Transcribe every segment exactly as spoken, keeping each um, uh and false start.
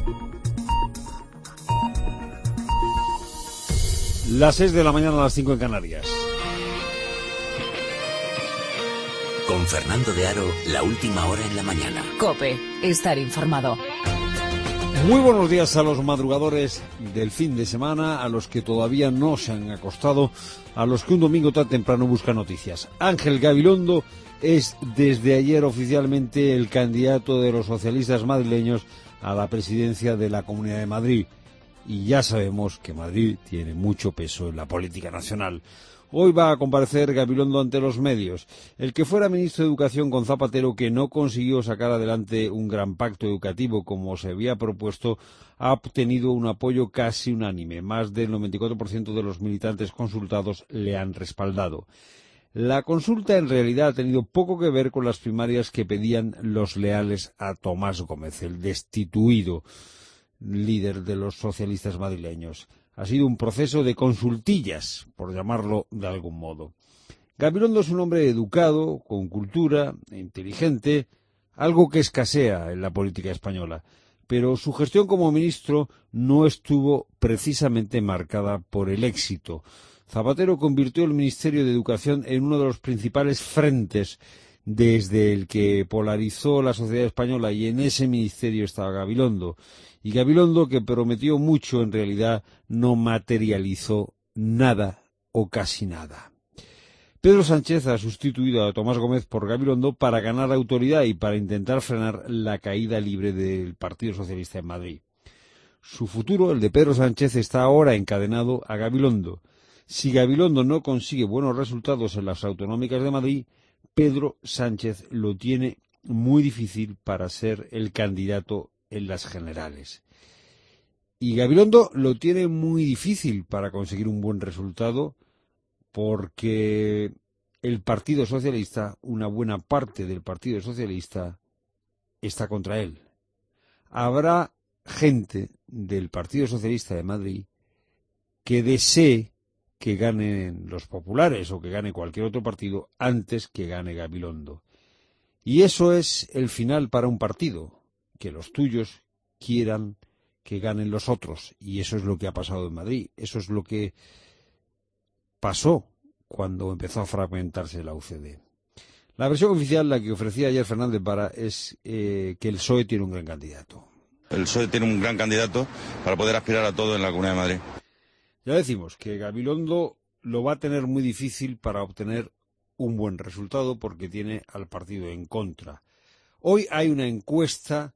Las seis de la mañana a las cinco en Canarias. Con Fernando de Aro, la última hora en la mañana. COPE, estar informado. Muy buenos días a los madrugadores del fin de semana, a los que todavía no se han acostado, a los que un domingo tan temprano buscan noticias. Ángel Gabilondo es desde ayer oficialmente el candidato de los socialistas madrileños a la presidencia de la Comunidad de Madrid. Y ya sabemos que Madrid tiene mucho peso en la política nacional. Hoy va a comparecer Gabilondo ante los medios. El que fuera ministro de Educación con Zapatero, que no consiguió sacar adelante un gran pacto educativo como se había propuesto, ha obtenido un apoyo casi unánime. Más del noventa y cuatro por ciento de los militantes consultados le han respaldado. La consulta en realidad ha tenido poco que ver con las primarias que pedían los leales a Tomás Gómez, el destituido líder de los socialistas madrileños. Ha sido un proceso de consultillas, por llamarlo de algún modo. Gabilondo es un hombre educado, con cultura, inteligente, algo que escasea en la política española, pero su gestión como ministro no estuvo precisamente marcada por el éxito. Zapatero convirtió el Ministerio de Educación en uno de los principales frentes desde el que polarizó la sociedad española, y en ese ministerio estaba Gabilondo. Y Gabilondo, que prometió mucho, en realidad no materializó nada o casi nada. Pedro Sánchez ha sustituido a Tomás Gómez por Gabilondo para ganar autoridad y para intentar frenar la caída libre del Partido Socialista en Madrid. Su futuro, el de Pedro Sánchez, está ahora encadenado a Gabilondo. Si Gabilondo no consigue buenos resultados en las autonómicas de Madrid, Pedro Sánchez lo tiene muy difícil para ser el candidato en las generales. Y Gabilondo lo tiene muy difícil para conseguir un buen resultado, porque el Partido Socialista, una buena parte del Partido Socialista, está contra él. Habrá gente del Partido Socialista de Madrid que desee que ganen los populares o que gane cualquier otro partido antes que gane Gabilondo. Y eso es el final para un partido, que los tuyos quieran que ganen los otros. Y eso es lo que ha pasado en Madrid. Eso es lo que pasó cuando empezó a fragmentarse la U C D. La versión oficial, la que ofrecía ayer Fernández Vara, es eh, que el P S O E tiene un gran candidato. El P S O E tiene un gran candidato para poder aspirar a todo en la Comunidad de Madrid. Ya decimos que Gabilondo lo va a tener muy difícil para obtener un buen resultado, porque tiene al partido en contra. Hoy hay una encuesta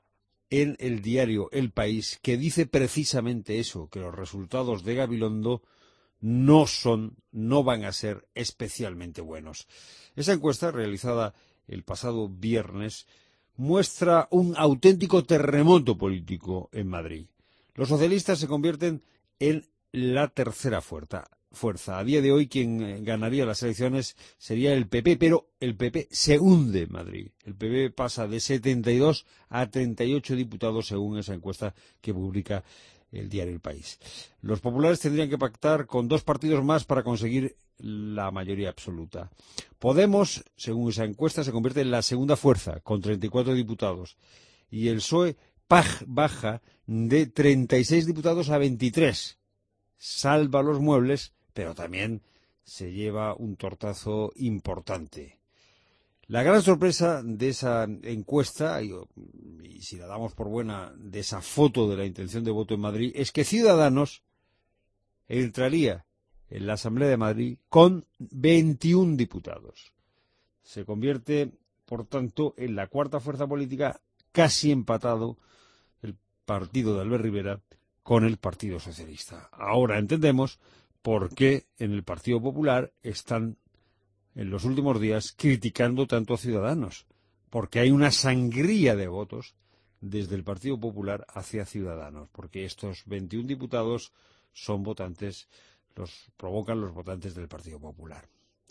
en el diario El País que dice precisamente eso, que los resultados de Gabilondo no son, no van a ser especialmente buenos. Esa encuesta, realizada el pasado viernes, muestra un auténtico terremoto político en Madrid. Los socialistas se convierten en la tercera fuerza. fuerza. A día de hoy quien ganaría las elecciones sería el P P, pero el P P se hunde en Madrid. El P P pasa de setenta y dos a treinta y ocho diputados según esa encuesta que publica el diario El País. Los populares tendrían que pactar con dos partidos más para conseguir la mayoría absoluta. Podemos, según esa encuesta, se convierte en la segunda fuerza, con treinta y cuatro diputados. Y el P S O E baja de treinta y seis diputados a veintitrés. Salva los muebles, pero también se lleva un tortazo importante. La gran sorpresa de esa encuesta, y, y si la damos por buena, de esa foto de la intención de voto en Madrid, es que Ciudadanos entraría en la Asamblea de Madrid con veintiún diputados. Se convierte, por tanto, en la cuarta fuerza política, casi empatado el partido de Albert Rivera con el Partido Socialista. Ahora entendemos por qué en el Partido Popular están en los últimos días criticando tanto a Ciudadanos, porque hay una sangría de votos desde el Partido Popular hacia Ciudadanos, porque estos veintiún diputados son votantes, los provocan los votantes del Partido Popular.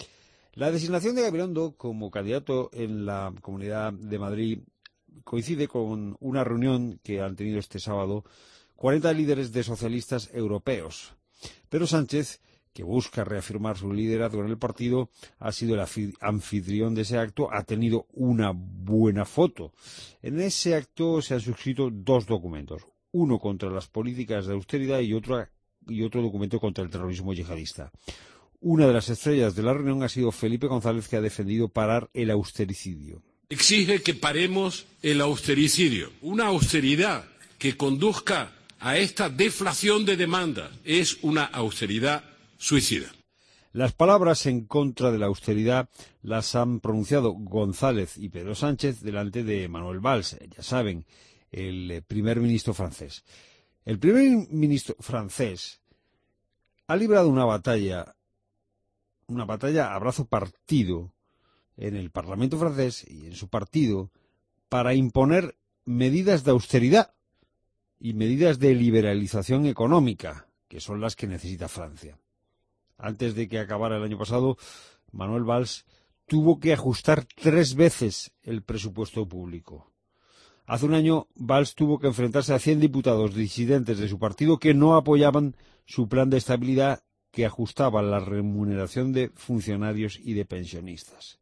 La designación de Gabilondo como candidato en la Comunidad de Madrid coincide con una reunión que han tenido este sábado cuarenta líderes de socialistas europeos. Pedro Sánchez que busca reafirmar su liderazgo en el partido, ha sido el anfitrión de ese acto, ha tenido una buena foto. En ese acto se han suscrito dos documentos, uno contra las políticas de austeridad y otro, y otro documento contra el terrorismo yihadista. Una de las estrellas de la reunión ha sido Felipe González, que ha defendido parar el austericidio. Exige que paremos el austericidio, una austeridad que conduzca a esta deflación de demanda. Es una austeridad suicida. Las palabras en contra de la austeridad las han pronunciado González y Pedro Sánchez delante de Manuel Valls, ya saben, el primer ministro francés. El primer ministro francés ha librado una batalla, una batalla a brazo partido en el Parlamento francés y en su partido para imponer medidas de austeridad y medidas de liberalización económica, que son las que necesita Francia. Antes de que acabara el año pasado, Manuel Valls tuvo que ajustar tres veces el presupuesto público. Hace un año, Valls tuvo que enfrentarse a cien diputados disidentes de su partido que no apoyaban su plan de estabilidad que ajustaba la remuneración de funcionarios y de pensionistas.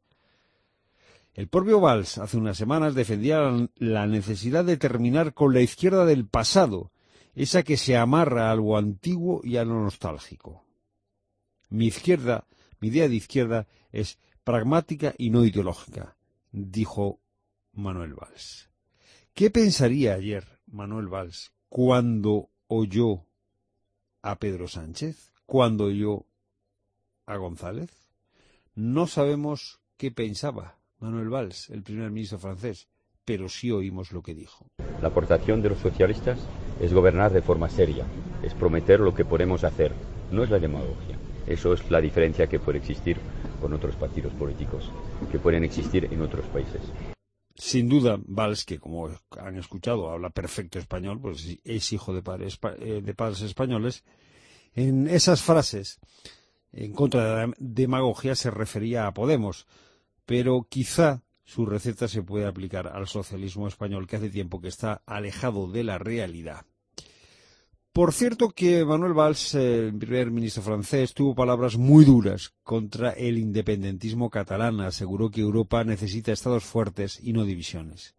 El propio Valls, hace unas semanas, defendía la necesidad de terminar con la izquierda del pasado, esa que se amarra a algo antiguo y a lo nostálgico. Mi izquierda, mi idea de izquierda es pragmática y no ideológica, dijo Manuel Valls. ¿Qué pensaría ayer Manuel Valls cuando oyó a Pedro Sánchez, cuando oyó a González? No sabemos qué pensaba Manuel Valls, el primer ministro francés, pero sí oímos lo que dijo. La aportación de los socialistas es gobernar de forma seria, es prometer lo que podemos hacer, no es la demagogia. Eso es la diferencia que puede existir con otros partidos políticos, que pueden existir en otros países. Sin duda, Valls, que como han escuchado habla perfecto español, pues es hijo de padres, de padres españoles, en esas frases en contra de la demagogia se refería a Podemos, pero quizá su receta se puede aplicar al socialismo español, que hace tiempo que está alejado de la realidad. Por cierto que Manuel Valls, el primer ministro francés, tuvo palabras muy duras contra el independentismo catalán. Aseguró que Europa necesita estados fuertes y no divisiones.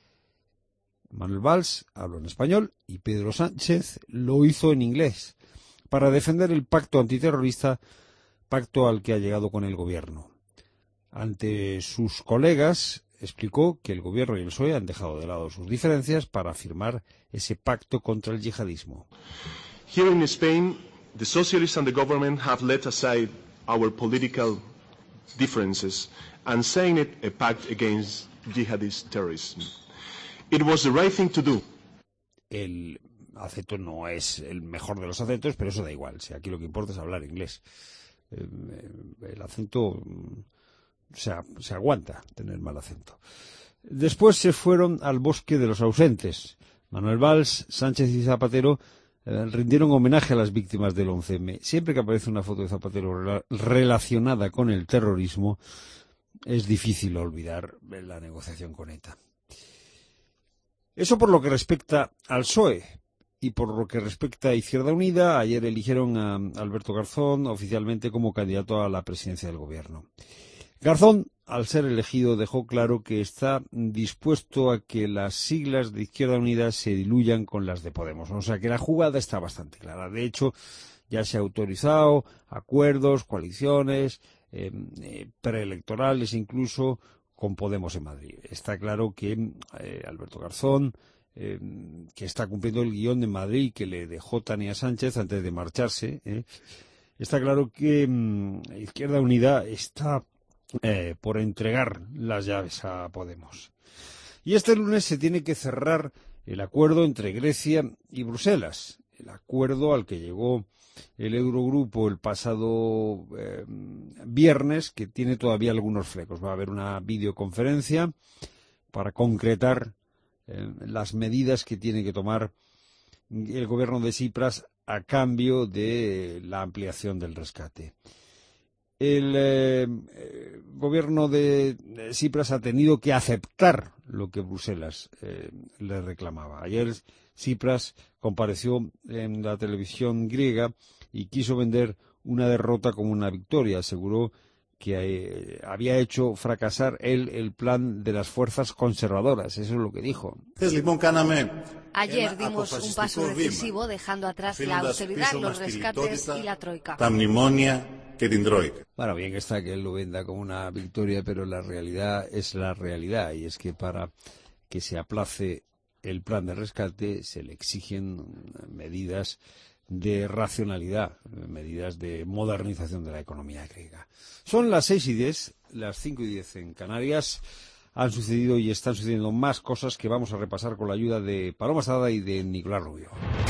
Manuel Valls habló en español y Pedro Sánchez lo hizo en inglés para defender el pacto antiterrorista, pacto al que ha llegado con el gobierno. Ante sus colegas, explicó que el gobierno y el P S O E han dejado de lado sus diferencias para firmar ese pacto contra el yihadismo. Here in Spain, the socialists and the government have let aside our political differences and signed a pact against jihadist terrorism. It was the right thing to do. El acento no es el mejor de los acentos, pero eso da igual. Si aquí lo que importa es hablar inglés. El acento se, se aguanta tener mal acento. Después se fueron al bosque de los ausentes. Manuel Valls, Sánchez y Zapatero eh, rindieron homenaje a las víctimas del once eme. Siempre que aparece una foto de Zapatero rela relacionada con el terrorismo, es difícil olvidar la negociación con ETA. Eso por lo que respecta al P S O E. Y por lo que respecta a Izquierda Unida, ayer eligieron a Alberto Garzón oficialmente como candidato a la presidencia del gobierno. Garzón, al ser elegido, dejó claro que está dispuesto a que las siglas de Izquierda Unida se diluyan con las de Podemos. O sea que la jugada está bastante clara. De hecho, ya se ha autorizado acuerdos, coaliciones, eh, eh, preelectorales incluso, con Podemos en Madrid. Está claro que eh, Alberto Garzón, eh, que está cumpliendo el guión de Madrid que le dejó Tania Sánchez antes de marcharse, eh, está claro que eh, Izquierda Unida está Eh, por entregar las llaves a Podemos. Y este lunes se tiene que cerrar el acuerdo entre Grecia y Bruselas, el acuerdo al que llegó el Eurogrupo el pasado eh, viernes, que tiene todavía algunos flecos. Va a haber una videoconferencia para concretar eh, las medidas que tiene que tomar el gobierno de Tsipras a cambio de la ampliación del rescate. El eh, gobierno de Tsipras ha tenido que aceptar lo que Bruselas eh, le reclamaba. Ayer Tsipras compareció en la televisión griega y quiso vender una derrota como una victoria. Aseguró que eh, había hecho fracasar él el plan de las fuerzas conservadoras. Eso es lo que dijo. Ayer dimos un paso decisivo dejando atrás la austeridad, los rescates y la troika. Bueno, bien está que él lo venda como una victoria, pero la realidad es la realidad, y es que para que se aplace el plan de rescate se le exigen medidas de racionalidad, medidas de modernización de la economía griega. Son las seis y diez, las cinco y diez en Canarias. Han sucedido y están sucediendo más cosas que vamos a repasar con la ayuda de Paloma Sada y de Nicolás Rubio.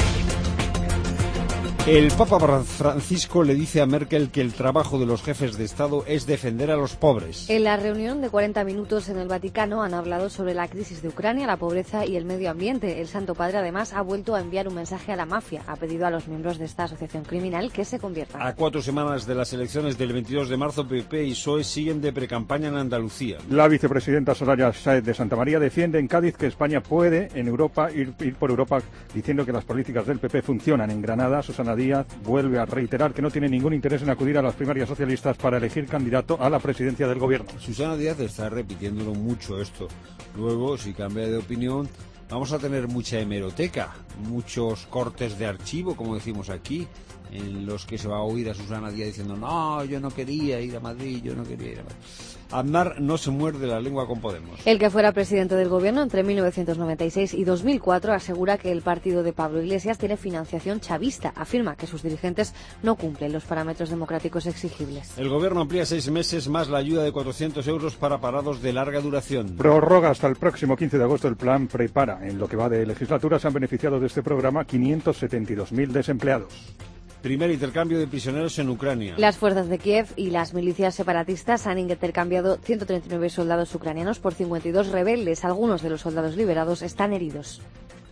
El Papa Francisco le dice a Merkel que el trabajo de los jefes de Estado es defender a los pobres. En la reunión de cuarenta minutos en el Vaticano han hablado sobre la crisis de Ucrania, la pobreza y el medio ambiente. El Santo Padre además ha vuelto a enviar un mensaje a la mafia. Ha pedido a los miembros de esta asociación criminal que se conviertan. A cuatro semanas de las elecciones del veintidós de marzo, P P y P S O E siguen de precampaña en Andalucía. La vicepresidenta Soraya Sáez de Santamaría defiende en Cádiz que España puede en Europa ir, ir por Europa diciendo que las políticas del P P funcionan. En Granada, Susana Díaz vuelve a reiterar que no tiene ningún interés en acudir a las primarias socialistas para elegir candidato a la presidencia del gobierno. Susana Díaz está repitiéndolo mucho esto. Luego, si cambia de opinión, vamos a tener mucha hemeroteca, muchos cortes de archivo, como decimos aquí, en los que se va a oír a Susana Díaz diciendo no, yo no quería ir a Madrid, yo no quería ir a Madrid. Aznar no se muerde la lengua con Podemos. El que fuera presidente del gobierno entre mil novecientos noventa y seis y dos mil cuatro asegura que el partido de Pablo Iglesias tiene financiación chavista. Afirma que sus dirigentes no cumplen los parámetros democráticos exigibles. El gobierno amplía seis meses más la ayuda de cuatrocientos euros para parados de larga duración. Prorroga hasta el próximo quince de agosto el plan Prepara. En lo que va de legislatura se han beneficiado de este programa quinientos setenta y dos mil desempleados. Primer intercambio de prisioneros en Ucrania. Las fuerzas de Kiev y las milicias separatistas han intercambiado ciento treinta y nueve soldados ucranianos por cincuenta y dos rebeldes. Algunos de los soldados liberados están heridos.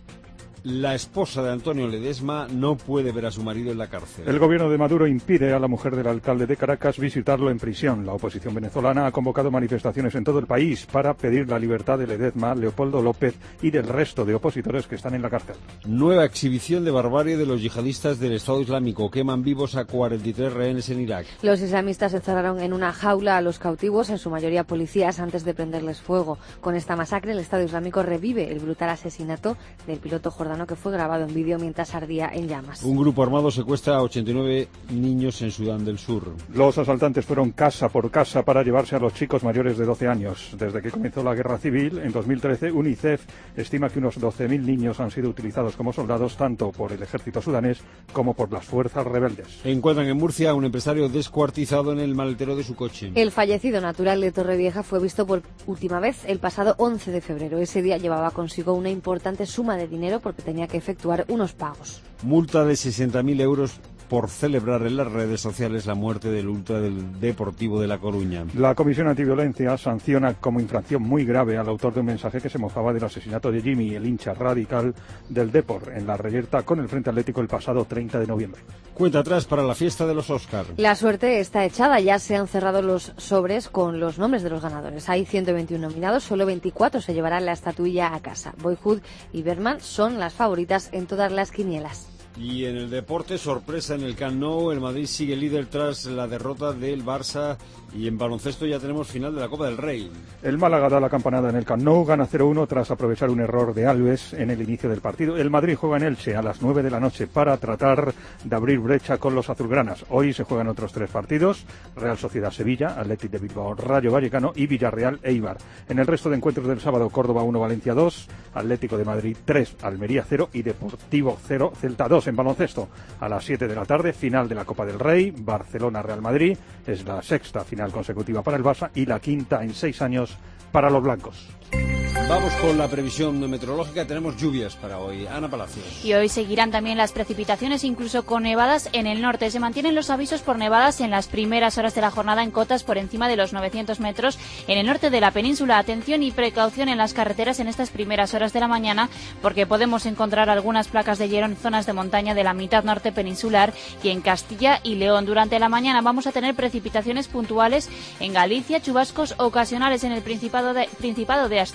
La esposa de Antonio Ledesma no puede ver a su marido en la cárcel. El gobierno de Maduro impide a la mujer del alcalde de Caracas visitarlo en prisión. La oposición venezolana ha convocado manifestaciones en todo el país para pedir la libertad de Ledesma, Leopoldo López y del resto de opositores que están en la cárcel. Nueva exhibición de barbarie de los yihadistas del Estado Islámico. Queman vivos a cuarenta y tres rehenes en Irak. Los islamistas encerraron en una jaula a los cautivos, en su mayoría policías, antes de prenderles fuego. Con esta masacre, el Estado Islámico revive el brutal asesinato del piloto jordano que fue grabado en vídeo mientras ardía en llamas. Un grupo armado secuestra a ochenta y nueve niños en Sudán del Sur. Los asaltantes fueron casa por casa para llevarse a los chicos mayores de doce años. Desde que comenzó la guerra civil, en dos mil trece, UNICEF estima que unos doce mil niños han sido utilizados como soldados tanto por el ejército sudanés como por las fuerzas rebeldes. Encuentran en Murcia a un empresario descuartizado en el maletero de su coche. El fallecido natural de Torrevieja fue visto por última vez el pasado once de febrero. Ese día llevaba consigo una importante suma de dinero porque tenía que efectuar unos pagos. Multa de sesenta mil euros por celebrar en las redes sociales la muerte del ultra del Deportivo de La Coruña. La Comisión Antiviolencia sanciona como infracción muy grave al autor de un mensaje que se mofaba del asesinato de Jimmy, el hincha radical del Depor, en la Reyerta con el Frente Atlético el pasado treinta de noviembre. Cuenta atrás para la fiesta de los Óscar. La suerte está echada, ya se han cerrado los sobres con los nombres de los ganadores. Hay ciento veintiuno nominados, solo veinticuatro se llevarán la estatuilla a casa. Boyhood y Berman son las favoritas en todas las quinielas. Y en el deporte, sorpresa en el Camp Nou, el Madrid sigue líder tras la derrota del Barça y en baloncesto ya tenemos final de la Copa del Rey. El Málaga da la campanada en el Camp Nou, gana cero uno tras aprovechar un error de Alves en el inicio del partido. El Madrid juega en Elche a las nueve de la noche para tratar de abrir brecha con los azulgranas. Hoy se juegan otros tres partidos, Real Sociedad Sevilla, Athletic de Bilbao Rayo Vallecano y Villarreal Eibar. En el resto de encuentros del sábado, Córdoba uno, Valencia dos, Atlético de Madrid tres, Almería cero y Deportivo cero, Celta dos. En baloncesto, a las siete de la tarde, final de la Copa del Rey, Barcelona-Real Madrid, es la sexta final consecutiva para el Barça y la quinta en seis años para los blancos. Vamos con la previsión meteorológica. Tenemos lluvias para hoy. Ana Palacios. Y hoy seguirán también las precipitaciones, incluso con nevadas en el norte. Se mantienen los avisos por nevadas en las primeras horas de la jornada en cotas por encima de los novecientos metros en el norte de la península. Atención y precaución en las carreteras en estas primeras horas de la mañana, porque podemos encontrar algunas placas de hielo en zonas de montaña de la mitad norte peninsular y en Castilla y León. Durante la mañana vamos a tener precipitaciones puntuales en Galicia, chubascos ocasionales en el Principado de, Principado de Asturias,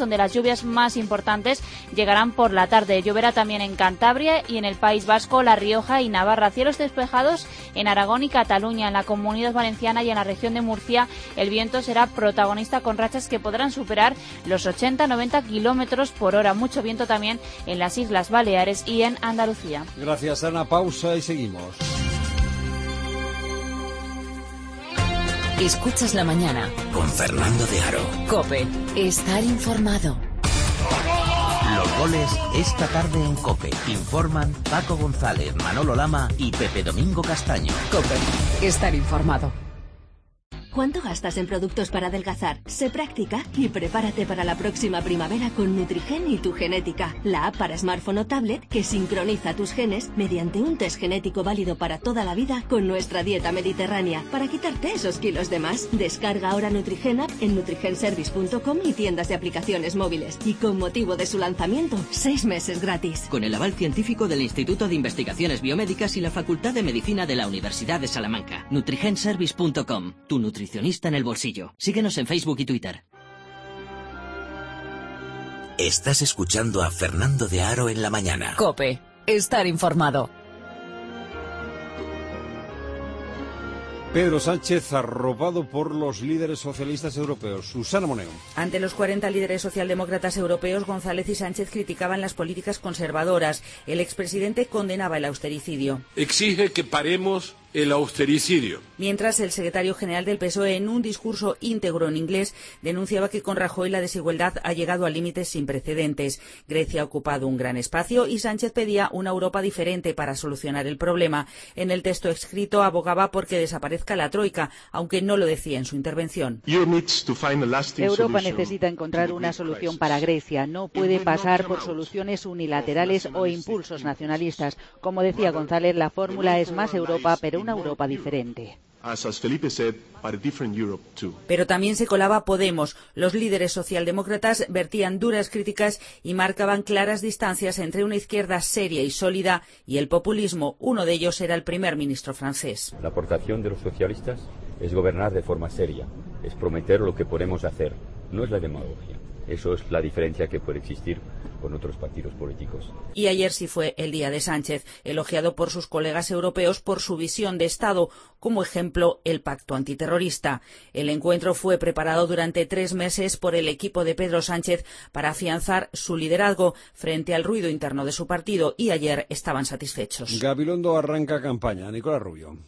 donde las lluvias más importantes llegarán por la tarde. Lloverá también en Cantabria y en el País Vasco, La Rioja y Navarra. Cielos despejados en Aragón y Cataluña. En la Comunidad Valenciana y en la región de Murcia el viento será protagonista con rachas que podrán superar los ochenta a noventa kilómetros por hora. Mucho viento también en las Islas Baleares y en Andalucía. Gracias, Ana. Pausa y seguimos. Escuchas la mañana con Fernando de Aro. COPE. Estar informado. Los goles esta tarde en COPE. Informan Paco González, Manolo Lama y Pepe Domingo Castaño. COPE. Estar informado. ¿Cuánto gastas en productos para adelgazar? Sé práctica y prepárate para la próxima primavera con Nutrigen y tu genética, la app para smartphone o tablet que sincroniza tus genes mediante un test genético válido para toda la vida con nuestra dieta mediterránea para quitarte esos kilos de más. Descarga ahora Nutrigen app en nutrigen service punto com y tiendas de aplicaciones móviles. Y con motivo de su lanzamiento, seis meses gratis. Con el aval científico del Instituto de Investigaciones Biomédicas y la Facultad de Medicina de la Universidad de Salamanca. nutrigen service punto com. Tu nutrición en el bolsillo. Síguenos en Facebook y Twitter. Estás escuchando a Fernando de Aro en la mañana. COPE. Estar informado. Pedro Sánchez arropado por los líderes socialistas europeos. Susana Moneo. Ante los cuarenta líderes socialdemócratas europeos, González y Sánchez criticaban las políticas conservadoras. El expresidente condenaba el austericidio. Exige que paremos el austericidio. Mientras, el secretario general del P S O E, en un discurso íntegro en inglés, denunciaba que con Rajoy la desigualdad ha llegado a límites sin precedentes. Grecia ha ocupado un gran espacio y Sánchez pedía una Europa diferente para solucionar el problema. En el texto escrito abogaba por que desaparezca la troika, aunque no lo decía en su intervención. Europa necesita encontrar una solución para Grecia. No puede pasar por soluciones unilaterales o impulsos nacionalistas. Como decía González, la fórmula es más Europa, pero una Europa diferente. Pero también se colaba Podemos. Los líderes socialdemócratas vertían duras críticas y marcaban claras distancias entre una izquierda seria y sólida y el populismo. Uno de ellos era el primer ministro francés. La aportación de los socialistas es gobernar de forma seria, es prometer lo que podemos hacer, no es la demagogia. Eso es la diferencia que puede existir con otros partidos políticos. Y ayer sí fue el día de Sánchez, elogiado por sus colegas europeos por su visión de Estado, como ejemplo el pacto antiterrorista. El encuentro fue preparado durante tres meses por el equipo de Pedro Sánchez para afianzar su liderazgo frente al ruido interno de su partido y ayer estaban satisfechos. Gabilondo arranca campaña. Nicolás Rubio.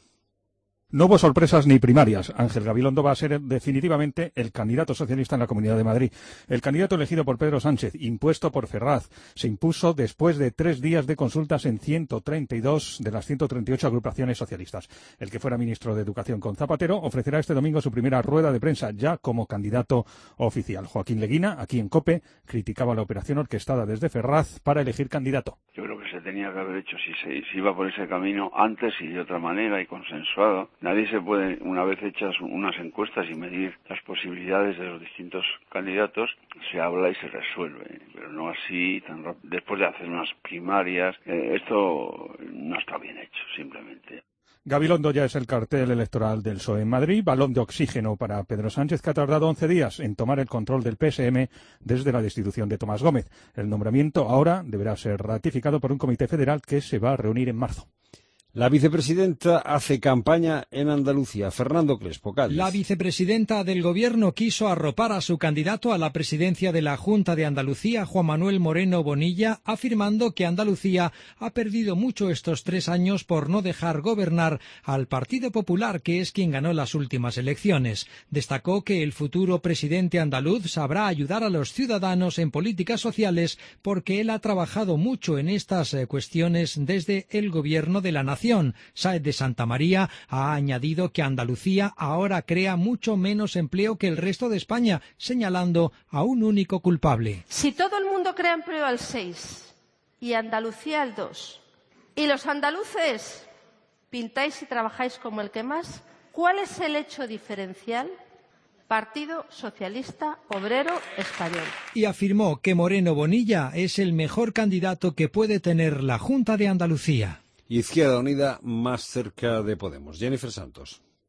No hubo sorpresas ni primarias. Ángel Gabilondo va a ser definitivamente el candidato socialista en la Comunidad de Madrid. El candidato elegido por Pedro Sánchez, impuesto por Ferraz, se impuso después de tres días de consultas en ciento treinta y dos de las ciento treinta y ocho agrupaciones socialistas. El que fuera ministro de Educación con Zapatero ofrecerá este domingo su primera rueda de prensa ya como candidato oficial. Joaquín Leguina, aquí en COPE, criticaba la operación orquestada desde Ferraz para elegir candidato. Yo creo que se tenía que haber hecho si se si iba por ese camino antes y de otra manera y consensuado. Nadie se puede, una vez hechas unas encuestas y medir las posibilidades de los distintos candidatos, se habla y se resuelve, pero no así, tan rápido. Después de hacer unas primarias, eh, esto no está bien hecho, simplemente. Gabilondo ya es el cartel electoral del P S O E en Madrid, balón de oxígeno para Pedro Sánchez, que ha tardado once días en tomar el control del P S M desde la destitución de Tomás Gómez. El nombramiento ahora deberá ser ratificado por un comité federal que se va a reunir en marzo. La vicepresidenta hace campaña en Andalucía. Fernando Crespo, Cádiz. La vicepresidenta del Gobierno quiso arropar a su candidato a la presidencia de la Junta de Andalucía, Juan Manuel Moreno Bonilla, afirmando que Andalucía ha perdido mucho estos tres años por no dejar gobernar al Partido Popular, que es quien ganó las últimas elecciones. Destacó que el futuro presidente andaluz sabrá ayudar a los ciudadanos en políticas sociales porque él ha trabajado mucho en estas cuestiones desde el Gobierno de la Nación. Sáez de Santa María ha añadido que Andalucía ahora crea mucho menos empleo que el resto de España, señalando a un único culpable. Si todo el mundo crea empleo al seis y Andalucía al dos, y los andaluces pintáis y trabajáis como el que más, ¿cuál es el hecho diferencial? Partido Socialista Obrero Español. Y afirmó que Moreno Bonilla es el mejor candidato que puede tener la Junta de Andalucía. Izquierda Unida más cerca de Podemos. Jennifer Santos.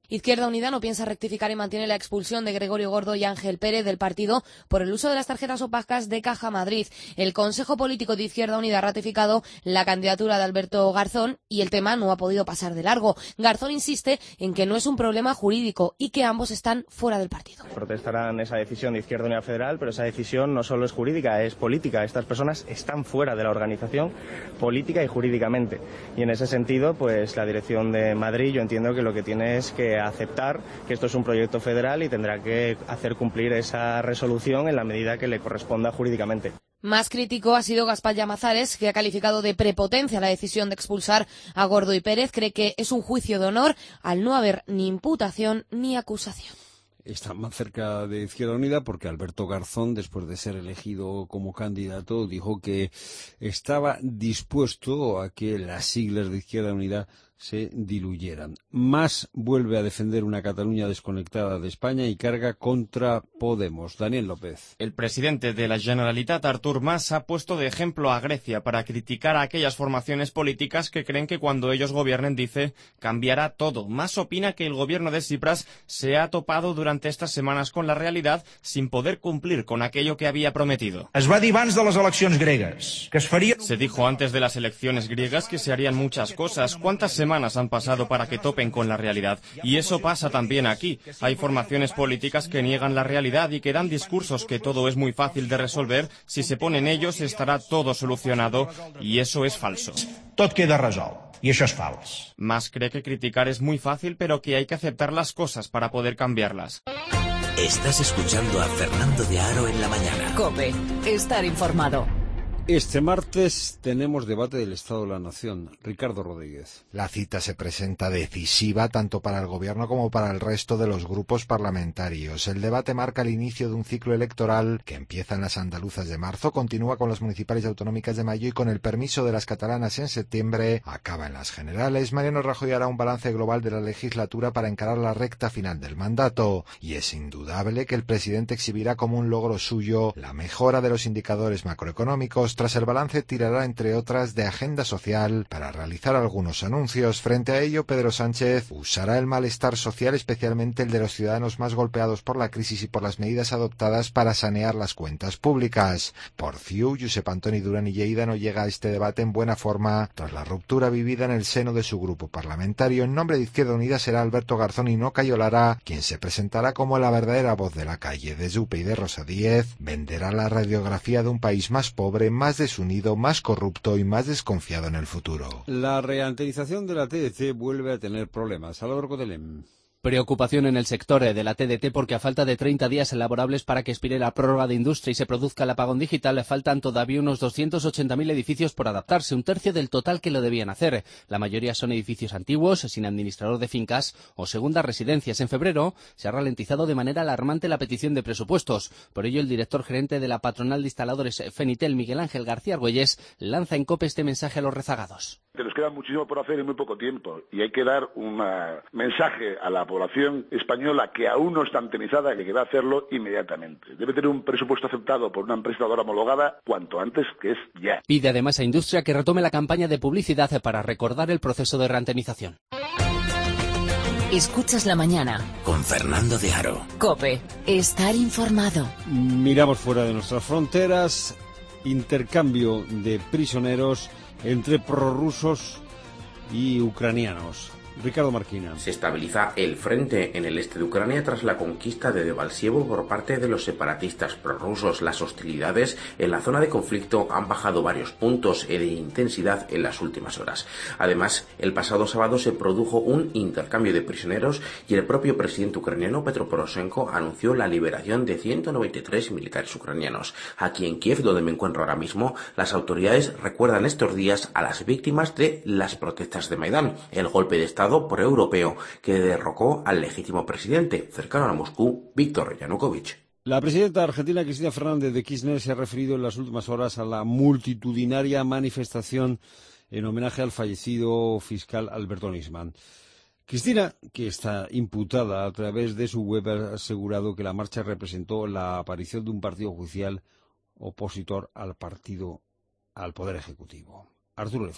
Izquierda Unida no piensa rectificar y mantiene la expulsión de Gregorio Gordo y Ángel Pérez del partido por el uso de las tarjetas opacas de Caja Madrid. El Consejo Político de Izquierda Unida ha ratificado la candidatura de Alberto Garzón y el tema no ha podido pasar de largo. Garzón insiste en que no es un problema jurídico y que ambos están fuera del partido. Protestarán esa decisión de Izquierda Unida Federal, pero esa decisión no solo es jurídica, es política. Estas personas están fuera de la organización política y jurídicamente. Y en ese sentido, pues la dirección de Madrid, yo entiendo que lo que tiene es que aceptar que esto es un proyecto federal y tendrá que hacer cumplir esa resolución en la medida que le corresponda jurídicamente. Más crítico ha sido Gaspar Llamazares, que ha calificado de prepotencia la decisión de expulsar a Gordo y Pérez. Cree que es un juicio de honor al no haber ni imputación ni acusación. Está más cerca de Izquierda Unida porque Alberto Garzón, después de ser elegido como candidato, dijo que estaba dispuesto a que las siglas de Izquierda Unida se diluyeran. Mas vuelve a defender una Cataluña desconectada de España y carga contra Podemos. Daniel López. El presidente de la Generalitat, Artur Mas, ha puesto de ejemplo a Grecia para criticar a aquellas formaciones políticas que creen que cuando ellos gobiernen, dice, cambiará todo. Mas opina que el gobierno de Tsipras se ha topado durante estas semanas con la realidad sin poder cumplir con aquello que había prometido. Es va dir abans de les eleccions gregues que es farien... Se dijo antes de las elecciones griegas que se harían muchas cosas. ¿Cuántas semanas semanas han pasado para que topen con la realidad? Y eso pasa también aquí. Hay formaciones políticas que niegan la realidad y que dan discursos que todo es muy fácil de resolver. Si se ponen ellos, estará todo solucionado. Y eso es falso. Tot queda resolt. Y eso es falso. Mas cree que criticar es muy fácil, pero que hay que aceptar las cosas para poder cambiarlas. Estás escuchando a Fernando de Aro en la mañana. COPE. Estar informado. Este martes tenemos debate del Estado de la Nación. Ricardo Rodríguez. La cita se presenta decisiva tanto para el Gobierno como para el resto de los grupos parlamentarios. El debate marca el inicio de un ciclo electoral que empieza en las andaluzas de marzo, continúa con las municipales y autonómicas de mayo y con el permiso de las catalanas en septiembre acaba en las generales. Mariano Rajoy hará un balance global de la legislatura para encarar la recta final del mandato. Y es indudable que el presidente exhibirá como un logro suyo la mejora de los indicadores macroeconómicos. Tras el balance tirará, entre otras, de agenda social para realizar algunos anuncios. Frente a ello, Pedro Sánchez usará el malestar social, especialmente el de los ciudadanos más golpeados por la crisis y por las medidas adoptadas para sanear las cuentas públicas. Por C I U, Josep Antoni Duran y Lleida no llega a este debate en buena forma tras la ruptura vivida en el seno de su grupo parlamentario. En nombre de Izquierda Unida será Alberto Garzón y no Cayo Lara quien se presentará como la verdadera voz de la calle. Desde U P y de Rosa Díez venderá la radiografía de un país más pobre, más desunido, más corrupto y más desconfiado en el futuro. La reantenización de la T D T vuelve a tener problemas. Salvador Codelem. Preocupación en el sector de la T D T porque a falta de treinta días laborables para que expire la prórroga de industria y se produzca el apagón digital, le faltan todavía unos doscientos ochenta mil edificios por adaptarse, un tercio del total que lo debían hacer. La mayoría son edificios antiguos, sin administrador de fincas o segundas residencias. En febrero se ha ralentizado de manera alarmante la petición de presupuestos. Por ello, el director gerente de la patronal de instaladores Fenitel, Miguel Ángel García Argüelles, lanza en COPE este mensaje a los rezagados. Nos queda muchísimo por hacer en muy poco tiempo y hay que dar un mensaje a la población española que aún no está antenizada, que debe hacerlo inmediatamente. Debe tener un presupuesto aceptado por una empresa homologada cuanto antes, que es ya. Pide además a Industria que retome la campaña de publicidad para recordar el proceso de reantenización. Escuchas la mañana con Fernando de Aro. COPE. Estar informado. Miramos fuera de nuestras fronteras. Intercambio de prisioneros entre prorrusos y ucranianos. Ricardo Marquina. Se estabiliza el frente en el este de Ucrania tras la conquista de Debaltsievo por parte de los separatistas prorrusos. Las hostilidades en la zona de conflicto han bajado varios puntos de intensidad en las últimas horas. Además, el pasado sábado se produjo un intercambio de prisioneros y el propio presidente ucraniano Petro Poroshenko anunció la liberación de ciento noventa y tres militares ucranianos. Aquí en Kiev, donde me encuentro ahora mismo, las autoridades recuerdan estos días a las víctimas de las protestas de Maidán, el golpe de Estado pro-europeo que derrocó al legítimo presidente cercano a Moscú, Víctor Yanukovych. La presidenta argentina Cristina Fernández de Kirchner se ha referido en las últimas horas a la multitudinaria manifestación en homenaje al fallecido fiscal Alberto Nisman. Cristina, que está imputada a través de su web, ha asegurado que la marcha representó la aparición de un partido judicial opositor al partido, al Poder Ejecutivo. Arturo Lezcano.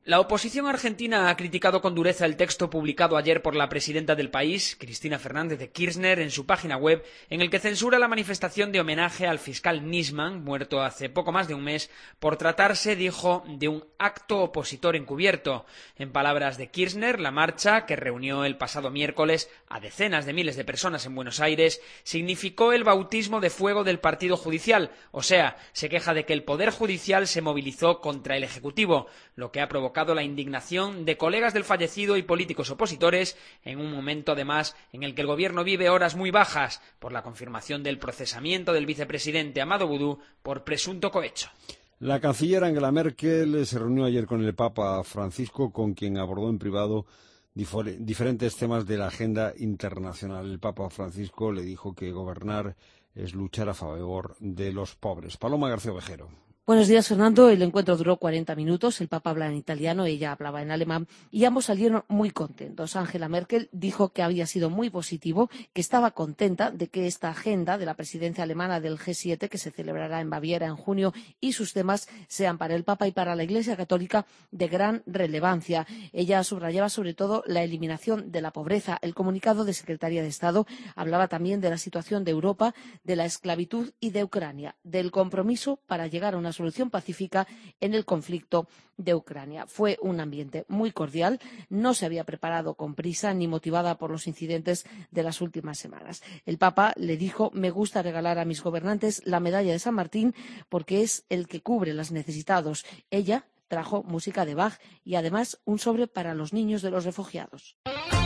La oposición argentina ha criticado con dureza el texto publicado ayer por la presidenta del país, Cristina Fernández de Kirchner, en su página web, en el que censura la manifestación de homenaje al fiscal Nisman, muerto hace poco más de un mes, por tratarse, dijo, de un acto opositor encubierto. En palabras de Kirchner, la marcha, que reunió el pasado miércoles a decenas de miles de personas en Buenos Aires, significó el bautismo de fuego del partido judicial, o sea, se queja de que el Poder Judicial se movilizó contra el Ejecutivo, lo que ha provocado la indignación de colegas del fallecido y políticos opositores, en un momento además en el que el gobierno vive horas muy bajas por la confirmación del procesamiento del vicepresidente Amado Boudou por presunto cohecho. La canciller Angela Merkel se reunió ayer con el Papa Francisco, con quien abordó en privado diferentes temas de la agenda internacional. El Papa Francisco le dijo que gobernar es luchar a favor de los pobres. Paloma García Ovejero. Buenos días, Fernando. El encuentro duró cuarenta minutos. El Papa hablaba en italiano, ella hablaba en alemán y ambos salieron muy contentos. Angela Merkel dijo que había sido muy positivo, que estaba contenta de que esta agenda de la presidencia alemana del G siete, que se celebrará en Baviera en junio, y sus temas sean para el Papa y para la Iglesia Católica de gran relevancia. Ella subrayaba sobre todo la eliminación de la pobreza. El comunicado de Secretaría de Estado hablaba también de la situación de Europa, de la esclavitud y de Ucrania, del compromiso para llegar a una solución pacífica en el conflicto de Ucrania. Fue un ambiente muy cordial, no se había preparado con prisa ni motivada por los incidentes de las últimas semanas. El Papa le dijo: me gusta regalar a mis gobernantes la medalla de San Martín porque es el que cubre los necesitados. Ella trajo música de Bach y además un sobre para los niños de los refugiados.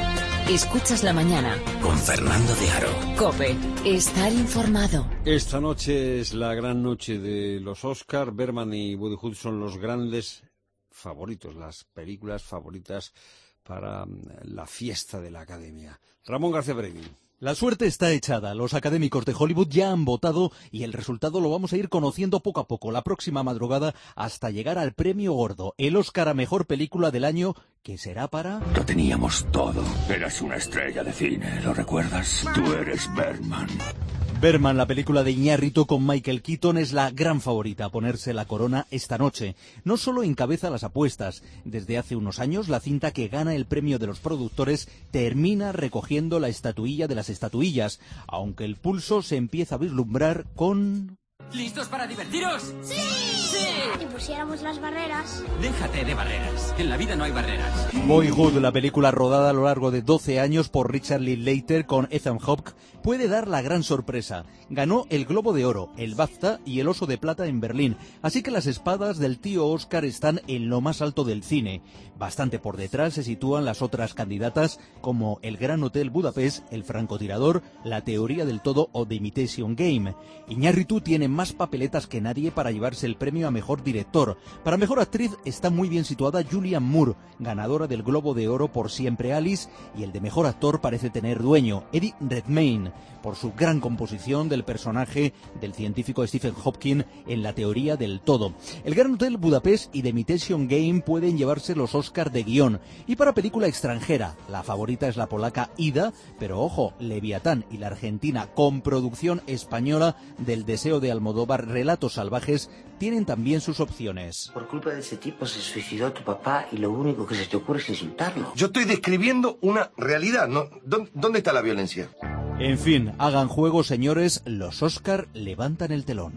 Escuchas la mañana con Fernando de Aro. COPE. Estar informado. Esta noche es la gran noche de los Oscar. Bergman y Woody Hood son los grandes favoritos, las películas favoritas para la fiesta de la Academia. Ramón García Brevín. La suerte está echada. Los académicos de Hollywood ya han votado y el resultado lo vamos a ir conociendo poco a poco la próxima madrugada hasta llegar al premio gordo, el Oscar a mejor película del año, que será para... Lo teníamos todo. Eras una estrella de cine, ¿lo recuerdas? Tú eres Bergman. Bergman, la película de Iñárritu con Michael Keaton, es la gran favorita a ponerse la corona esta noche. No solo encabeza las apuestas. Desde hace unos años, la cinta que gana el premio de los productores termina recogiendo la estatuilla de las estatuillas, aunque el pulso se empieza a vislumbrar con... ¿Listos para divertiros? ¡Sí! ¡Sí! ¿Y pusiéramos las barreras? Déjate de barreras. En la vida no hay barreras. Boyhood, la película rodada a lo largo de doce años por Richard Linklater con Ethan Hawke, puede dar la gran sorpresa. Ganó el Globo de Oro, el BAFTA y el Oso de Plata en Berlín, así que las espadas del tío Oscar están en lo más alto del cine. Bastante por detrás se sitúan las otras candidatas como El Gran Hotel Budapest, El Francotirador, La Teoría del Todo o The Imitation Game. Iñárritu tiene más papeletas que nadie para llevarse el premio a Mejor Director. Para Mejor Actriz está muy bien situada Julianne Moore, ganadora del Globo de Oro por Siempre Alice, y el de Mejor Actor parece tener dueño, Eddie Redmayne, por su gran composición del personaje del científico Stephen Hawking en La Teoría del Todo. El Gran Hotel Budapest y The Imitation Game pueden llevarse los Oscar de guión. Y para película extranjera, la favorita es la polaca Ida, pero ojo, Leviatán y la argentina con producción española del Deseo de Almodóvar, Relatos Salvajes, tienen también sus opciones. Por culpa de ese tipo se suicidó tu papá y lo único que se te ocurre es insultarlo. Yo estoy describiendo una realidad, ¿no? ¿Dónde está la violencia? En fin, hagan juego, señores, los Oscar levantan el telón.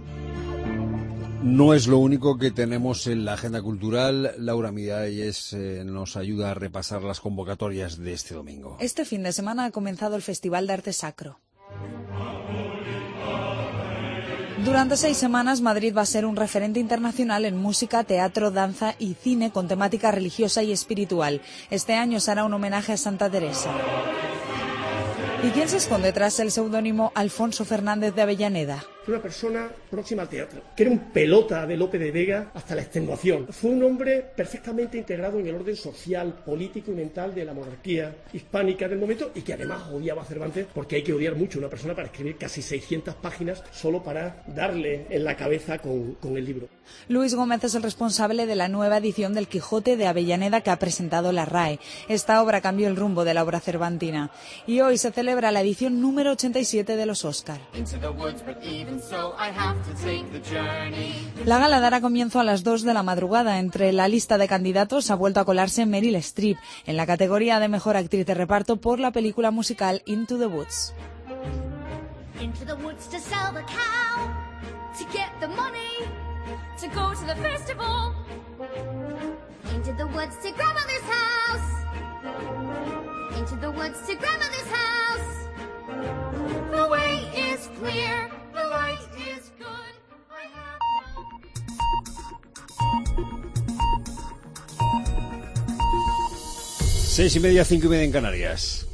No es lo único que tenemos en la agenda cultural. Laura Miralles eh, nos ayuda a repasar las convocatorias de este domingo. Este fin de semana ha comenzado el Festival de Arte Sacro. Durante seis semanas, Madrid va a ser un referente internacional en música, teatro, danza y cine con temática religiosa y espiritual. Este año se hará un homenaje a Santa Teresa. ¿Y quién se esconde tras el seudónimo Alfonso Fernández de Avellaneda? Fue una persona próxima al teatro, que era un pelota de Lope de Vega hasta la extenuación. Fue un hombre perfectamente integrado en el orden social, político y mental de la monarquía hispánica del momento, y que además odiaba a Cervantes, porque hay que odiar mucho a una persona para escribir casi seiscientas páginas solo para darle en la cabeza con, con el libro. Luis Gómez es el responsable de la nueva edición del Quijote de Avellaneda que ha presentado la R A E. Esta obra cambió el rumbo de la obra cervantina. Y hoy se celebra la edición número ochenta y siete de los Oscar. La gala dará comienzo a las dos de la madrugada. Entre la lista de candidatos ha vuelto a colarse Meryl Streep en la categoría de mejor actriz de reparto por la película musical Into the Woods. Into the woods to sell the cow, to get the money, to go to the festival. Into the woods to grandmother's house. Into the woods to grandmother's house. The way is clear, the light is good. I have Seis y media, cinco y media en Canarias.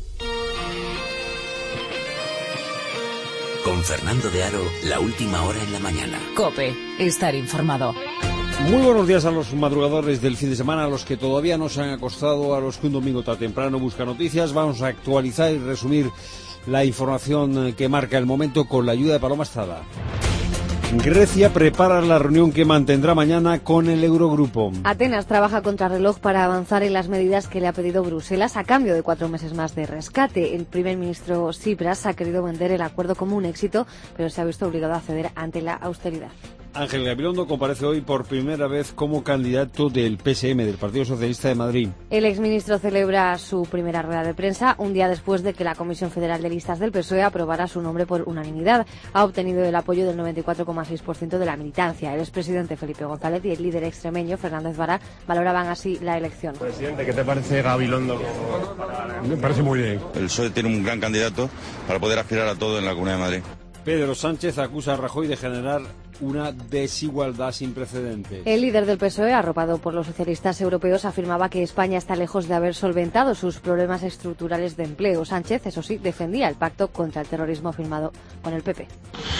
Con Fernando de Aro, la última hora en la mañana. COPE, estar informado. Muy buenos días a los madrugadores del fin de semana, a los que todavía no se han acostado, a los que un domingo tan temprano buscan noticias. Vamos a actualizar y resumir la información que marca el momento con la ayuda de Paloma Estrada. Grecia prepara la reunión que mantendrá mañana con el Eurogrupo. Atenas trabaja contrarreloj para avanzar en las medidas que le ha pedido Bruselas a cambio de cuatro meses más de rescate. El primer ministro Tsipras ha querido vender el acuerdo como un éxito, pero se ha visto obligado a ceder ante la austeridad. Ángel Gabilondo comparece hoy por primera vez como candidato del P S M, del Partido Socialista de Madrid. El exministro celebra su primera rueda de prensa un día después de que la Comisión Federal de Listas del P S O E aprobara su nombre por unanimidad. Ha obtenido el apoyo del noventa y cuatro coma seis por ciento de la militancia. El expresidente Felipe González y el líder extremeño Fernández Vara valoraban así la elección. Presidente, ¿qué te parece Gabilondo? Me parece muy bien. El P S O E tiene un gran candidato para poder aspirar a todo en la Comunidad de Madrid. Pedro Sánchez acusa a Rajoy de generar una desigualdad sin precedentes. El líder del P S O E, arropado por los socialistas europeos, afirmaba que España está lejos de haber solventado sus problemas estructurales de empleo. Sánchez, eso sí, defendía el pacto contra el terrorismo firmado con el P P.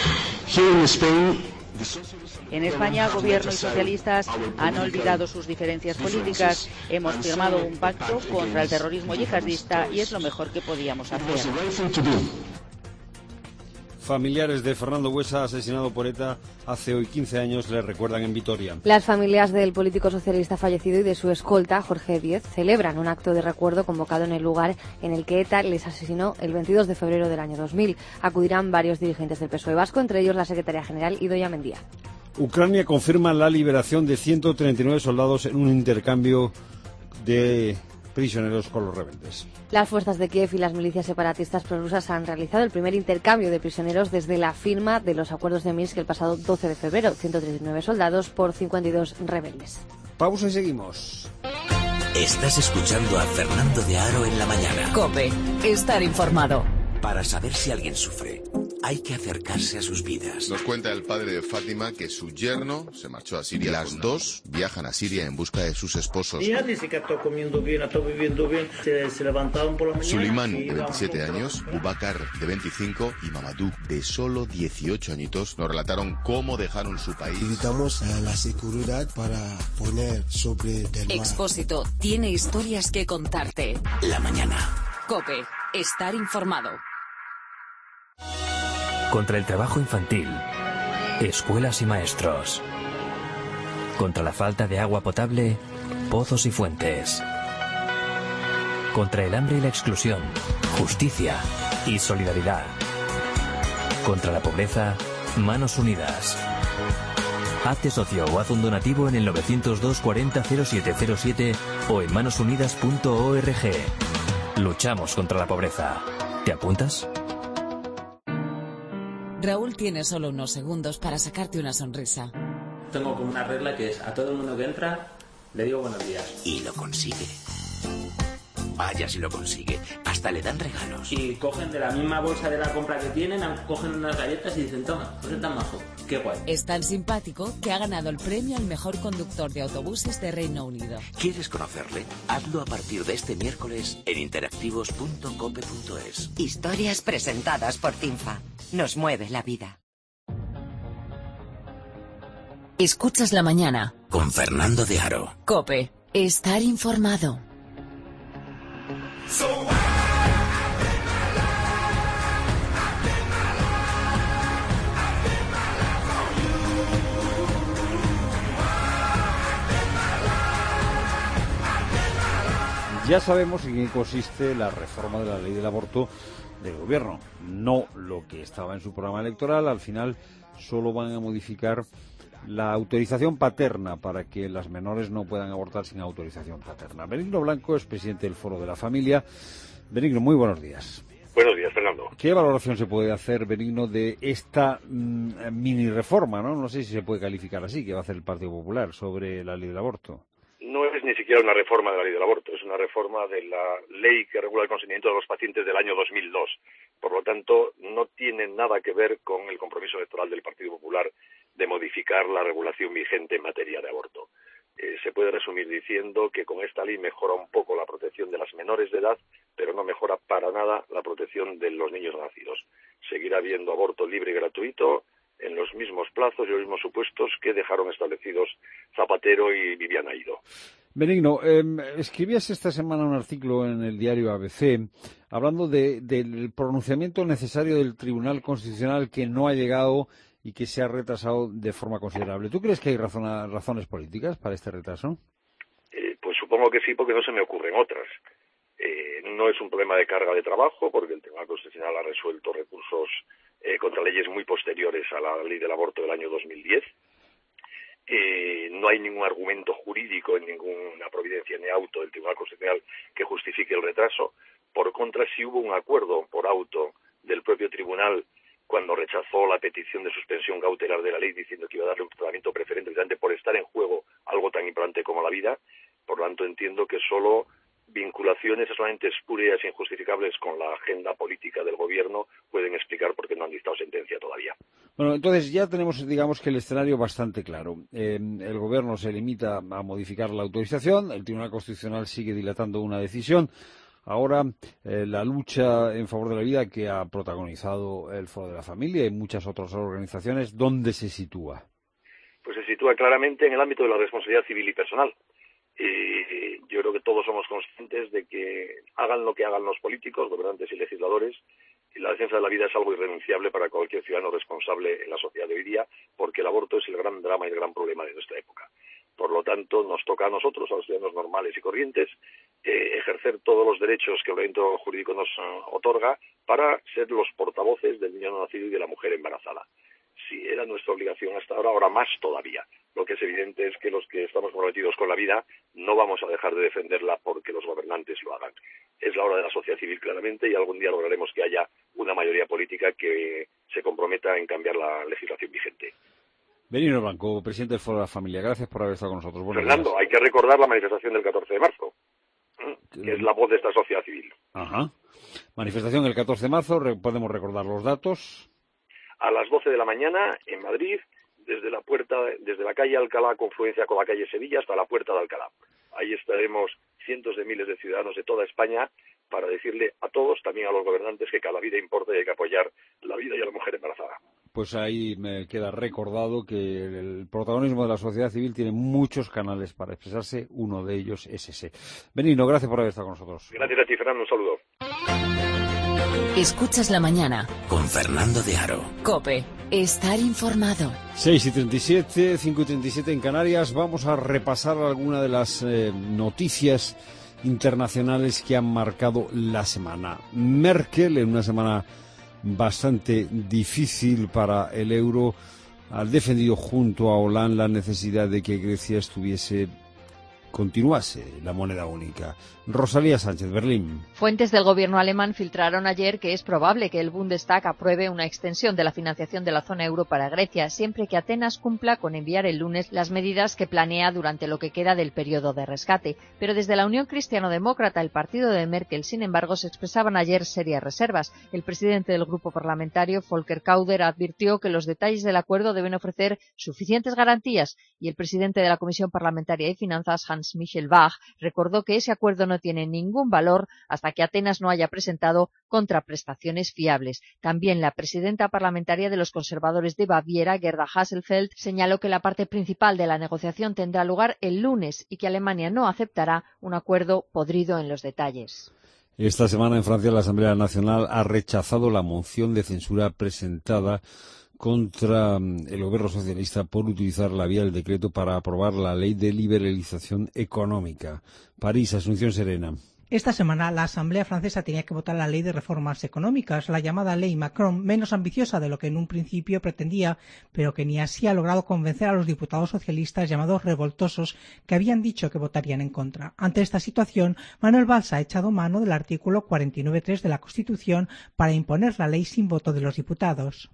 En España, gobierno y socialistas han olvidado sus diferencias políticas. Hemos firmado un pacto contra el terrorismo yihadista y es lo mejor que podíamos hacer. Familiares de Fernando Buesa, asesinado por ETA hace hoy quince años, le recuerdan en Vitoria. Las familias del político socialista fallecido y de su escolta, Jorge Díez, celebran un acto de recuerdo convocado en el lugar en el que ETA les asesinó el veintidós de febrero del año dos mil. Acudirán varios dirigentes del P S O E vasco, entre ellos la secretaria general Idoia Mendia. Ucrania confirma la liberación de ciento treinta y nueve soldados en un intercambio de prisioneros con los rebeldes. Las fuerzas de Kiev y las milicias separatistas prorrusas han realizado el primer intercambio de prisioneros desde la firma de los acuerdos de Minsk el pasado doce de febrero. ciento treinta y nueve soldados por cincuenta y dos rebeldes. Pausa y seguimos. Estás escuchando a Fernando de Aro en la mañana. COPE, estar informado. Para saber si alguien sufre, hay que acercarse a sus vidas. Nos cuenta el padre de Fátima que su yerno se marchó a Siria. Las dos viajan a Siria en busca de sus esposos. Y dice que está comiendo bien, está viviendo bien. Se, se levantaban por la mañana. Suleiman, de veintisiete años, Bubakar, de veinticinco, y Mamadou, de solo dieciocho añitos, nos relataron cómo dejaron su país. Necesitamos la seguridad para poner sobre del mar. Expósito tiene historias que contarte. La mañana. COPE, estar informado. Contra el trabajo infantil, escuelas y maestros. Contra la falta de agua potable, pozos y fuentes. Contra el hambre y la exclusión, justicia y solidaridad. Contra la pobreza, manos unidas. Hazte socio o haz un donativo en el novecientos dos cuarenta cero siete cero siete o en manosunidas punto org. Luchamos contra la pobreza. ¿Te apuntas? Raúl tiene solo unos segundos para sacarte una sonrisa. Tengo como una regla que es a todo el mundo que entra le digo buenos días. Y lo consigue. Vaya si lo consigue. Hasta le dan regalos. Y cogen de la misma bolsa de la compra que tienen, cogen unas galletas y dicen, toma, pues es tan majo. Qué guay. Es tan simpático que ha ganado el premio al mejor conductor de autobuses de Reino Unido. ¿Quieres conocerle? Hazlo a partir de este miércoles en interactivos punto cope punto es. Historias presentadas por Tinfa. Nos mueve la vida. Escuchas la mañana. Con Fernando de Aro. COPE. Estar informado. Ya sabemos en qué consiste la reforma de la ley del aborto del gobierno. No lo que estaba en su programa electoral, al final solo van a modificar la autorización paterna para que las menores no puedan abortar sin autorización paterna. Benigno Blanco es presidente del Foro de la Familia. Benigno, muy buenos días. Buenos días, Fernando. ¿Qué valoración se puede hacer, Benigno, de esta mmm, mini reforma, ¿no? No sé si se puede calificar así, que va a hacer el Partido Popular sobre la ley del aborto. No es ni siquiera una reforma de la ley del aborto, es una reforma de la ley que regula el consentimiento de los pacientes del año dos mil dos. Por lo tanto, no tiene nada que ver con el compromiso electoral del Partido Popular de modificar la regulación vigente en materia de aborto. Eh, se puede resumir diciendo que con esta ley mejora un poco la protección de las menores de edad, pero no mejora para nada la protección de los niños nacidos. Seguirá habiendo aborto libre y gratuito en los mismos plazos y los mismos supuestos que dejaron establecidos Zapatero y Viviana Ido. Benigno, eh, escribías esta semana un artículo en el diario A B C hablando de, del pronunciamiento necesario del Tribunal Constitucional que no ha llegado y que se ha retrasado de forma considerable. ¿Tú crees que hay razona, razones políticas para este retraso? Eh, pues supongo que sí, porque no se me ocurren otras. Eh, no es un problema de carga de trabajo, porque el Tribunal Constitucional ha resuelto recursos eh, contra leyes muy posteriores a la ley del aborto del año dos mil diez. Eh, no hay ningún argumento jurídico en ninguna providencia ni auto del Tribunal Constitucional que justifique el retraso. Por contra, sí hubo un acuerdo por auto del propio tribunal cuando rechazó la petición de suspensión cautelar de la ley, diciendo que iba a darle un tratamiento preferente precisamente por estar en juego algo tan importante como la vida. Por lo tanto, entiendo que solo vinculaciones solamente espurias e injustificables con la agenda política del gobierno pueden explicar por qué no han dictado sentencia todavía. Bueno, entonces ya tenemos, digamos, que el escenario bastante claro. Eh, el gobierno se limita a modificar la autorización, el Tribunal Constitucional sigue dilatando una decisión. Ahora, eh, la lucha en favor de la vida que ha protagonizado el Foro de la Familia y muchas otras organizaciones, ¿dónde se sitúa? Pues se sitúa claramente en el ámbito de la responsabilidad civil y personal. Eh, yo creo que todos somos conscientes de que hagan lo que hagan los políticos, gobernantes y legisladores, y la defensa de la vida es algo irrenunciable para cualquier ciudadano responsable en la sociedad de hoy día, porque el aborto es el gran drama y el gran problema de nuestra época. Por lo tanto, nos toca a nosotros, a los ciudadanos normales y corrientes, eh, ejercer todos los derechos que el ordenamiento jurídico nos uh, otorga para ser los portavoces del niño no nacido y de la mujer embarazada. Si era nuestra obligación hasta ahora, ahora más todavía. Lo que es evidente es que los que estamos comprometidos con la vida no vamos a dejar de defenderla porque los gobernantes lo hagan. Es la hora de la sociedad civil claramente y algún día lograremos que haya una mayoría política que se comprometa en cambiar la legislación vigente. Benigno Blanco, presidente del Foro de la Familia, gracias por haber estado con nosotros. Buenos Fernando, días. Hay que recordar la manifestación del catorce de marzo, que es la voz de esta sociedad civil. Ajá. Manifestación el catorce de marzo, re- podemos recordar los datos. A las doce de la mañana en Madrid, desde la puerta, desde la calle Alcalá, confluencia con la calle Sevilla, hasta la puerta de Alcalá. Ahí estaremos cientos de miles de ciudadanos de toda España para decirle a todos, también a los gobernantes, que cada vida importa y hay que apoyar la vida y a la mujer embarazada. Pues ahí me queda recordado que el protagonismo de la sociedad civil tiene muchos canales para expresarse, uno de ellos es ese. Benigno, gracias por haber estado con nosotros. Gracias a ti, Fernando, un saludo. Escuchas la mañana. Con Fernando de Aro. COPE. Estar informado. seis y treinta y siete, cinco y treinta y siete en Canarias. Vamos a repasar algunas de las eh, noticias internacionales que han marcado la semana. Merkel, en una semana bastante difícil para el euro, ha defendido junto a Hollande la necesidad de que Grecia estuviese continuase la moneda única. Rosalía Sánchez, Berlín. Fuentes del gobierno alemán filtraron ayer que es probable que el Bundestag apruebe una extensión de la financiación de la zona euro para Grecia, siempre que Atenas cumpla con enviar el lunes las medidas que planea durante lo que queda del periodo de rescate. Pero desde la Unión Cristiano-Demócrata, el partido de Merkel, sin embargo, se expresaban ayer serias reservas. El presidente del grupo parlamentario, Volker Kauder, advirtió que los detalles del acuerdo deben ofrecer suficientes garantías y el presidente de la Comisión Parlamentaria de Finanzas, Hans-Michel Bach, recordó que ese acuerdo no tiene ningún valor hasta que Atenas no haya presentado contraprestaciones fiables. También la presidenta parlamentaria de los conservadores de Baviera, Gerda Hasselfeld, señaló que la parte principal de la negociación tendrá lugar el lunes y que Alemania no aceptará un acuerdo podrido en los detalles. Esta semana en Francia la Asamblea Nacional ha rechazado la moción de censura presentada contra el gobierno socialista por utilizar la vía del decreto para aprobar la ley de liberalización económica. París, Asunción Serena. Esta semana la Asamblea francesa tenía que votar la ley de reformas económicas, la llamada ley Macron, menos ambiciosa de lo que en un principio pretendía, pero que ni así ha logrado convencer a los diputados socialistas llamados revoltosos que habían dicho que votarían en contra. Ante esta situación, Manuel Valls ha echado mano del artículo cuarenta y nueve punto tres de la Constitución para imponer la ley sin voto de los diputados.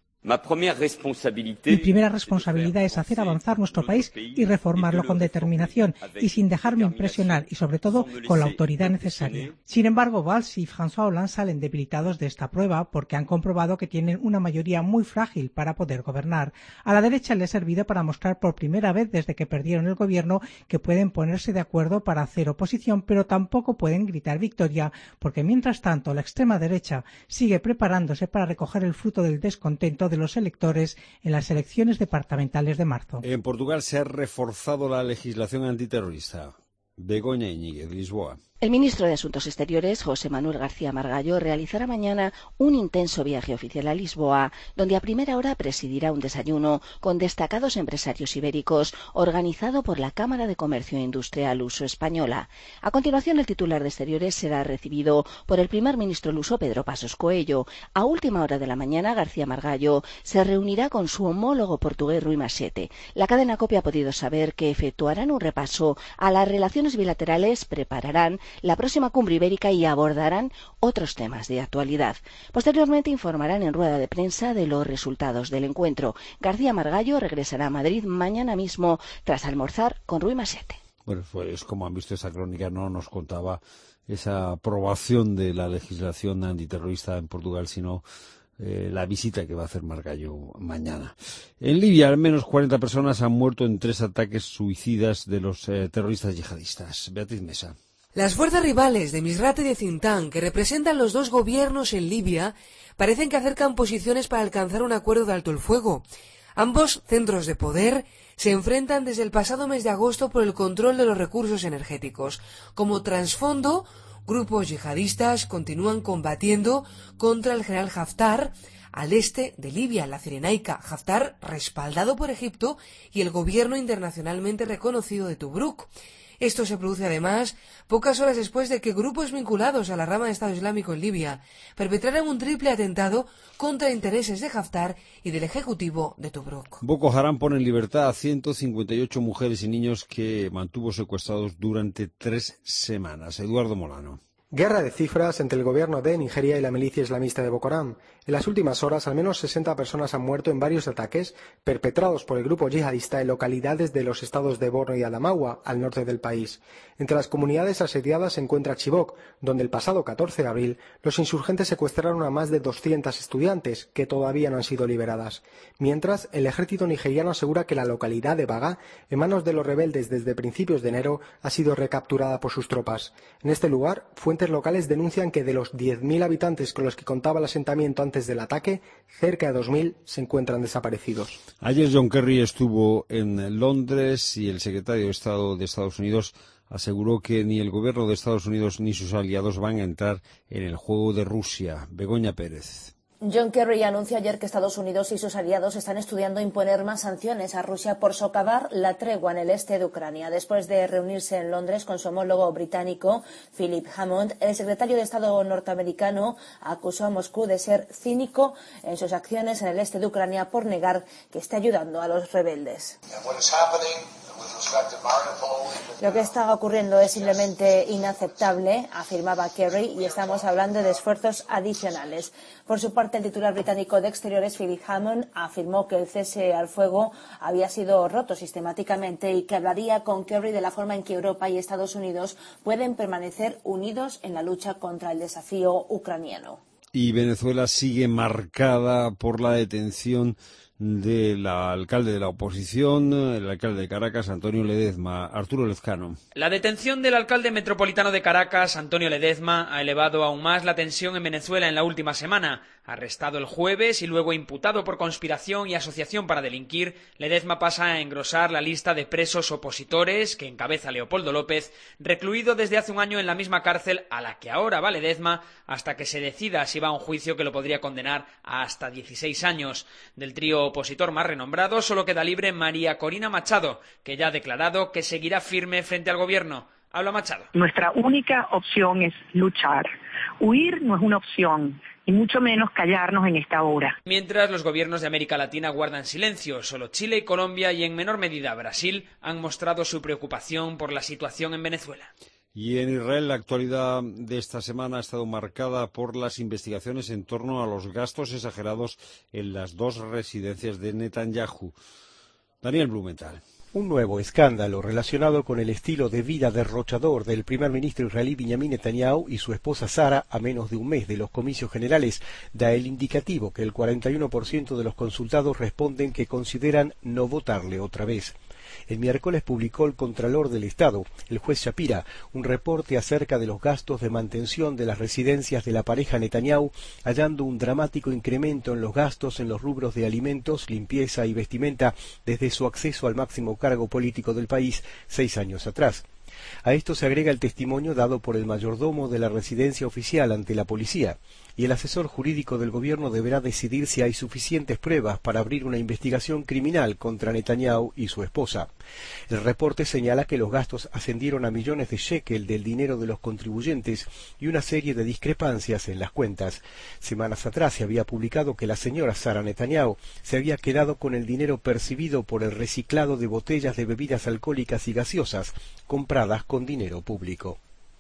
Mi primera responsabilidad es hacer avanzar nuestro país y reformarlo con determinación y sin dejarme impresionar y, sobre todo, con la autoridad necesaria. Sin embargo, Valls y François Hollande salen debilitados de esta prueba porque han comprobado que tienen una mayoría muy frágil para poder gobernar. A la derecha le ha servido para mostrar por primera vez desde que perdieron el gobierno que pueden ponerse de acuerdo para hacer oposición, pero tampoco pueden gritar victoria porque, mientras tanto, la extrema derecha sigue preparándose para recoger el fruto del descontento de de los electores en las elecciones departamentales de marzo. En Portugal se ha reforzado la legislación antiterrorista. Begoña Iñiguez, Lisboa. El ministro de Asuntos Exteriores, José Manuel García Margallo, realizará mañana un intenso viaje oficial a Lisboa, donde a primera hora presidirá un desayuno con destacados empresarios ibéricos organizado por la Cámara de Comercio e Industria luso española. A continuación, el titular de Exteriores será recibido por el primer ministro luso, Pedro Passos Coelho. A última hora de la mañana, García Margallo se reunirá con su homólogo portugués, Rui Machete. La cadena COPE ha podido saber que efectuarán un repaso a las relaciones bilaterales, prepararán la próxima cumbre ibérica y abordarán otros temas de actualidad. Posteriormente informarán en rueda de prensa de los resultados del encuentro. García Margallo regresará a Madrid mañana mismo tras almorzar con Rui Machete. Bueno, pues como han visto esa crónica, no nos contaba esa aprobación de la legislación antiterrorista en Portugal, sino Eh, la visita que va a hacer Margallo mañana. En Libia, al menos cuarenta personas han muerto en tres ataques suicidas de los eh, terroristas yihadistas. Beatriz Mesa. Las fuerzas rivales de Misrata y de Zintan, que representan los dos gobiernos en Libia, parecen que acercan posiciones para alcanzar un acuerdo de alto el fuego. Ambos centros de poder se enfrentan desde el pasado mes de agosto por el control de los recursos energéticos. Como trasfondo, grupos yihadistas continúan combatiendo contra el general Haftar al este de Libia, la Cirenaica. Haftar, respaldado por Egipto y el gobierno internacionalmente reconocido de Tobruk. Esto se produce además pocas horas después de que grupos vinculados a la rama de Estado Islámico en Libia perpetraran un triple atentado contra intereses de Haftar y del ejecutivo de Tobruk. Boko Haram pone en libertad a ciento cincuenta y ocho mujeres y niños que mantuvo secuestrados durante tres semanas. Eduardo Molano. Guerra de cifras entre el gobierno de Nigeria y la milicia islamista de Boko Haram. En las últimas horas, al menos sesenta personas han muerto en varios ataques perpetrados por el grupo yihadista en localidades de los estados de Borno y Adamawa, al norte del país. Entre las comunidades asediadas se encuentra Chibok, donde el pasado catorce de abril los insurgentes secuestraron a más de doscientas estudiantes, que todavía no han sido liberadas. Mientras, el ejército nigeriano asegura que la localidad de Baga, en manos de los rebeldes desde principios de enero, ha sido recapturada por sus tropas. En este lugar, fuentes locales denuncian que de los diez mil habitantes con los que contaba el asentamiento antes del ataque, cerca de dos mil se encuentran desaparecidos. Ayer John Kerry estuvo en Londres y el secretario de Estado de Estados Unidos aseguró que ni el gobierno de Estados Unidos ni sus aliados van a entrar en el juego de Rusia. Begoña Pérez. John Kerry anunció ayer que Estados Unidos y sus aliados están estudiando imponer más sanciones a Rusia por socavar la tregua en el este de Ucrania. Después de reunirse en Londres con su homólogo británico, Philip Hammond, el secretario de Estado norteamericano acusó a Moscú de ser cínico en sus acciones en el este de Ucrania por negar que esté ayudando a los rebeldes. Lo que está ocurriendo es simplemente inaceptable, afirmaba Kerry, y estamos hablando de esfuerzos adicionales. Por su parte, el titular británico de Exteriores, Philip Hammond, afirmó que el cese al fuego había sido roto sistemáticamente y que hablaría con Kerry de la forma en que Europa y Estados Unidos pueden permanecer unidos en la lucha contra el desafío ucraniano. Y Venezuela sigue marcada por la detención del alcalde de la oposición, el alcalde de Caracas, Antonio Ledezma. Arturo Lezcano. La detención del alcalde metropolitano de Caracas, Antonio Ledezma, ha elevado aún más la tensión en Venezuela en la última semana. Arrestado el jueves y luego imputado por conspiración y asociación para delinquir, Ledezma pasa a engrosar la lista de presos opositores que encabeza Leopoldo López, recluido desde hace un año en la misma cárcel a la que ahora va Ledezma hasta que se decida si va a un juicio que lo podría condenar a hasta dieciséis años. Del trío opositor más renombrado solo queda libre María Corina Machado, que ya ha declarado que seguirá firme frente al gobierno. Habla Machado. Nuestra única opción es luchar. Huir no es una opción, y mucho menos callarnos en esta hora. Mientras los gobiernos de América Latina guardan silencio, solo Chile y Colombia y en menor medida Brasil han mostrado su preocupación por la situación en Venezuela. Y en Israel la actualidad de esta semana ha estado marcada por las investigaciones en torno a los gastos exagerados en las dos residencias de Netanyahu. Daniel Blumenthal. Un nuevo escándalo relacionado con el estilo de vida derrochador del primer ministro israelí Benjamin Netanyahu y su esposa Sara a menos de un mes de los comicios generales da el indicativo que el cuarenta y uno por ciento de los consultados responden que consideran no votarle otra vez. El miércoles publicó el Contralor del Estado, el juez Shapira, un reporte acerca de los gastos de mantención de las residencias de la pareja Netanyahu, hallando un dramático incremento en los gastos en los rubros de alimentos, limpieza y vestimenta desde su acceso al máximo cargo político del país seis años atrás. A esto se agrega el testimonio dado por el mayordomo de la residencia oficial ante la policía, y el asesor jurídico del gobierno deberá decidir si hay suficientes pruebas para abrir una investigación criminal contra Netanyahu y su esposa. El reporte señala que los gastos ascendieron a millones de shekel del dinero de los contribuyentes y una serie de discrepancias en las cuentas. Semanas atrás se había publicado que la señora Sara Netanyahu se había quedado con el dinero percibido por el reciclado de botellas de bebidas alcohólicas y gaseosas compradas con dinero público.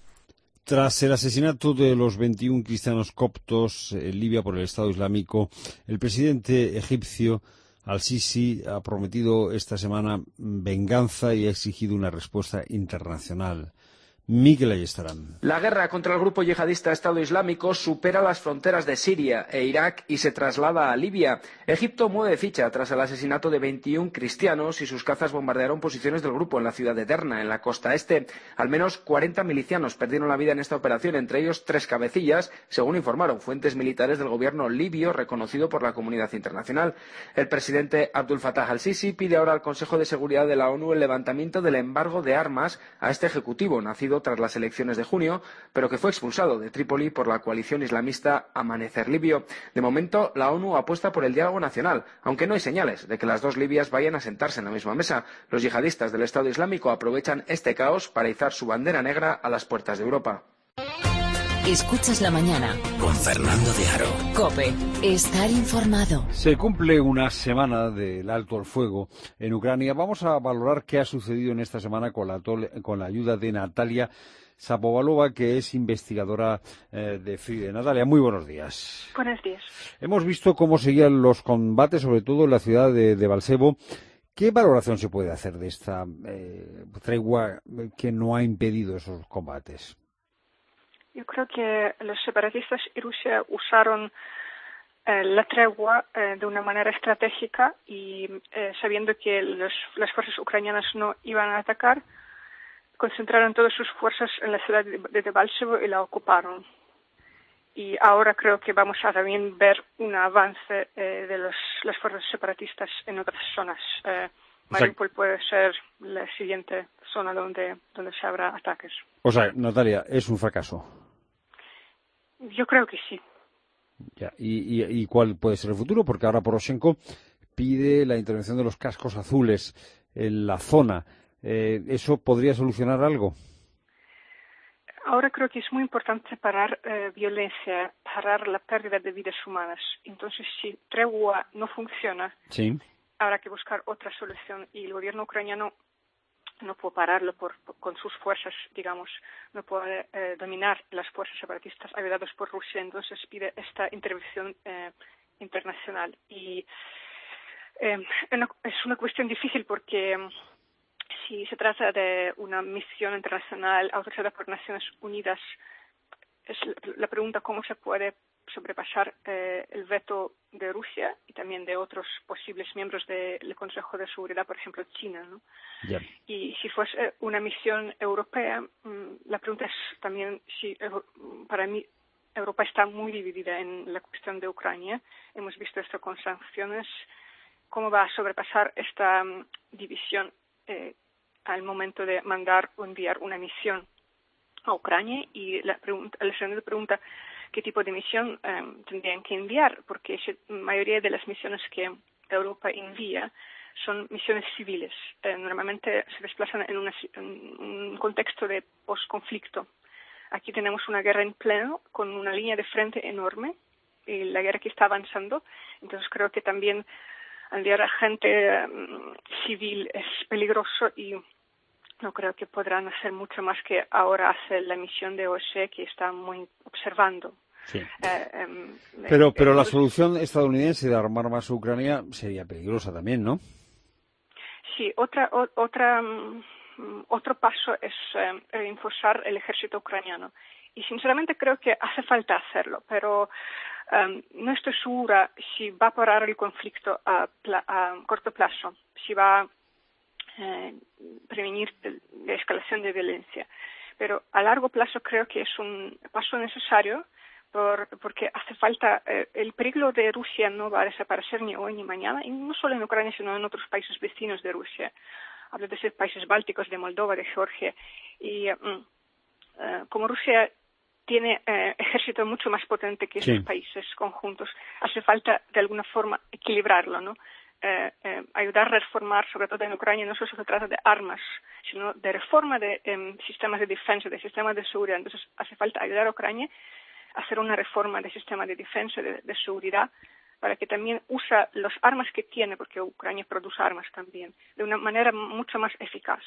Tras el asesinato de los veintiún cristianos coptos en Libia por el Estado Islámico, el presidente egipcio Al-Sisi ha prometido esta semana venganza y ha exigido una respuesta internacional. Miguel Ayestarán. La guerra contra el grupo yihadista Estado Islámico supera las fronteras de Siria e Irak y se traslada a Libia. Egipto mueve ficha tras el asesinato de veintiún cristianos y sus cazas bombardearon posiciones del grupo en la ciudad de Derna, en la costa este. Al menos cuarenta milicianos perdieron la vida en esta operación, entre ellos tres cabecillas, según informaron fuentes militares del gobierno libio reconocido por la comunidad internacional. El presidente Abdul Fattah al-Sisi pide ahora al Consejo de Seguridad de la ONU el levantamiento del embargo de armas a este ejecutivo nacido tras las elecciones de junio, pero que fue expulsado de Trípoli por la coalición islamista Amanecer Libio. De momento, la ONU apuesta por el diálogo nacional, aunque no hay señales de que las dos Libias vayan a sentarse en la misma mesa. Los yihadistas del Estado Islámico aprovechan este caos para izar su bandera negra a las puertas de Europa. Escuchas la mañana con Fernando de Aro. COPE. Estar informado. Se cumple una semana del alto al fuego en Ucrania. Vamos a valorar qué ha sucedido en esta semana con la, con la ayuda de Natalia Sapovalova, que es investigadora eh, de FIDE. Natalia, muy buenos días. Buenos días. Hemos visto cómo seguían los combates, sobre todo en la ciudad de, de Balsevo. ¿Qué valoración se puede hacer de esta eh, tregua que no ha impedido esos combates? Yo creo que los separatistas y Rusia usaron eh, la tregua eh, de una manera estratégica y eh, sabiendo que los, las fuerzas ucranianas no iban a atacar, concentraron todas sus fuerzas en la ciudad de, de Debaltsevo y la ocuparon. Y ahora creo que vamos a también ver un avance eh, de los, las fuerzas separatistas en otras zonas. Eh, Mariupol puede ser la siguiente zona donde, donde se habrá ataques. O sea, Natalia, es un fracaso. Yo creo que sí. Ya. ¿Y, y, y cuál puede ser el futuro? Porque ahora Poroshenko pide la intervención de los cascos azules en la zona. Eh, ¿Eso podría solucionar algo? Ahora creo que es muy importante parar eh, violencia, parar la pérdida de vidas humanas. Entonces, si tregua no funciona, sí, habrá que buscar otra solución. Y el gobierno ucraniano no puede pararlo por, por, con sus fuerzas, digamos, no puede eh, dominar las fuerzas separatistas ayudadas por Rusia, entonces pide esta intervención eh, internacional. Y eh, es una cuestión difícil porque eh, si se trata de una misión internacional autorizada por Naciones Unidas, es la pregunta cómo se puede sobrepasar eh, el veto de Rusia y también de otros posibles miembros del Consejo de Seguridad, por ejemplo China, ¿no? Yeah. Y si fuese una misión europea, la pregunta es también si, para mí, Europa está muy dividida en la cuestión de Ucrania. Hemos visto esto con sanciones. ¿Cómo va a sobrepasar esta um, división eh, al momento de mandar o enviar una misión a Ucrania? Y la, pregunta, la segunda pregunta, ¿qué tipo de misión um, tendrían que enviar? Porque la mayoría de las misiones que Europa envía son misiones civiles. Eh, normalmente se desplazan en, una, en un contexto de posconflicto. Aquí tenemos una guerra en pleno, con una línea de frente enorme, y la guerra que está avanzando. Entonces creo que también enviar a gente um, civil es peligroso y no creo que podrán hacer mucho más que ahora hacer la misión de O S C E, que está muy observando. Sí. Eh, um, pero eh, pero eh, la solución estadounidense de armar más a Ucrania sería peligrosa también, ¿no? Sí, otra, o, otra, um, otro paso es um, reforzar el ejército ucraniano. Y sinceramente creo que hace falta hacerlo, pero um, no estoy segura si va a parar el conflicto a, pla a corto plazo, si va a eh, prevenir la escalación de violencia. Pero a largo plazo creo que es un paso necesario por, porque hace falta, eh, el peligro de Rusia no va a desaparecer ni hoy ni mañana, y no solo en Ucrania, sino en otros países vecinos de Rusia. Hablo de esos países bálticos, de Moldova, de Georgia. Y uh, uh, como Rusia tiene eh, ejército mucho más potente que esos sí. países conjuntos, hace falta de alguna forma equilibrarlo, ¿no? Eh, eh, ayudar a reformar, sobre todo en Ucrania, no solo se trata de armas, sino de reforma de eh, sistemas de defensa, de sistemas de seguridad. Entonces hace falta ayudar a Ucrania a hacer una reforma del sistema de defensa, de, de seguridad, para que también use las armas que tiene, porque Ucrania produce armas también, de una manera mucho más eficaz.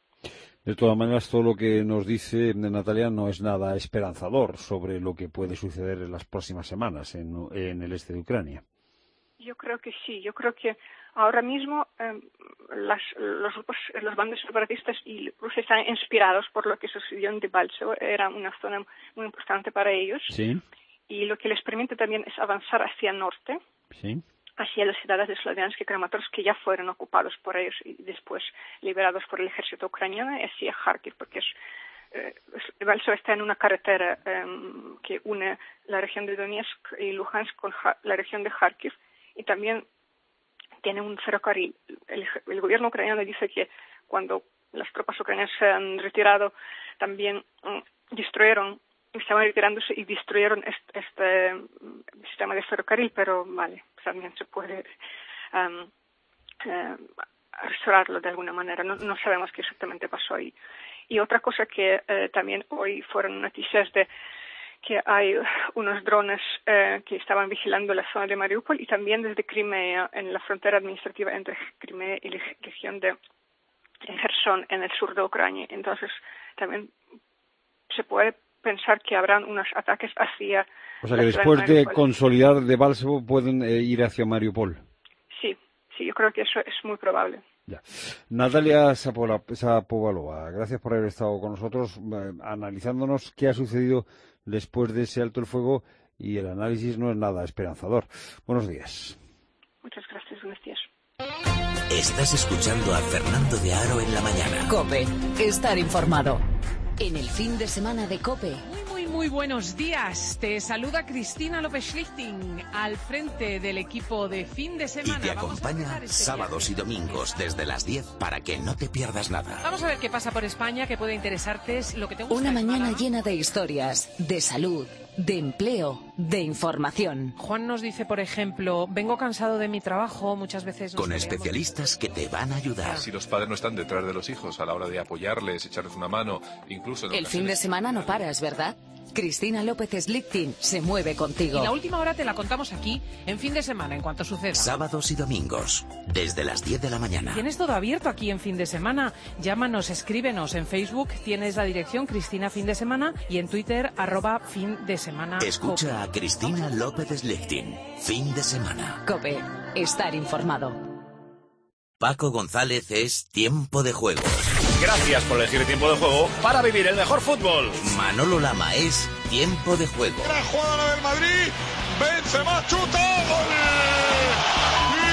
De todas maneras, todo lo que nos dice Natalia no es nada esperanzador sobre lo que puede suceder en las próximas semanas en, en el este de Ucrania. Yo creo que sí. Yo creo que ahora mismo eh, las, los grupos, los bandos separatistas y Rusia están inspirados por lo que sucedió en Debaltsevo. Era una zona muy importante para ellos. Sí. Y lo que les permite también es avanzar hacia el norte. Sí. Hacia las ciudades de Sloviansk y Kramatorsk, que ya fueron ocupados por ellos y después liberados por el ejército ucraniano, y hacia Kharkiv, porque es, eh, Debaltsevo está en una carretera eh, que une la región de Donetsk y Luhansk con ja la región de Kharkiv, y también tiene un ferrocarril. El, el gobierno ucraniano dice que cuando las tropas ucranianas se han retirado, también um, destruyeron estaban retirándose y destruyeron este, este um, sistema de ferrocarril, pero vale, también se puede um, uh, restaurarlo de alguna manera. No, no sabemos qué exactamente pasó ahí. Y otra cosa que uh, también hoy fueron noticias de que hay unos drones uh, que estaban vigilando la zona de Mariupol y también desde Crimea, en la frontera administrativa entre Crimea y la región de Gerson, en el sur de Ucrania. Entonces, también se puede pensar que habrán unos ataques hacia... O sea que después de consolidar Debaltsevo pueden eh, ir hacia Mariupol. Sí, sí, yo creo que eso es muy probable. Ya. Natalia Shapovalova, gracias por haber estado con nosotros eh, analizándonos qué ha sucedido después de ese alto el fuego, y el análisis no es nada esperanzador. Buenos días. Muchas gracias, buenos días. Estás escuchando a Fernando de Aro en la mañana. COPE, estar informado. En el fin de semana de COPE. Muy, muy, muy buenos días. Te saluda Cristina López-Schlichting al frente del equipo de fin de semana. Y te acompaña este sábados viaje. y domingos desde las diez para que no te pierdas nada. Vamos a ver qué pasa por España, que puede interesarte, es lo que te gusta. Una mañana llena de historias, de salud, de empleo, de información. Juan nos dice, por ejemplo, vengo cansado de mi trabajo, muchas veces... Con especialistas que te van a ayudar. Si los padres no están detrás de los hijos a la hora de apoyarles, echarles una mano, incluso... El fin de semana no paras, ¿verdad? Cristina López-Schlichting se mueve contigo. Y la última hora te la contamos aquí, en fin de semana, en cuanto suceda. Sábados y domingos, desde las diez de la mañana. Tienes todo abierto aquí en fin de semana. Llámanos, escríbenos en Facebook, tienes la dirección Cristina Fin de Semana, y en Twitter, arroba fin de semana. Escucha COPE. A Cristina López-Schlichting, fin de semana. COPE, estar informado. Paco González es Tiempo de Juego. Gracias por elegir Tiempo de Juego para vivir el mejor fútbol. Manolo Lama es Tiempo de Juego. La jugada del Madrid, Benzema chuta, gol. Y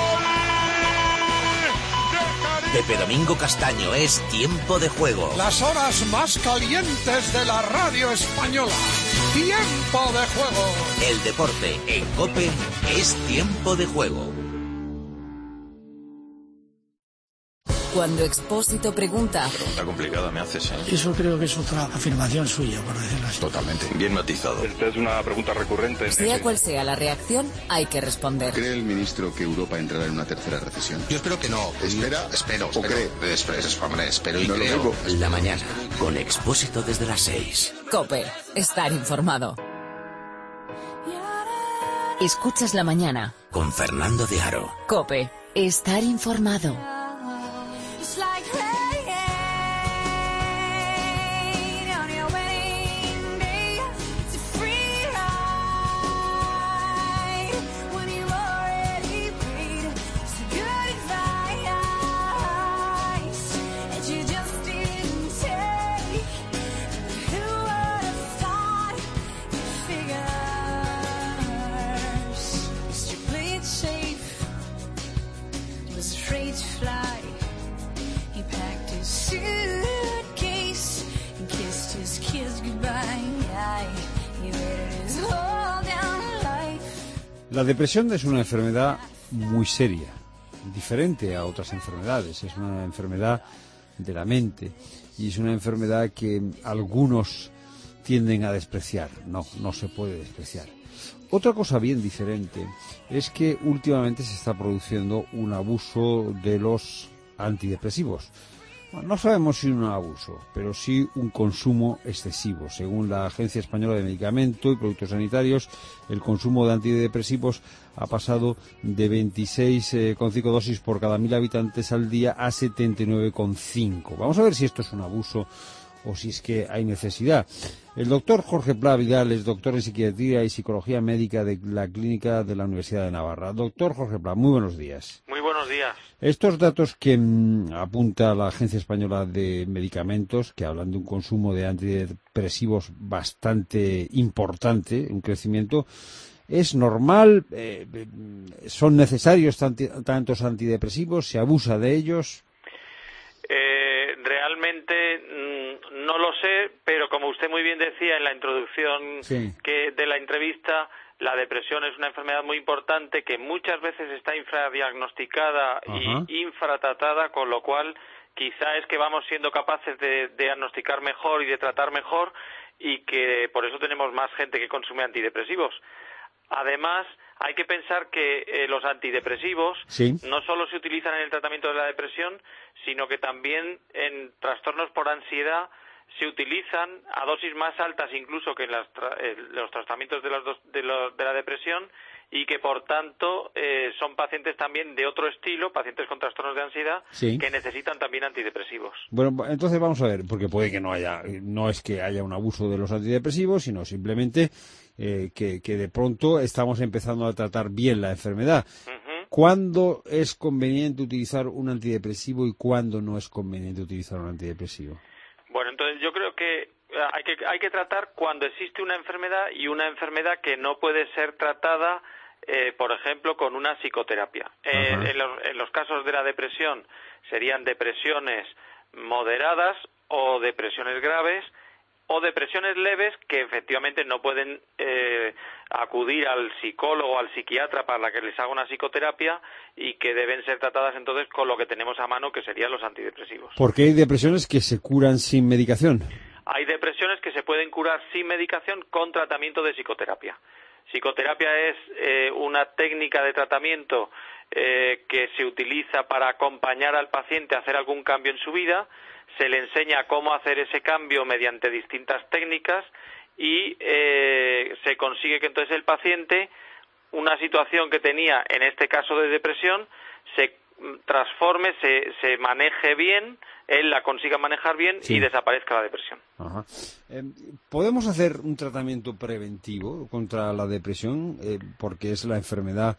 gol. Pepe Domingo Castaño es Tiempo de Juego. Las horas más calientes de la radio española. Tiempo de Juego. El deporte en COPE es Tiempo de Juego. Cuando Expósito pregunta... Pregunta complicada me haces, ¿eh? Eso creo que es otra afirmación suya, por decirlo así. Totalmente. Bien matizado. Esta es una pregunta recurrente. Sea cual sea la reacción, hay que responder. ¿Cree el ministro que Europa entrará en una tercera recesión? Yo espero que no. ¿Espera? Espero. ¿O cree? Espero, espero, espero y No lo creo. digo. La mañana, con Expósito desde las seis. COPE. Estar informado. Escuchas La Mañana. Con Fernando de Aro. COPE. Estar informado. La depresión es una enfermedad muy seria, diferente a otras enfermedades. Es una enfermedad de la mente y es una enfermedad que algunos tienden a despreciar. No, no se puede despreciar. Otra cosa bien diferente es que últimamente se está produciendo un abuso de los antidepresivos. No sabemos si un abuso, pero sí un consumo excesivo. Según la Agencia Española de Medicamentos y Productos Sanitarios, el consumo de antidepresivos ha pasado de veintiséis coma cinco dosis por cada mil habitantes al día a setenta y nueve coma cinco. Vamos a ver si esto es un abuso o si es que hay necesidad. El doctor Jorge Pla Vidal es doctor en Psiquiatría y Psicología Médica de la Clínica de la Universidad de Navarra. Doctor Jorge Pla, muy buenos días. Muy buenos días. Estos datos que mmm, apunta la Agencia Española de Medicamentos, que hablan de un consumo de antidepresivos bastante importante, un crecimiento, ¿es normal? Eh, ¿Son necesarios tanti- tantos antidepresivos? ¿Se abusa de ellos? Eh, realmente mmm, no lo sé, pero como usted muy bien decía en la introducción sí. que de la entrevista, la depresión es una enfermedad muy importante que muchas veces está infradiagnosticada Ajá. y infratratada, con lo cual quizá es que vamos siendo capaces de, de diagnosticar mejor y de tratar mejor y que por eso tenemos más gente que consume antidepresivos. Además, hay que pensar que eh, los antidepresivos sí. no solo se utilizan en el tratamiento de la depresión, sino que también en trastornos por ansiedad se utilizan a dosis más altas incluso que en las tra- eh, los tratamientos de, las dos, de, lo, de la depresión y que por tanto eh, son pacientes también de otro estilo, pacientes con trastornos de ansiedad sí. que necesitan también antidepresivos. Bueno, entonces vamos a ver, porque puede que no haya, no es que haya un abuso de los antidepresivos, sino simplemente eh, que, que de pronto estamos empezando a tratar bien la enfermedad. Uh-huh. ¿Cuándo es conveniente utilizar un antidepresivo y cuándo no es conveniente utilizar un antidepresivo? Bueno, entonces yo creo que hay que hay que tratar cuando existe una enfermedad y una enfermedad que no puede ser tratada, eh, por ejemplo, con una psicoterapia. Eh, en, los, en los casos de la depresión serían depresiones moderadas o depresiones graves o depresiones leves que efectivamente no pueden eh, acudir al psicólogo o al psiquiatra para que les haga una psicoterapia y que deben ser tratadas entonces con lo que tenemos a mano, que serían los antidepresivos. Porque hay depresiones que se curan sin medicación. Hay depresiones que se pueden curar sin medicación con tratamiento de psicoterapia. Psicoterapia es eh, una técnica de tratamiento eh, que se utiliza para acompañar al paciente a hacer algún cambio en su vida. Se le enseña cómo hacer ese cambio mediante distintas técnicas y eh, se consigue que entonces el paciente, una situación que tenía, en este caso de depresión, se transforme, se, se maneje bien, él la consiga manejar bien sí. y desaparezca la depresión. Ajá. Eh, ¿Podemos hacer un tratamiento preventivo contra la depresión? Eh, porque es la enfermedad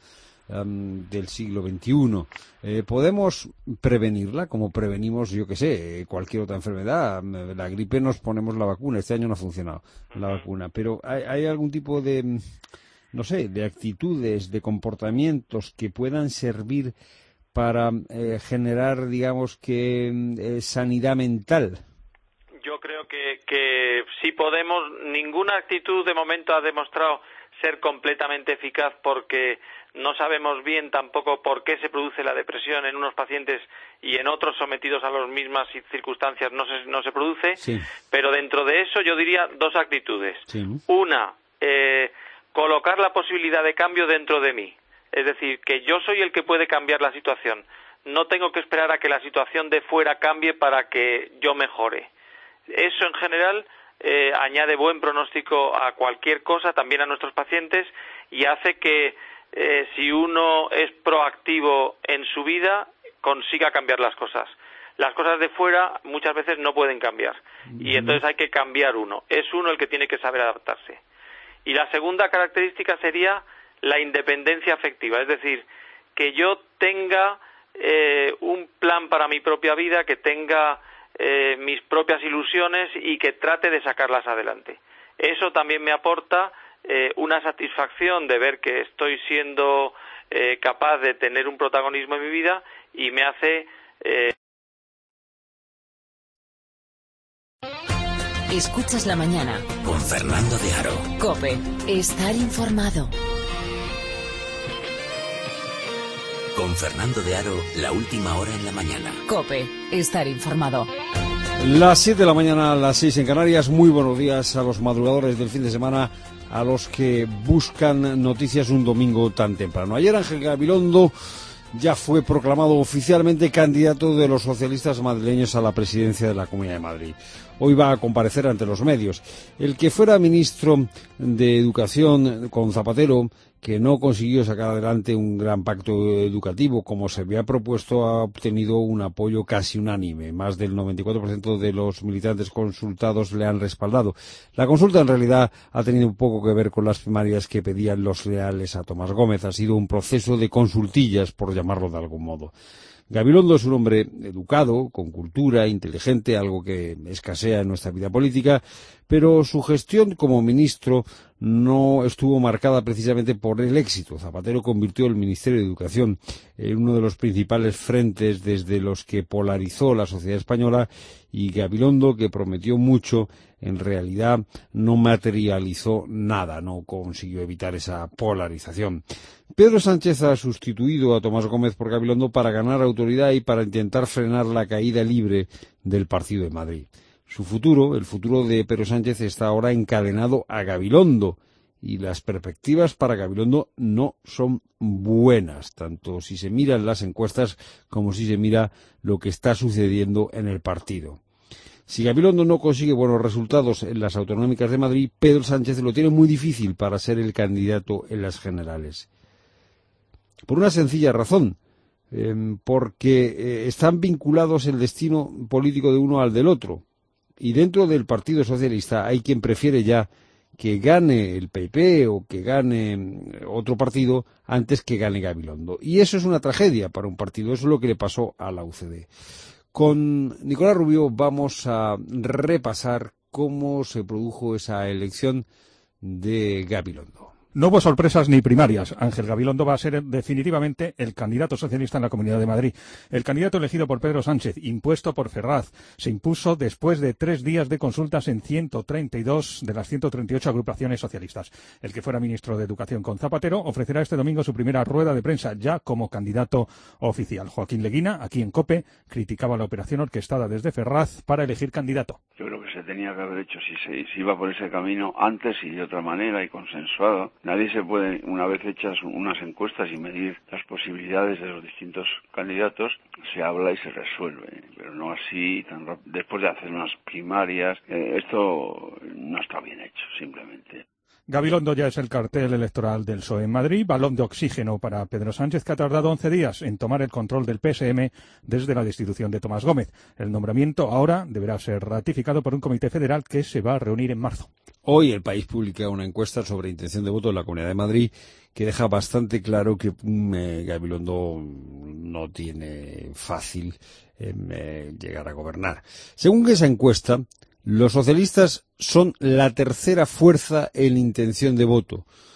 um, del siglo veintiuno. Eh, ¿Podemos prevenirla como prevenimos, yo qué sé, cualquier otra enfermedad? La gripe nos ponemos la vacuna, este año no ha funcionado la uh-huh. vacuna, pero ¿hay, hay algún tipo de, no sé, de actitudes, de comportamientos que puedan servir para eh, generar, digamos, que eh, sanidad mental? Yo creo que, que si Podemos, ninguna actitud de momento ha demostrado ser completamente eficaz porque no sabemos bien tampoco por qué se produce la depresión en unos pacientes y en otros sometidos a las mismas circunstancias no se, no se produce, sí. Pero dentro de eso yo diría dos actitudes. Sí. Una, eh, colocar la posibilidad de cambio dentro de mí, es decir, que yo soy el que puede cambiar la situación, no tengo que esperar a que la situación de fuera cambie para que yo mejore. Eso en general eh, añade buen pronóstico a cualquier cosa, también a nuestros pacientes, y hace que eh, si uno es proactivo en su vida, consiga cambiar las cosas. Las cosas de fuera muchas veces no pueden cambiar, y entonces hay que cambiar uno. Es uno el que tiene que saber adaptarse. Y la segunda característica sería la independencia afectiva, es decir, que yo tenga eh, un plan para mi propia vida, que tenga eh, mis propias ilusiones y que trate de sacarlas adelante. Eso también me aporta eh, una satisfacción de ver que estoy siendo eh, capaz de tener un protagonismo en mi vida y me hace... Eh... Escuchas la mañana con Fernando de Aro. COPE. Estar informado. Con Fernando de Aro, la última hora en la mañana. COPE. Estar informado. Las siete de la mañana, las seis en Canarias. Muy buenos días a los madrugadores del fin de semana, a los que buscan noticias un domingo tan temprano. Ayer Ángel Gabilondo ya fue proclamado oficialmente candidato de los socialistas madrileños a la presidencia de la Comunidad de Madrid. Hoy va a comparecer ante los medios. El que fuera ministro de Educación con Zapatero, que no consiguió sacar adelante un gran pacto educativo como se había propuesto, ha obtenido un apoyo casi unánime. Más del noventa y cuatro por ciento de los militantes consultados le han respaldado. La consulta en realidad ha tenido un poco que ver con las primarias que pedían los leales a Tomás Gómez. Ha sido un proceso de consultillas, por llamarlo de algún modo. Gabilondo es un hombre educado, con cultura, inteligente, algo que escasea en nuestra vida política, pero su gestión como ministro no estuvo marcada precisamente por el éxito. Zapatero convirtió el Ministerio de Educación en uno de los principales frentes desde los que polarizó la sociedad española, y Gabilondo, que prometió mucho, en realidad no materializó nada, no consiguió evitar esa polarización. Pedro Sánchez ha sustituido a Tomás Gómez por Gabilondo para ganar autoridad y para intentar frenar la caída libre del Partido de Madrid. Su futuro, el futuro de Pedro Sánchez, está ahora encadenado a Gabilondo, y las perspectivas para Gabilondo no son buenas, tanto si se miran las encuestas como si se mira lo que está sucediendo en el partido. Si Gabilondo no consigue buenos resultados en las autonómicas de Madrid, Pedro Sánchez lo tiene muy difícil para ser el candidato en las generales. Por una sencilla razón, eh, porque eh, están vinculados el destino político de uno al del otro. Y dentro del Partido Socialista hay quien prefiere ya que gane el P P o que gane otro partido antes que gane Gabilondo. Y eso es una tragedia para un partido. Eso es lo que le pasó a la U C D. Con Nicolás Rubio vamos a repasar cómo se produjo esa elección de Gabilondo. No hubo sorpresas ni primarias. Ángel Gabilondo va a ser definitivamente el candidato socialista en la Comunidad de Madrid. El candidato elegido por Pedro Sánchez, impuesto por Ferraz, se impuso después de tres días de consultas en ciento treinta y dos de las ciento treinta y ocho agrupaciones socialistas. El que fuera ministro de Educación con Zapatero ofrecerá este domingo su primera rueda de prensa ya como candidato oficial. Joaquín Leguina, aquí en COPE, criticaba la operación orquestada desde Ferraz para elegir candidato. Yo creo que se tenía que haber hecho si se si iba por ese camino antes y de otra manera y consensuado. Nadie se puede, una vez hechas unas encuestas y medir las posibilidades de los distintos candidatos, se habla y se resuelve, pero no así, tan rápido. Después de hacer unas primarias, eh, esto no está bien hecho, simplemente. Gabilondo ya es el cartel electoral del P S O E en Madrid, balón de oxígeno para Pedro Sánchez, que ha tardado once días en tomar el control del P S M desde la destitución de Tomás Gómez. El nombramiento ahora deberá ser ratificado por un comité federal que se va a reunir en marzo. Hoy El País publica una encuesta sobre intención de voto en la Comunidad de Madrid que deja bastante claro que eh, Gabilondo no tiene fácil eh, llegar a gobernar. Según esa encuesta, los socialistas son la tercera fuerza en intención de voto.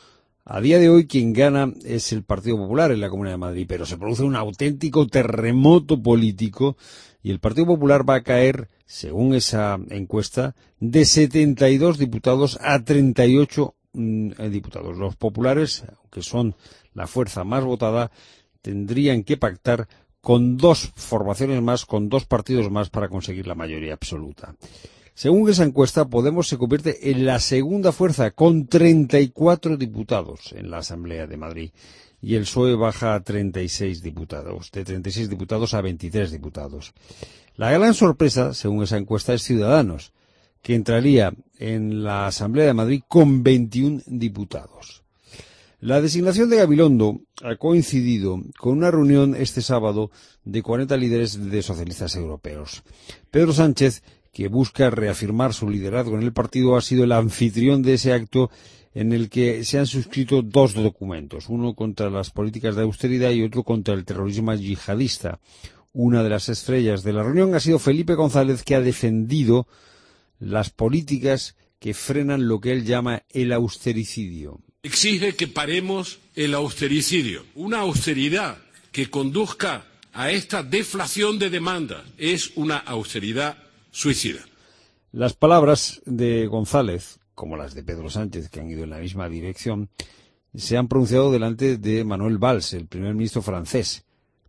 A día de hoy quien gana es el Partido Popular en la Comunidad de Madrid, pero se produce un auténtico terremoto político y el Partido Popular va a caer, según esa encuesta, de setenta y dos diputados a treinta y ocho mmm, diputados. Los populares, aunque son la fuerza más votada, tendrían que pactar con dos formaciones más, con dos partidos más para conseguir la mayoría absoluta. Según esa encuesta, Podemos se convierte en la segunda fuerza con treinta y cuatro diputados en la Asamblea de Madrid y el P S O E baja a treinta y seis diputados, de treinta y seis diputados a veintitrés diputados. La gran sorpresa, según esa encuesta, es Ciudadanos, que entraría en la Asamblea de Madrid con veintiún diputados. La designación de Gabilondo ha coincidido con una reunión este sábado de cuarenta líderes de socialistas europeos. Pedro Sánchez, que busca reafirmar su liderazgo en el partido, ha sido el anfitrión de ese acto en el que se han suscrito dos documentos, uno contra las políticas de austeridad y otro contra el terrorismo yihadista. Una de las estrellas de la reunión ha sido Felipe González, que ha defendido las políticas que frenan lo que él llama el austericidio. Exige que paremos el austericidio, una austeridad que conduzca a esta deflación de demanda. Es una austeridad suicida. Las palabras de González, como las de Pedro Sánchez, que han ido en la misma dirección, se han pronunciado delante de Manuel Valls, el primer ministro francés.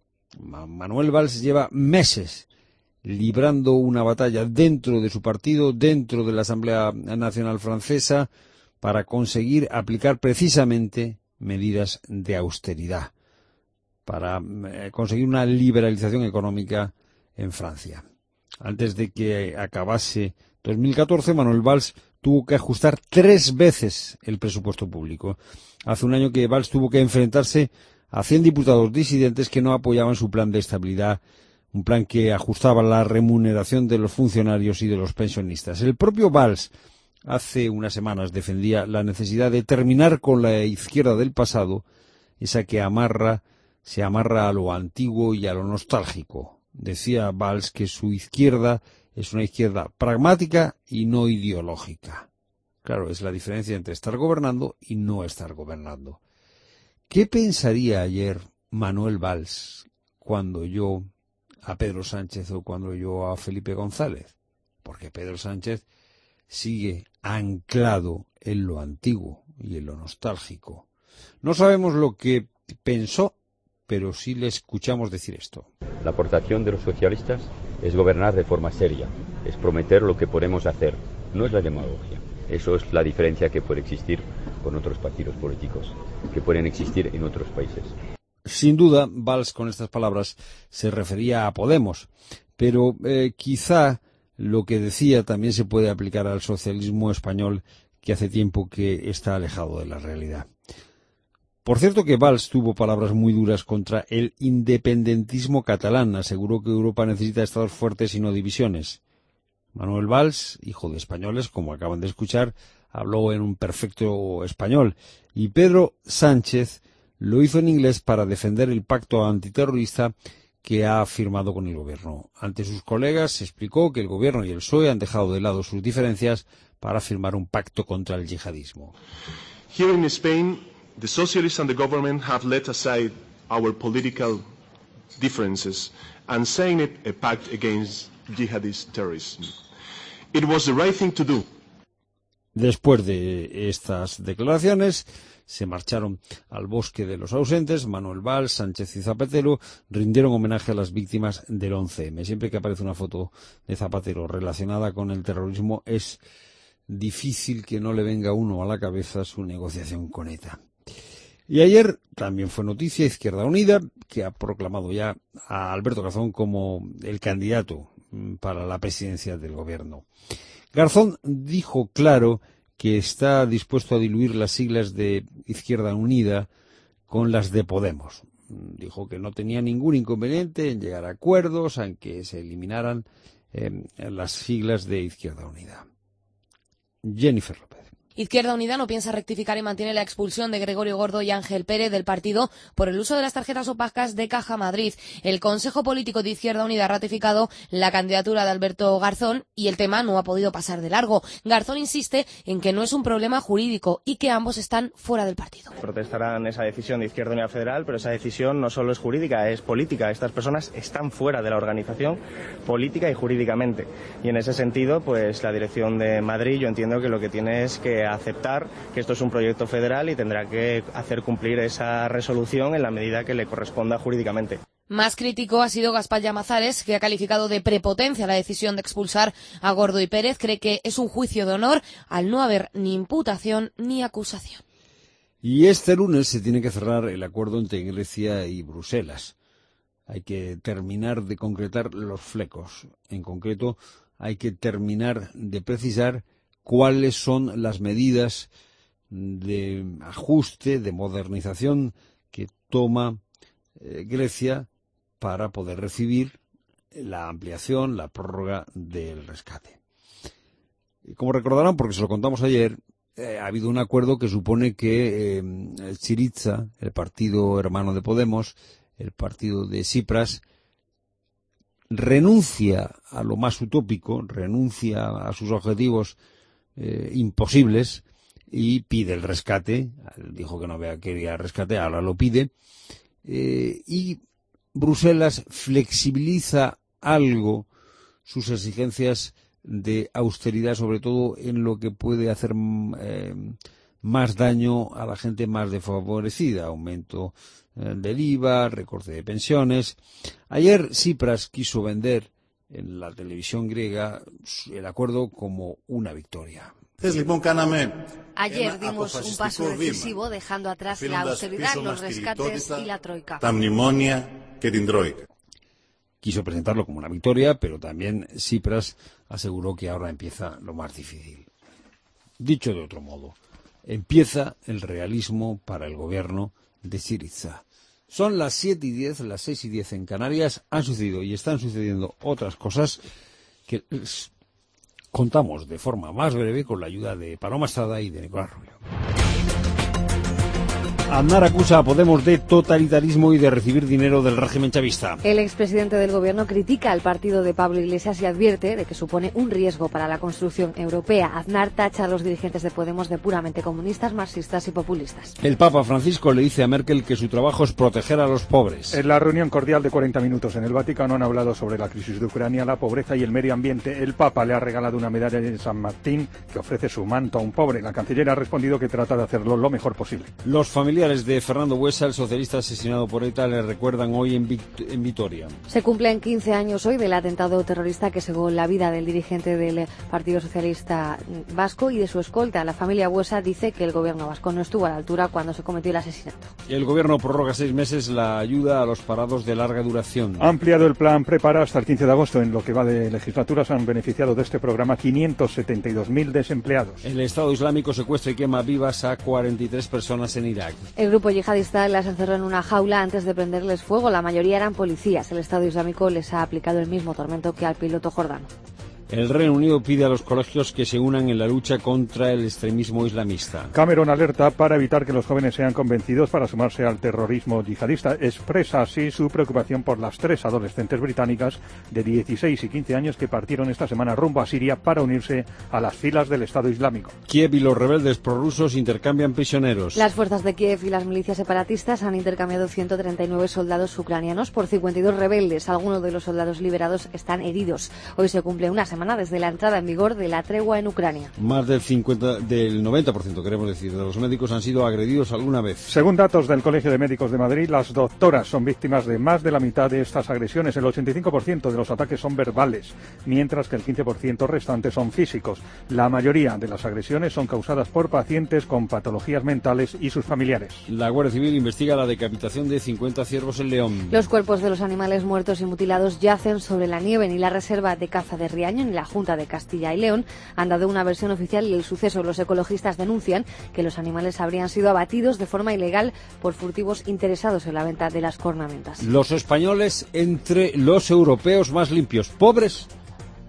Manuel Valls lleva meses librando una batalla dentro de su partido, dentro de la Asamblea Nacional Francesa, para conseguir aplicar precisamente medidas de austeridad, para conseguir una liberalización económica en Francia. Antes de que acabase dos mil catorce, Manuel Valls tuvo que ajustar tres veces el presupuesto público. Hace un año que Valls tuvo que enfrentarse a cien diputados disidentes que no apoyaban su plan de estabilidad, un plan que ajustaba la remuneración de los funcionarios y de los pensionistas. El propio Valls hace unas semanas defendía la necesidad de terminar con la izquierda del pasado, esa que amarra, se amarra a lo antiguo y a lo nostálgico. Decía Valls que su izquierda es una izquierda pragmática y no ideológica. Claro, es la diferencia entre estar gobernando y no estar gobernando. ¿Qué pensaría ayer Manuel Valls cuando oyó a Pedro Sánchez o cuando oyó a Felipe González? Porque Pedro Sánchez sigue anclado en lo antiguo y en lo nostálgico. No sabemos lo que pensó, pero sí le escuchamos decir esto. La aportación de los socialistas es gobernar de forma seria, es prometer lo que podemos hacer, no es la demagogia. Eso es la diferencia que puede existir con otros partidos políticos, que pueden existir en otros países. Sin duda, Valls con estas palabras se refería a Podemos, pero eh, quizá lo que decía también se puede aplicar al socialismo español, que hace tiempo que está alejado de la realidad. Por cierto que Valls tuvo palabras muy duras contra el independentismo catalán. Aseguró que Europa necesita estados fuertes y no divisiones. Manuel Valls, hijo de españoles, como acaban de escuchar, habló en un perfecto español. Y Pedro Sánchez lo hizo en inglés para defender el pacto antiterrorista que ha firmado con el gobierno. Ante sus colegas se explicó que el gobierno y el P S O E han dejado de lado sus diferencias para firmar un pacto contra el yihadismo. Here in Spain, the socialists and the government have let aside our political differences and signed a pact against jihadist terrorism. It was the right thing to do. Después de estas declaraciones, se marcharon al bosque de los ausentes. Manuel Valls, Sánchez y Zapatero rindieron homenaje a las víctimas del once eme. Siempre que aparece una foto de Zapatero relacionada con el terrorismo, es difícil que no le venga a uno a la cabeza su negociación con ETA. Y ayer también fue noticia Izquierda Unida, que ha proclamado ya a Alberto Garzón como el candidato para la presidencia del gobierno. Garzón dijo claro que está dispuesto a diluir las siglas de Izquierda Unida con las de Podemos. Dijo que no tenía ningún inconveniente en llegar a acuerdos, aunque se eliminaran eh, las siglas de Izquierda Unida. Jennifer López. Izquierda Unida no piensa rectificar y mantiene la expulsión de Gregorio Gordo y Ángel Pérez del partido por el uso de las tarjetas opacas de Caja Madrid. El Consejo Político de Izquierda Unida ha ratificado la candidatura de Alberto Garzón y el tema no ha podido pasar de largo. Garzón insiste en que no es un problema jurídico y que ambos están fuera del partido. Protestarán esa decisión de Izquierda Unida Federal, pero esa decisión no solo es jurídica, es política. Estas personas están fuera de la organización política y jurídicamente. Y en ese sentido, pues la dirección de Madrid, yo entiendo que lo que tiene es que aceptar que esto es un proyecto federal y tendrá que hacer cumplir esa resolución en la medida que le corresponda jurídicamente. Más crítico ha sido Gaspar Llamazares, que ha calificado de prepotencia la decisión de expulsar a Gordo y Pérez. Cree que es un juicio de honor al no haber ni imputación ni acusación. Y este lunes se tiene que cerrar el acuerdo entre Grecia y Bruselas. Hay que terminar de concretar los flecos. En concreto, hay que terminar de precisar cuáles son las medidas de ajuste, de modernización que toma eh, Grecia para poder recibir la ampliación, la prórroga del rescate. Como recordarán, porque se lo contamos ayer, eh, ha habido un acuerdo que supone que eh, Syriza, el partido hermano de Podemos, el partido de Tsipras, renuncia a lo más utópico, renuncia a sus objetivos Eh, imposibles y pide el rescate. Dijo que no quería rescate, ahora lo pide. Eh, y Bruselas flexibiliza algo sus exigencias de austeridad, sobre todo en lo que puede hacer eh, más daño a la gente más desfavorecida. Aumento eh, del I V A, recorte de pensiones. Ayer Tsipras quiso vender en la televisión griega el acuerdo como una victoria. Ayer dimos un paso decisivo dejando atrás la austeridad, los rescates y la troika. Quiso presentarlo como una victoria, pero también Tsipras aseguró que ahora empieza lo más difícil. Dicho de otro modo, empieza el realismo para el gobierno de Syriza. Son las siete y diez, las seis y diez en Canarias. Han sucedido y están sucediendo otras cosas que les contamos de forma más breve con la ayuda de Paloma Estrada y de Nicolás Rubio. Aznar acusa a Podemos de totalitarismo y de recibir dinero del régimen chavista. El expresidente del Gobierno critica al partido de Pablo Iglesias y advierte de que supone un riesgo para la construcción europea. Aznar tacha a los dirigentes de Podemos de puramente comunistas, marxistas y populistas. El Papa Francisco le dice a Merkel que su trabajo es proteger a los pobres. En la reunión cordial de cuarenta minutos en el Vaticano han hablado sobre la crisis de Ucrania, la pobreza y el medio ambiente. El Papa le ha regalado una medalla de San Martín que ofrece su manto a un pobre. La canciller ha respondido que trata de hacerlo lo mejor posible. Los familiares de Fernando Buesa, el socialista asesinado por ETA, le recuerdan hoy en, Vic- en Vitoria. Se cumplen quince años hoy del atentado terrorista que cegó la vida del dirigente del Partido Socialista Vasco y de su escolta. La familia Buesa dice que el gobierno vasco no estuvo a la altura cuando se cometió el asesinato. El gobierno prorroga seis meses la ayuda a los parados de larga duración. Ha ampliado el plan Prepara hasta el quince de agosto. En lo que va de legislatura se han beneficiado de este programa quinientos setenta y dos mil desempleados. El Estado Islámico secuestra y quema vivas a cuarenta y tres personas en Irak. El grupo yihadista las encerró en una jaula antes de prenderles fuego. La mayoría eran policías. El Estado Islámico les ha aplicado el mismo tormento que al piloto jordano. El Reino Unido pide a los colegios que se unan en la lucha contra el extremismo islamista. Cameron alerta para evitar que los jóvenes sean convencidos para sumarse al terrorismo yihadista. Expresa así su preocupación por las tres adolescentes británicas de dieciséis y quince años que partieron esta semana rumbo a Siria para unirse a las filas del Estado Islámico. Kiev y los rebeldes prorrusos intercambian prisioneros. Las fuerzas de Kiev y las milicias separatistas han intercambiado ciento treinta y nueve soldados ucranianos por cincuenta y dos rebeldes. Algunos de los soldados liberados están heridos. Hoy se cumple una semana desde la entrada en vigor de la tregua en Ucrania. Más del cincuenta, del noventa por ciento, queremos decir, de los médicos han sido agredidos alguna vez. Según datos del Colegio de Médicos de Madrid, las doctoras son víctimas de más de la mitad de estas agresiones. El ochenta y cinco por ciento de los ataques son verbales, mientras que el quince por ciento restante son físicos. La mayoría de las agresiones son causadas por pacientes con patologías mentales y sus familiares. La Guardia Civil investiga la decapitación de cincuenta ciervos en León. Los cuerpos de los animales muertos y mutilados yacen sobre la nieve. Ni la Reserva de Caza de Riaño ni la Junta de Castilla y León han dado una versión oficial del suceso. Los ecologistas denuncian que los animales habrían sido abatidos de forma ilegal por furtivos interesados en la venta de las cornamentas. Los españoles entre los europeos más limpios, pobres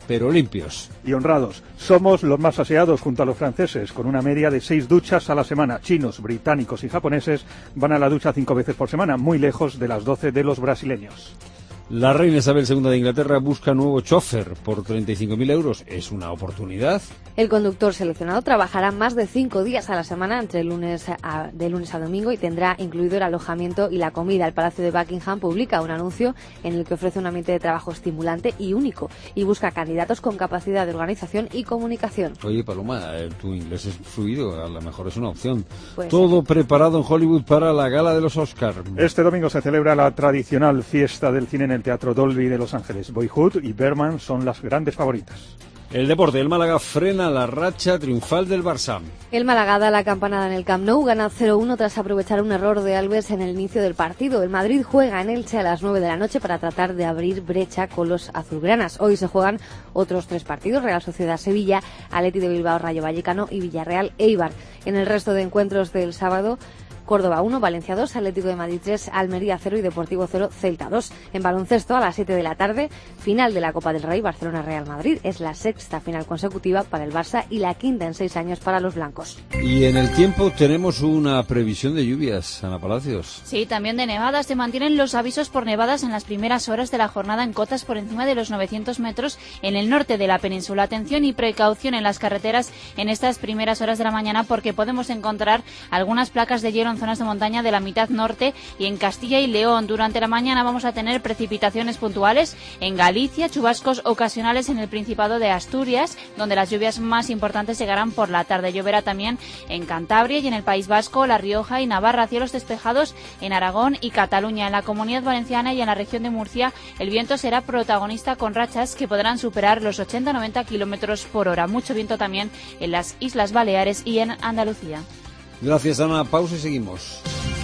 pero limpios. Y honrados. Somos los más aseados junto a los franceses, con una media de seis duchas a la semana. Chinos, británicos y japoneses van a la ducha cinco veces por semana, muy lejos de las doce de los brasileños. La reina Isabel segunda de Inglaterra busca nuevo chofer por treinta y cinco mil euros. ¿Es una oportunidad? El conductor seleccionado trabajará más de cinco días a la semana, entre lunes a, de lunes a domingo, y tendrá incluido el alojamiento y la comida. El Palacio de Buckingham publica un anuncio en el que ofrece un ambiente de trabajo estimulante y único y busca candidatos con capacidad de organización y comunicación. Oye, Paloma, tu inglés es fluido, a lo mejor es una opción. Pues Todo sí. Preparado en Hollywood para la gala de los Oscar. Este domingo se celebra la tradicional fiesta del cine en el Teatro Dolby de Los Ángeles. Boyhood y Berman son las grandes favoritas. El deporte, el Málaga frena la racha triunfal del Barça. El Málaga da la campanada en el Camp Nou, gana cero uno tras aprovechar un error de Alves en el inicio del partido. El Madrid juega en Elche a las nueve de la noche para tratar de abrir brecha con los azulgranas. Hoy se juegan otros tres partidos: Real Sociedad-Sevilla, Athletic de Bilbao-Rayo Vallecano y Villarreal-Eibar. En el resto de encuentros del sábado, Córdoba uno, Valencia dos, Atlético de Madrid tres, Almería cero y Deportivo cero, Celta dos. En baloncesto, a las siete de la tarde, final de la Copa del Rey, Barcelona-Real Madrid. Es la sexta final consecutiva para el Barça y la quinta en seis años para los blancos. Y en el tiempo tenemos una previsión de lluvias, Ana Palacios. Sí, también de nevadas. Se mantienen los avisos por nevadas en las primeras horas de la jornada en cotas por encima de los novecientos metros en el norte de la península. Atención y precaución en las carreteras en estas primeras horas de la mañana, porque podemos encontrar algunas placas de hielo en zonas de montaña de la mitad norte y en Castilla y León. Durante la mañana vamos a tener precipitaciones puntuales en Galicia, chubascos ocasionales en el Principado de Asturias, donde las lluvias más importantes llegarán por la tarde. Lloverá también en Cantabria y en el País Vasco, La Rioja y Navarra. Cielos despejados en Aragón y Cataluña. En la Comunidad Valenciana y en la región de Murcia, el viento será protagonista con rachas que podrán superar los ochenta a noventa kilómetros por hora. Mucho viento también en las Islas Baleares y en Andalucía. Gracias, Ana. Pausa y seguimos.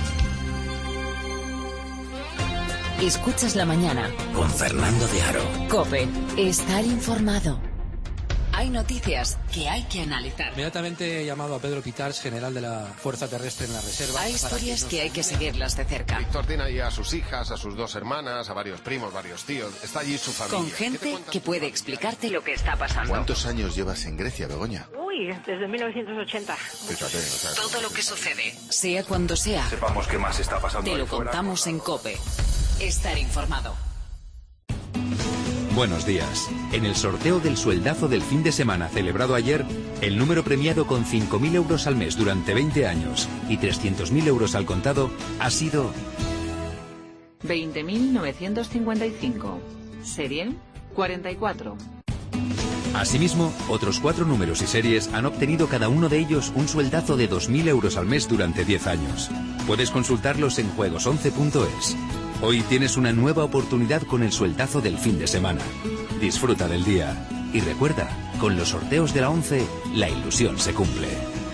Escuchas la mañana con Fernando de Aro. COPE. Estar informado. Hay noticias que hay que analizar. Inmediatamente he llamado a Pedro Pitars, general de la Fuerza Terrestre en la Reserva. Hay historias que hay que seguirlas de cerca. Víctor tiene ahí a sus hijas, a sus dos hermanas, a varios primos, varios tíos. Está allí su familia. Con gente que puede explicarte lo que está pasando. ¿Cuántos años llevas en Grecia, Begoña? Uy, desde mil novecientos ochenta. Fíjate, o sea, todo lo que sucede, sea cuando sea, sepamos qué más está pasando. te lo contamos en COPE. Estar informado. Buenos días. En el sorteo del sueldazo del fin de semana celebrado ayer, el número premiado con cinco mil euros al mes durante veinte años y trescientos mil euros al contado ha sido veinte mil novecientos cincuenta y cinco. Serie cuarenta y cuatro. Asimismo, otros cuatro números y series han obtenido cada uno de ellos un sueldazo de dos mil euros al mes durante diez años. Puedes consultarlos en juegos once punto es. Hoy tienes una nueva oportunidad con el sueldazo del fin de semana. Disfruta del día. Y recuerda, con los sorteos de la once, la ilusión se cumple.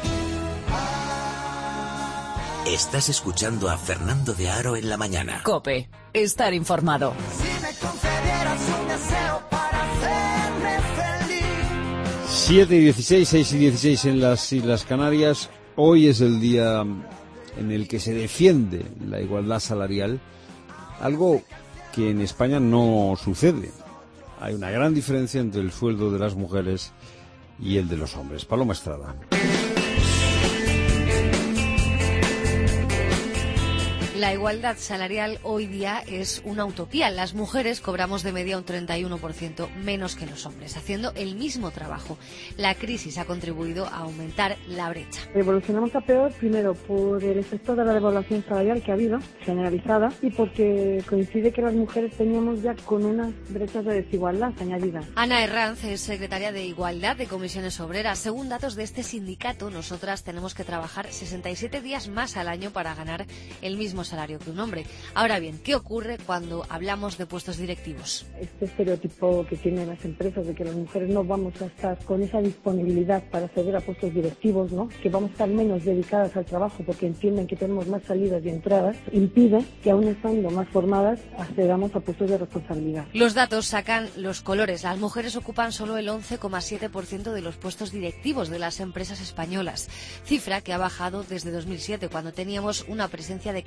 Estás escuchando a Fernando de Aro en la mañana. COPE. Estar informado. Si me concedieras un deseo para hacerme feliz. siete y dieciséis, seis y dieciséis en las Islas Canarias. Hoy es el día en el que se defiende la igualdad salarial. Algo que en España no sucede. Hay una gran diferencia entre el sueldo de las mujeres y el de los hombres. Paloma Estrada. La igualdad salarial hoy día es una utopía. Las mujeres cobramos de media un treinta y uno por ciento menos que los hombres, haciendo el mismo trabajo. La crisis ha contribuido a aumentar la brecha. Evolucionamos a peor, primero, por el efecto de la devaluación salarial que ha habido, generalizada, y porque coincide que las mujeres teníamos ya con unas brechas de desigualdad añadidas. Ana Herranz es secretaria de Igualdad de Comisiones Obreras. Según datos de este sindicato, nosotras tenemos que trabajar sesenta y siete días más al año para ganar el mismo salario que un hombre. Ahora bien, ¿qué ocurre cuando hablamos de puestos directivos? Este estereotipo que tienen las empresas de que las mujeres no vamos a estar con esa disponibilidad para acceder a puestos directivos, ¿no? Que vamos a estar menos dedicadas al trabajo porque entienden que tenemos más salidas y entradas, impide que aún estando más formadas accedamos a puestos de responsabilidad. Los datos sacan los colores. Las mujeres ocupan solo el once coma siete por ciento de los puestos directivos de las empresas españolas, cifra que ha bajado desde dos mil siete, cuando teníamos una presencia de casi el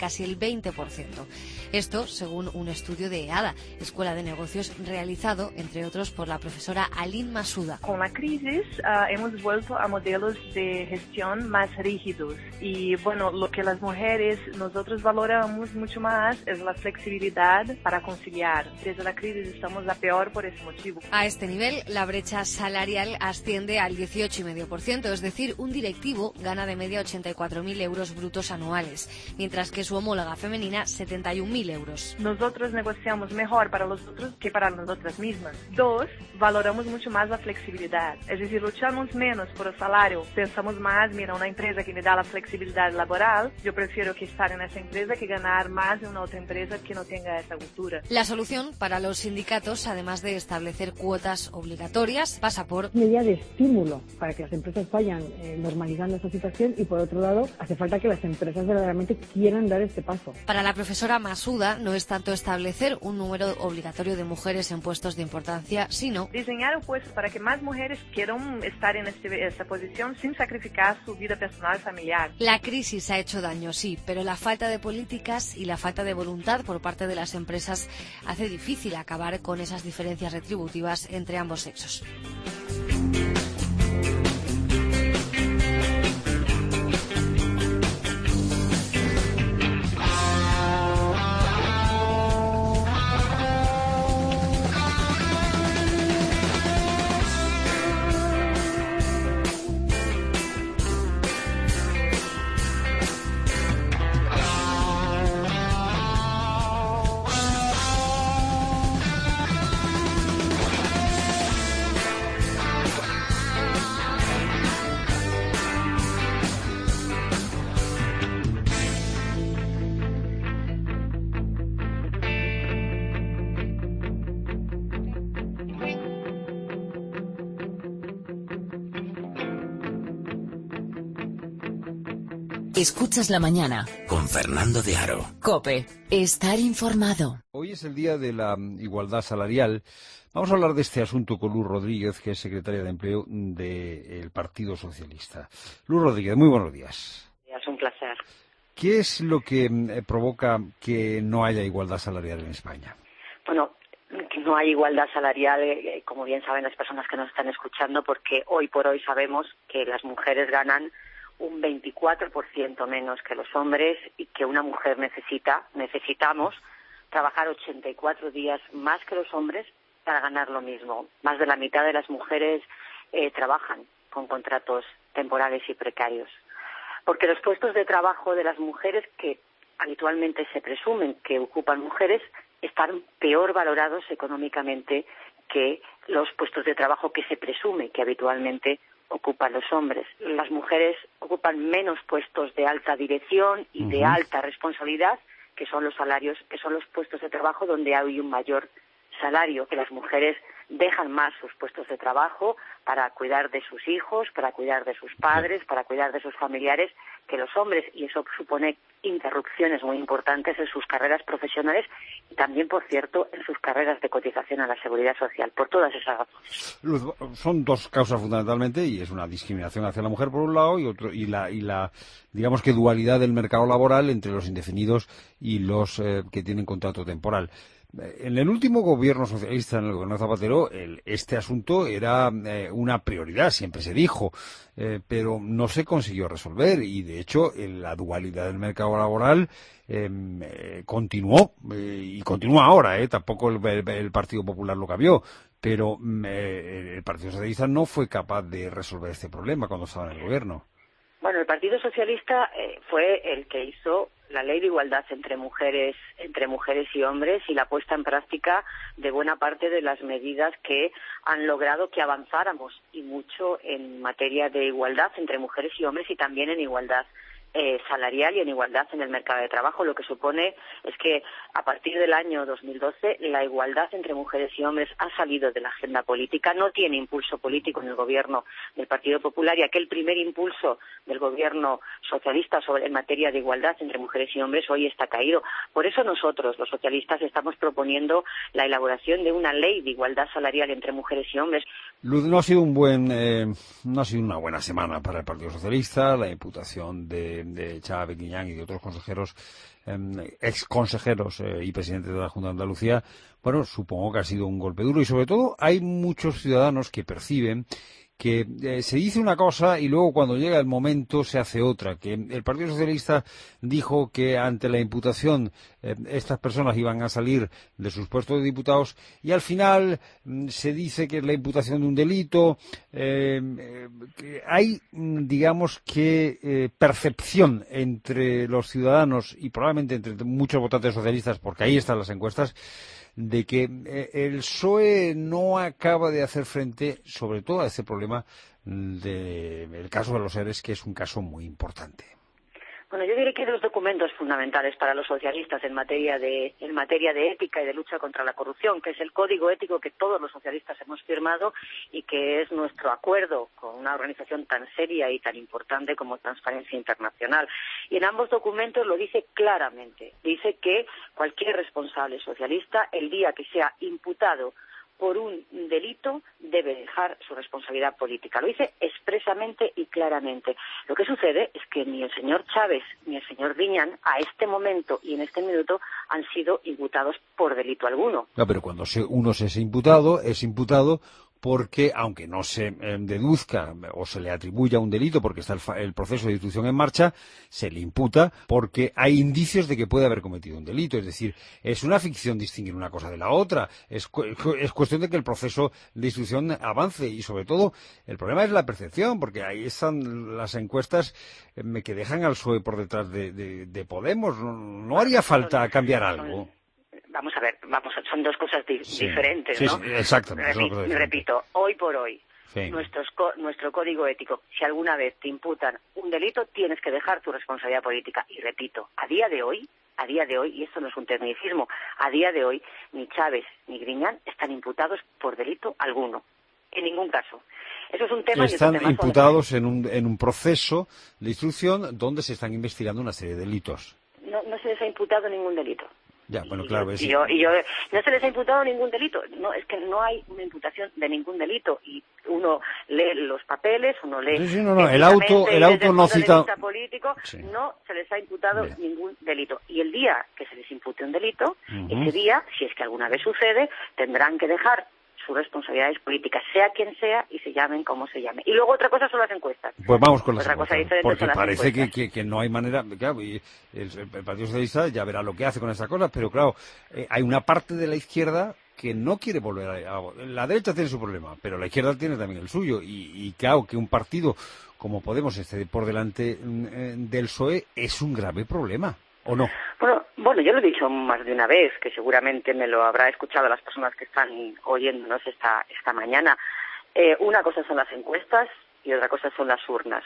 veinte por ciento. Esto según un estudio de E A D A, Escuela de Negocios, realizado, entre otros, por la profesora Aline Masuda. Con la crisis uh, hemos vuelto a modelos de gestión más rígidos y, bueno, lo que las mujeres nosotros valoramos mucho más es la flexibilidad para conciliar. Desde la crisis estamos a peor por ese motivo. A este nivel, la brecha salarial asciende al dieciocho coma cinco por ciento, es decir, un directivo gana de media ochenta y cuatro mil euros brutos anuales, mientras que su homóloga femenina setenta y un mil euros. Nosotros negociamos mejor para los otros que para nosotras mismas. Dos, valoramos mucho más la flexibilidad, es decir, luchamos menos por el salario, pensamos más, mira, una empresa que me da la flexibilidad laboral, yo prefiero que estar en esa empresa que ganar más en una otra empresa que no tenga esa cultura. La solución para los sindicatos, además de establecer cuotas obligatorias, pasa por medida de estímulo para que las empresas vayan eh, normalizando esta situación y, por otro lado, hace falta que las empresas verdaderamente quieran dar este paso. Para la profesora Masuda no es tanto establecer un número obligatorio de mujeres en puestos de importancia, sino diseñar un puesto para que más mujeres quieran estar en este, esta posición sin sacrificar su vida personal y familiar. La crisis ha hecho daño, sí, pero la falta de políticas y la falta de voluntad por parte de las empresas hace difícil acabar con esas diferencias retributivas entre ambos sexos. Escuchas la mañana con Fernando de Aro. COPE. Estar informado. Hoy es el día de la igualdad salarial. Vamos a hablar de este asunto con Luz Rodríguez, que es secretaria de Empleo del Partido Socialista. Luz Rodríguez, muy buenos días. Es un placer. ¿Qué es lo que eh, provoca que no haya igualdad salarial en España? Bueno, que no hay igualdad salarial, eh, como bien saben las personas que nos están escuchando, porque hoy por hoy sabemos que las mujeres ganan un veinticuatro por ciento menos que los hombres y que una mujer necesita, necesitamos trabajar ochenta y cuatro días más que los hombres para ganar lo mismo. Más de la mitad de las mujeres eh, trabajan con contratos temporales y precarios. Porque los puestos de trabajo de las mujeres que habitualmente se presumen que ocupan mujeres están peor valorados económicamente que los puestos de trabajo que se presume que habitualmente ocupan los hombres. Las mujeres ocupan menos puestos de alta dirección y de uh-huh. alta responsabilidad, que son los salarios, que son los puestos de trabajo donde hay un mayor salario, que las mujeres dejan más sus puestos de trabajo para cuidar de sus hijos, para cuidar de sus padres, para cuidar de sus familiares, que los hombres, y eso supone interrupciones muy importantes en sus carreras profesionales y también, por cierto, en sus carreras de cotización a la Seguridad Social, por todas esas razones. Luz, son dos causas fundamentalmente, y es una discriminación hacia la mujer por un lado y otro y la y la digamos que dualidad del mercado laboral entre los indefinidos y los eh, que tienen contrato temporal. En el último gobierno socialista, en el gobierno Zapatero, el, este asunto era eh, una prioridad, siempre se dijo, eh, pero no se consiguió resolver y, de hecho, en la dualidad del mercado laboral eh, eh, continuó eh, y continúa ahora. Eh, tampoco el, el, el Partido Popular lo cambió, pero eh, el Partido Socialista no fue capaz de resolver este problema cuando estaba en el gobierno. Bueno, el Partido Socialista eh, fue el que hizo la ley de igualdad entre mujeres, entre mujeres y hombres y la puesta en práctica de buena parte de las medidas que han logrado que avanzáramos y mucho en materia de igualdad entre mujeres y hombres y también en igualdad eh, salarial y en igualdad en el mercado de trabajo, lo que supone es que a partir del año dos mil doce la igualdad entre mujeres y hombres ha salido de la agenda política, no tiene impulso político en el gobierno del Partido Popular y aquel primer impulso del gobierno socialista sobre en materia de igualdad entre mujeres y hombres hoy está caído. Por eso nosotros, los socialistas, estamos proponiendo la elaboración de una ley de igualdad salarial entre mujeres y hombres. Luz, no ha sido un buen, eh, no ha sido una buena semana para el Partido Socialista, la imputación de de, de Chávez Guiñán y de otros consejeros, eh, ex consejeros eh, y presidentes de la Junta de Andalucía, bueno, supongo que ha sido un golpe duro y sobre todo hay muchos ciudadanos que perciben que eh, se dice una cosa y luego cuando llega el momento se hace otra, que el Partido Socialista dijo que ante la imputación eh, estas personas iban a salir de sus puestos de diputados y al final mm, se dice que es la imputación de un delito, eh, eh, que hay, mm, digamos que, eh, percepción entre los ciudadanos y probablemente entre muchos votantes socialistas, porque ahí están las encuestas, de que el P S O E no acaba de hacer frente, sobre todo, a este problema del caso de los E R E S, que es un caso muy importante. Bueno, yo diré que hay dos documentos fundamentales para los socialistas en materia de en materia de ética y de lucha contra la corrupción, que es el código ético que todos los socialistas hemos firmado y que es nuestro acuerdo con una organización tan seria y tan importante como Transparencia Internacional. Y en ambos documentos lo dice claramente. Dice que cualquier responsable socialista, el día que sea imputado por un delito, debe dejar su responsabilidad política. Lo dice expresamente y claramente. Lo que sucede es que ni el señor Chávez ni el señor Griñán, a este momento y en este minuto, han sido imputados por delito alguno. No, pero cuando se, uno se es imputado, es imputado porque, aunque no se eh, deduzca o se le atribuya un delito porque está el, el proceso de instrucción en marcha, se le imputa porque hay indicios de que puede haber cometido un delito. Es decir, es una ficción distinguir una cosa de la otra. Es, cu es cuestión de que el proceso de instrucción avance y, sobre todo, el problema es la percepción, porque ahí están las encuestas eh, que dejan al P S O E por detrás de, de, de Podemos. No, no haría falta cambiar algo. Vamos a ver, vamos, son dos cosas di sí. diferentes, sí, ¿no? Sí, exactamente. Repi diferente. Repito, hoy por hoy, sí. nuestros co nuestro código ético, si alguna vez te imputan un delito, tienes que dejar tu responsabilidad política. Y repito, a día de hoy, a día de hoy, y esto no es un tecnicismo, a día de hoy, ni Chávez ni Griñán están imputados por delito alguno, en ningún caso. Eso es un tema. Están y tema imputados en un, en un proceso de instrucción donde se están investigando una serie de delitos. No, no se les ha imputado ningún delito. Ya, bueno, claro. Y es... yo, y yo, no se les ha imputado ningún delito. No, es que no hay una imputación de ningún delito. Y uno lee los papeles, uno lee... Sí, sí, no, no, el auto, el auto no cita... político, sí. No se les ha imputado Bien. ningún delito. Y el día que se les impute un delito, uh-huh. ese día, si es que alguna vez sucede, tendrán que dejar sus responsabilidades políticas, sea quien sea, y se llamen como se llame. Y luego otra cosa son las encuestas. Pues vamos con las otra encuestas, cosa diferente porque son las parece que, encuestas. que, que no hay manera... Claro, y el, el Partido Socialista ya verá lo que hace con estas cosas, pero claro, eh, hay una parte de la izquierda que no quiere volver a, a... La derecha tiene su problema, pero la izquierda tiene también el suyo, y, y claro, que un partido como Podemos esté por delante eh, del P S O E es un grave problema, ¿o no? Bueno, bueno, yo lo he dicho más de una vez, que seguramente me lo habrá escuchado las personas que están oyéndonos esta, esta mañana. Eh, una cosa son las encuestas y otra cosa son las urnas.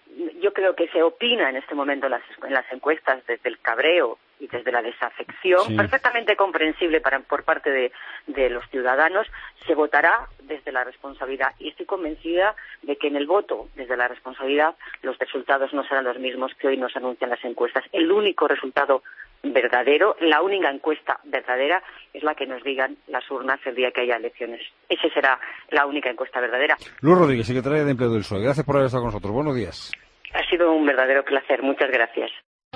Yo creo que se opina en este momento en las, en las encuestas desde el cabreo y desde la desafección, sí. perfectamente comprensible para, por parte de, de los ciudadanos, se votará desde la responsabilidad. Y estoy convencida de que en el voto desde la responsabilidad los resultados no serán los mismos que hoy nos anuncian las encuestas. El único resultado verdadero, la única encuesta verdadera es la que nos digan las urnas el día que haya elecciones. Esa será la única encuesta verdadera. Luz Rodríguez, secretaria de Empleo del P S O E. Gracias por haber estado con nosotros. Buenos días. Ha sido un verdadero placer. Muchas gracias.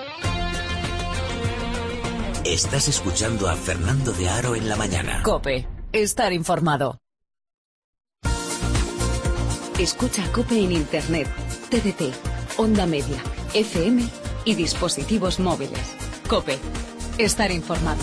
Estás escuchando a Fernando de Aro en la mañana. COPE. Estar informado. Escucha COPE en Internet, T D T, Onda Media, F M y dispositivos móviles. COPE. Estar informado.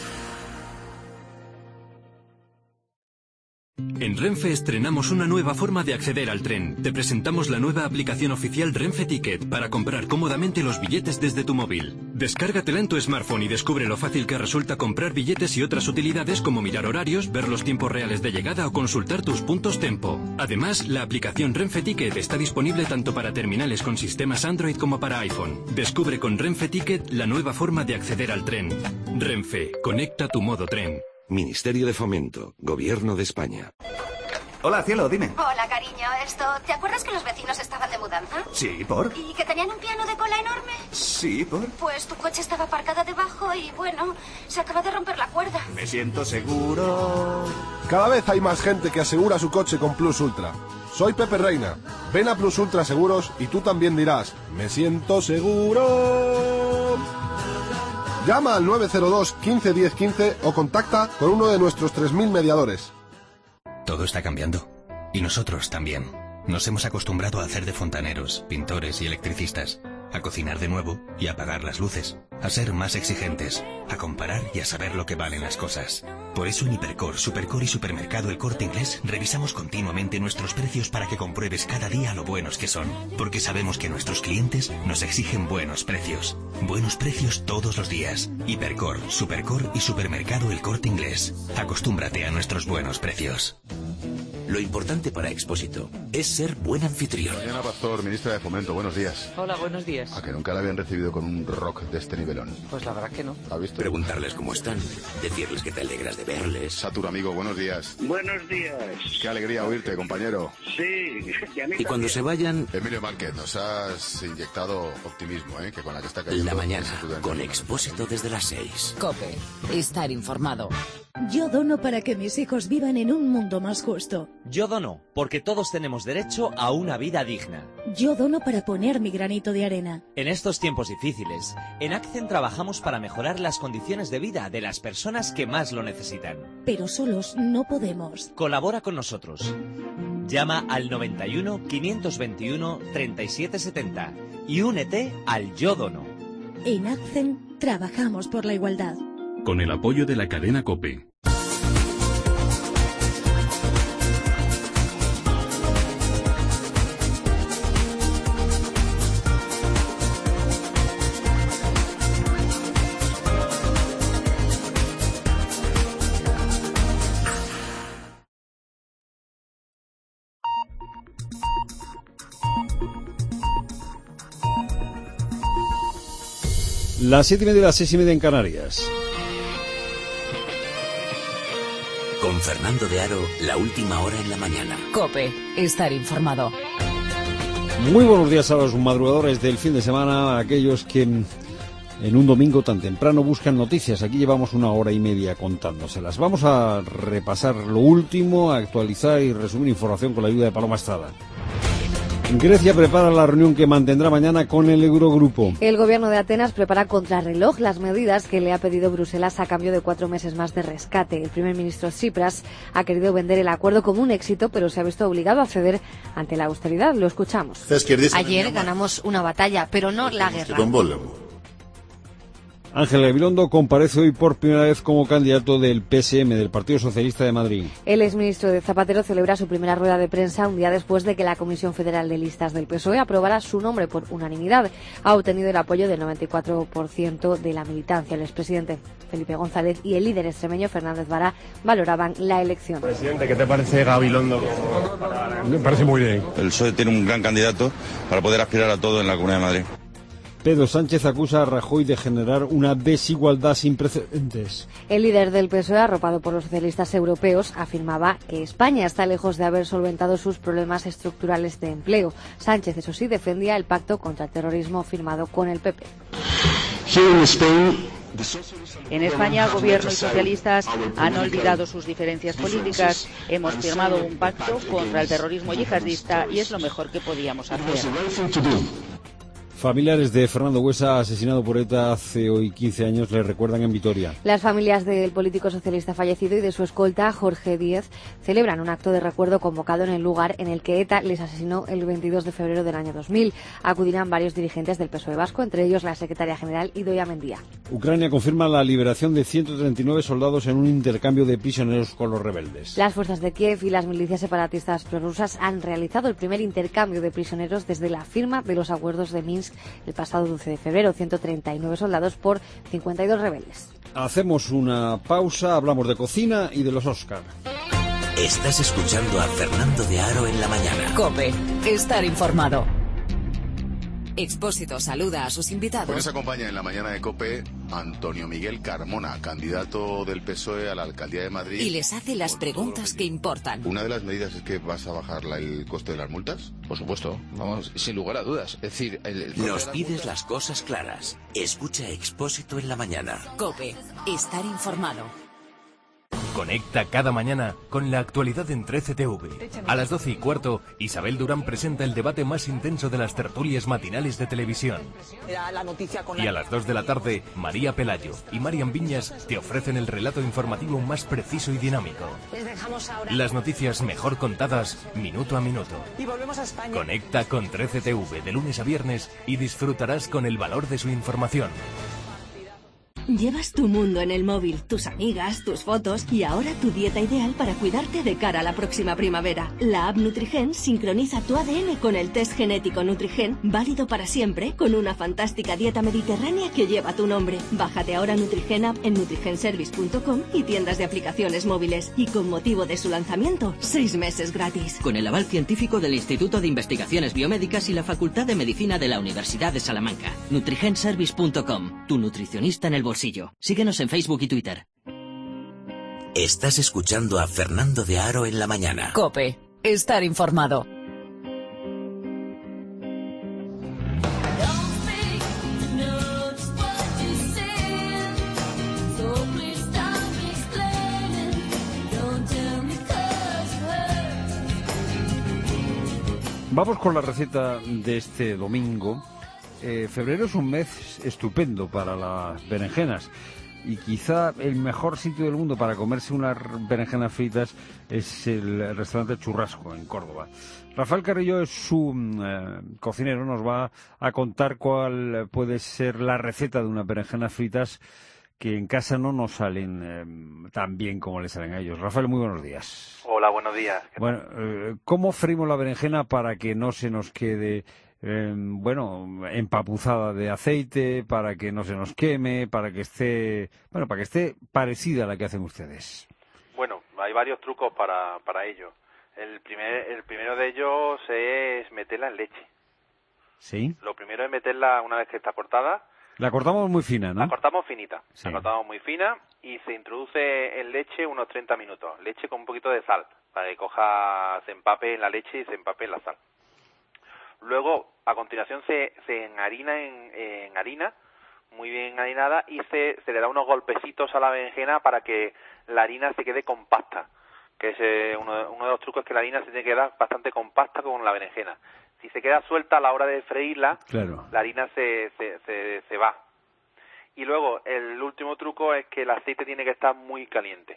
En Renfe estrenamos una nueva forma de acceder al tren. Te presentamos la nueva aplicación oficial Renfe Ticket para comprar cómodamente los billetes desde tu móvil. Descárgatela en tu smartphone y descubre lo fácil que resulta comprar billetes y otras utilidades como mirar horarios, ver los tiempos reales de llegada o consultar tus puntos Tempo. Además, la aplicación Renfe Ticket está disponible tanto para terminales con sistemas Android como para iPhone. Descubre con Renfe Ticket la nueva forma de acceder al tren. Renfe, conecta tu modo tren. Ministerio de Fomento, Gobierno de España. Hola, cielo, dime. Hola, cariño. Esto, ¿te acuerdas que los vecinos estaban de mudanza? Sí, ¿por? ¿Y que tenían un piano de cola enorme? Sí, ¿por? Pues tu coche estaba aparcado debajo y, bueno, se acaba de romper la cuerda. Me siento seguro. Cada vez hay más gente que asegura su coche con Plus Ultra. soy Pepe Reina. Ven a Plus Ultra Seguros y tú también dirás, me siento seguro. Llama al nueve cero dos, quince, diez, quince o contacta con uno de nuestros tres mil mediadores. Todo está cambiando. Y nosotros también. Nos hemos acostumbrado a hacer de fontaneros, pintores y electricistas, a cocinar de nuevo y a apagar las luces, a ser más exigentes, a comparar y a saber lo que valen las cosas. Por eso en Hipercor, Supercor y Supermercado El Corte Inglés revisamos continuamente nuestros precios para que compruebes cada día lo buenos que son, porque sabemos que nuestros clientes nos exigen buenos precios. Buenos precios todos los días. Hipercor, Supercor y Supermercado El Corte Inglés. Acostúmbrate a nuestros buenos precios. Lo importante para Expósito es ser buen anfitrión. Mariana Pastor, ministra de Fomento, buenos días. Hola, buenos días. A que nunca la habían recibido con un rock de este nivelón. Pues la verdad que no. ¿Ha visto? Preguntarles cómo están, decirles que te alegras de verles. Satur, amigo, buenos días. Buenos días. Qué alegría oírte, compañero. Sí, y a mí Y cuando también. se vayan... Emilio Márquez, nos has inyectado optimismo, ¿eh? Que con la que está cayendo... La mañana, con Expósito desde las seis. COPE. Estar informado. Yo dono para que mis hijos vivan en un mundo más justo. Yo dono, porque todos tenemos derecho a una vida digna. Yo dono para poner mi granito de arena. En estos tiempos difíciles, en Accent trabajamos para mejorar las condiciones de vida de las personas que más lo necesitan. Pero solos no podemos. Colabora con nosotros. Llama al noventa y uno, quinientos veintiuno, treinta y siete setenta y únete al Yo Dono. En Accent trabajamos por la igualdad. Con el apoyo de la cadena COPE. Las siete y media y las seis y media en Canarias. Con Fernando de Aro, la última hora en la mañana. COPE. Estar informado. Muy buenos días a los madrugadores del fin de semana, a aquellos que en un domingo tan temprano buscan noticias. Aquí llevamos una hora y media contándoselas. Vamos a repasar lo último, a actualizar y resumir información con la ayuda de Paloma Estrada. Grecia prepara la reunión que mantendrá mañana con el Eurogrupo. El gobierno de Atenas prepara contrarreloj las medidas que le ha pedido Bruselas a cambio de cuatro meses más de rescate. El primer ministro Tsipras ha querido vender el acuerdo como un éxito, pero se ha visto obligado a ceder ante la austeridad. Lo escuchamos. Ayer ganamos una batalla, pero no la guerra. Ángel Gabilondo comparece hoy por primera vez como candidato del P S M, del Partido Socialista de Madrid. El exministro de Zapatero celebra su primera rueda de prensa un día después de que la Comisión Federal de Listas del P S O E aprobara su nombre por unanimidad. Ha obtenido el apoyo del noventa y cuatro por ciento de la militancia. El expresidente Felipe González y el líder extremeño Fernández Vara valoraban la elección. Presidente, ¿qué te parece Gabilondo? Me parece muy bien. El P S O E tiene un gran candidato para poder aspirar a todo en la Comunidad de Madrid. Pedro Sánchez acusa a Rajoy de generar una desigualdad sin precedentes. El líder del P S O E, arropado por los socialistas europeos, afirmaba que España está lejos de haber solventado sus problemas estructurales de empleo. Sánchez, eso sí, defendía el pacto contra el terrorismo firmado con el P P. En España, gobierno y socialistas han olvidado sus diferencias políticas. Hemos firmado un pacto contra el terrorismo yihadista y es lo mejor que podíamos hacer. Familiares de Fernando Buesa, asesinado por ETA hace hoy quince años, le recuerdan en Vitoria. Las familias del político socialista fallecido y de su escolta, Jorge Díez, celebran un acto de recuerdo convocado en el lugar en el que ETA les asesinó el veintidós de febrero del año dos mil. Acudirán varios dirigentes del P S O E vasco, entre ellos la secretaria general Idoia Mendia. Ucrania confirma la liberación de ciento treinta y nueve soldados en un intercambio de prisioneros con los rebeldes. Las fuerzas de Kiev y las milicias separatistas prorrusas han realizado el primer intercambio de prisioneros desde la firma de los acuerdos de Minsk el pasado doce de febrero, ciento treinta y nueve soldados por cincuenta y dos rebeldes. Hacemos una pausa, hablamos de cocina y de los Oscar. Estás escuchando a Fernando de Aro en la mañana. COPE. Estar informado. Expósito saluda a sus invitados. Hoy nos acompaña en la mañana de COPE Antonio Miguel Carmona, candidato del P S O E a la alcaldía de Madrid. Y les hace las preguntas que importan. Una de las medidas es que vas a bajar la, el coste de las multas. Por supuesto, vamos, sin lugar a dudas. Es decir, el, el nos pides las cosas claras. Escucha Expósito en la mañana. COPE. Estar informado. Conecta cada mañana con la actualidad en trece T V. A las doce y cuarto, Isabel Durán presenta el debate más intenso de las tertulias matinales de televisión. Y a las dos de la tarde, María Pelayo y Marian Viñas te ofrecen el relato informativo más preciso y dinámico. Las noticias mejor contadas, minuto a minuto. Y volvemos a España. Conecta con trece T V de lunes a viernes y disfrutarás con el valor de su información. Llevas tu mundo en el móvil, tus amigas, tus fotos y ahora tu dieta ideal para cuidarte de cara a la próxima primavera. La app Nutrigen sincroniza tu A D N con el test genético Nutrigen, válido para siempre, con una fantástica dieta mediterránea que lleva tu nombre. Bájate ahora Nutrigen App en nutrigenservice punto com y tiendas de aplicaciones móviles. Y con motivo de su lanzamiento, seis meses gratis. Con el aval científico del Instituto de Investigaciones Biomédicas y la Facultad de Medicina de la Universidad de Salamanca. nutrigenservice punto com, tu nutricionista en el bolsillo. Síguenos en Facebook y Twitter. Estás escuchando a Fernando de Aro en la mañana. COPE. Estar informado. Vamos con la receta de este domingo. Eh, febrero es un mes estupendo para las berenjenas y quizá el mejor sitio del mundo para comerse unas berenjenas fritas es el restaurante Churrasco en Córdoba. Rafael Carrillo es su eh, cocinero, nos va a contar cuál puede ser la receta de unas berenjenas fritas que en casa no nos salen eh, tan bien como le salen a ellos. Rafael, muy buenos días. Hola, buenos días. Bueno, eh, ¿cómo freímos la berenjena para que no se nos quede Eh, bueno, empapuzada de aceite, para que no se nos queme, para que esté, bueno, para que esté parecida a la que hacen ustedes? Bueno, hay varios trucos para, para ello. El primer, el primero de ellos es meterla en leche. ¿Sí? Lo primero es meterla una vez que está cortada. La cortamos muy fina, ¿no? La cortamos finita. Sí. La cortamos muy fina y se introduce en leche unos treinta minutos. Leche con un poquito de sal, para que coja, se empape en la leche y se empape en la sal. Luego, a continuación, se, se enharina en, en harina, muy bien harinada, y se, se le da unos golpecitos a la berenjena para que la harina se quede compacta. Que es eh, uno, de, uno de los trucos, es que la harina se tiene que quedar bastante compacta con la berenjena. Si se queda suelta a la hora de freírla, claro, la harina se, se, se, se va. Y luego, el último truco es que el aceite tiene que estar muy caliente.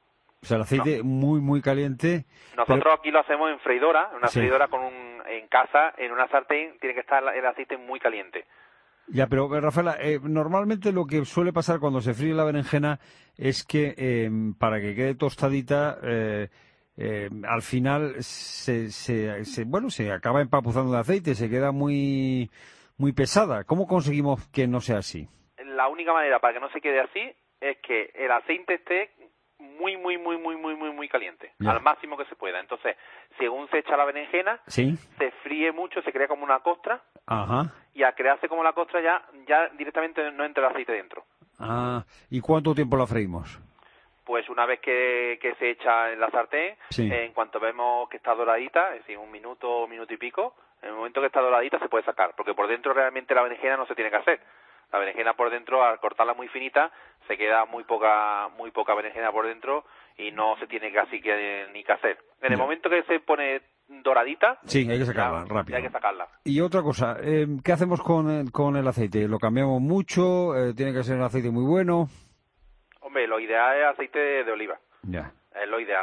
O sea, el aceite no. muy, muy caliente. Nosotros pero... aquí lo hacemos en freidora, en una sí. freidora con un, en casa, en una sartén, tiene que estar el aceite muy caliente. Ya, pero Rafaela, eh, normalmente lo que suele pasar cuando se fríe la berenjena es que eh, para que quede tostadita, eh, eh, al final se, se, se, bueno, se acaba empapuzando de aceite, se queda muy, muy pesada. ¿Cómo conseguimos que no sea así? La única manera para que no se quede así es que el aceite esté muy, muy, muy, muy, muy, muy, muy caliente, ya, al máximo que se pueda. Entonces, según se echa la berenjena, ¿sí?, se fríe mucho, se crea como una costra. Ajá. Y al crearse como la costra ya, ya directamente no entra el aceite dentro. Ah, ¿y cuánto tiempo la freímos? Pues una vez que, que se echa en la sartén, sí, eh, en cuanto vemos que está doradita, es decir, un minuto, minuto y pico, en el momento que está doradita se puede sacar, porque por dentro realmente la berenjena no se tiene que hacer. La berenjena por dentro, al cortarla muy finita, se queda muy poca muy poca berenjena por dentro y no se tiene casi que ni que hacer. En el ya. momento que se pone doradita, sí, hay que sacarla ya, rápido. Ya hay que sacarla. Y otra cosa, eh, ¿qué hacemos con el, con el aceite? ¿Lo cambiamos mucho? Eh, ¿Tiene que ser un aceite muy bueno? Hombre, lo ideal es aceite de, de oliva. Ya. Es lo ideal.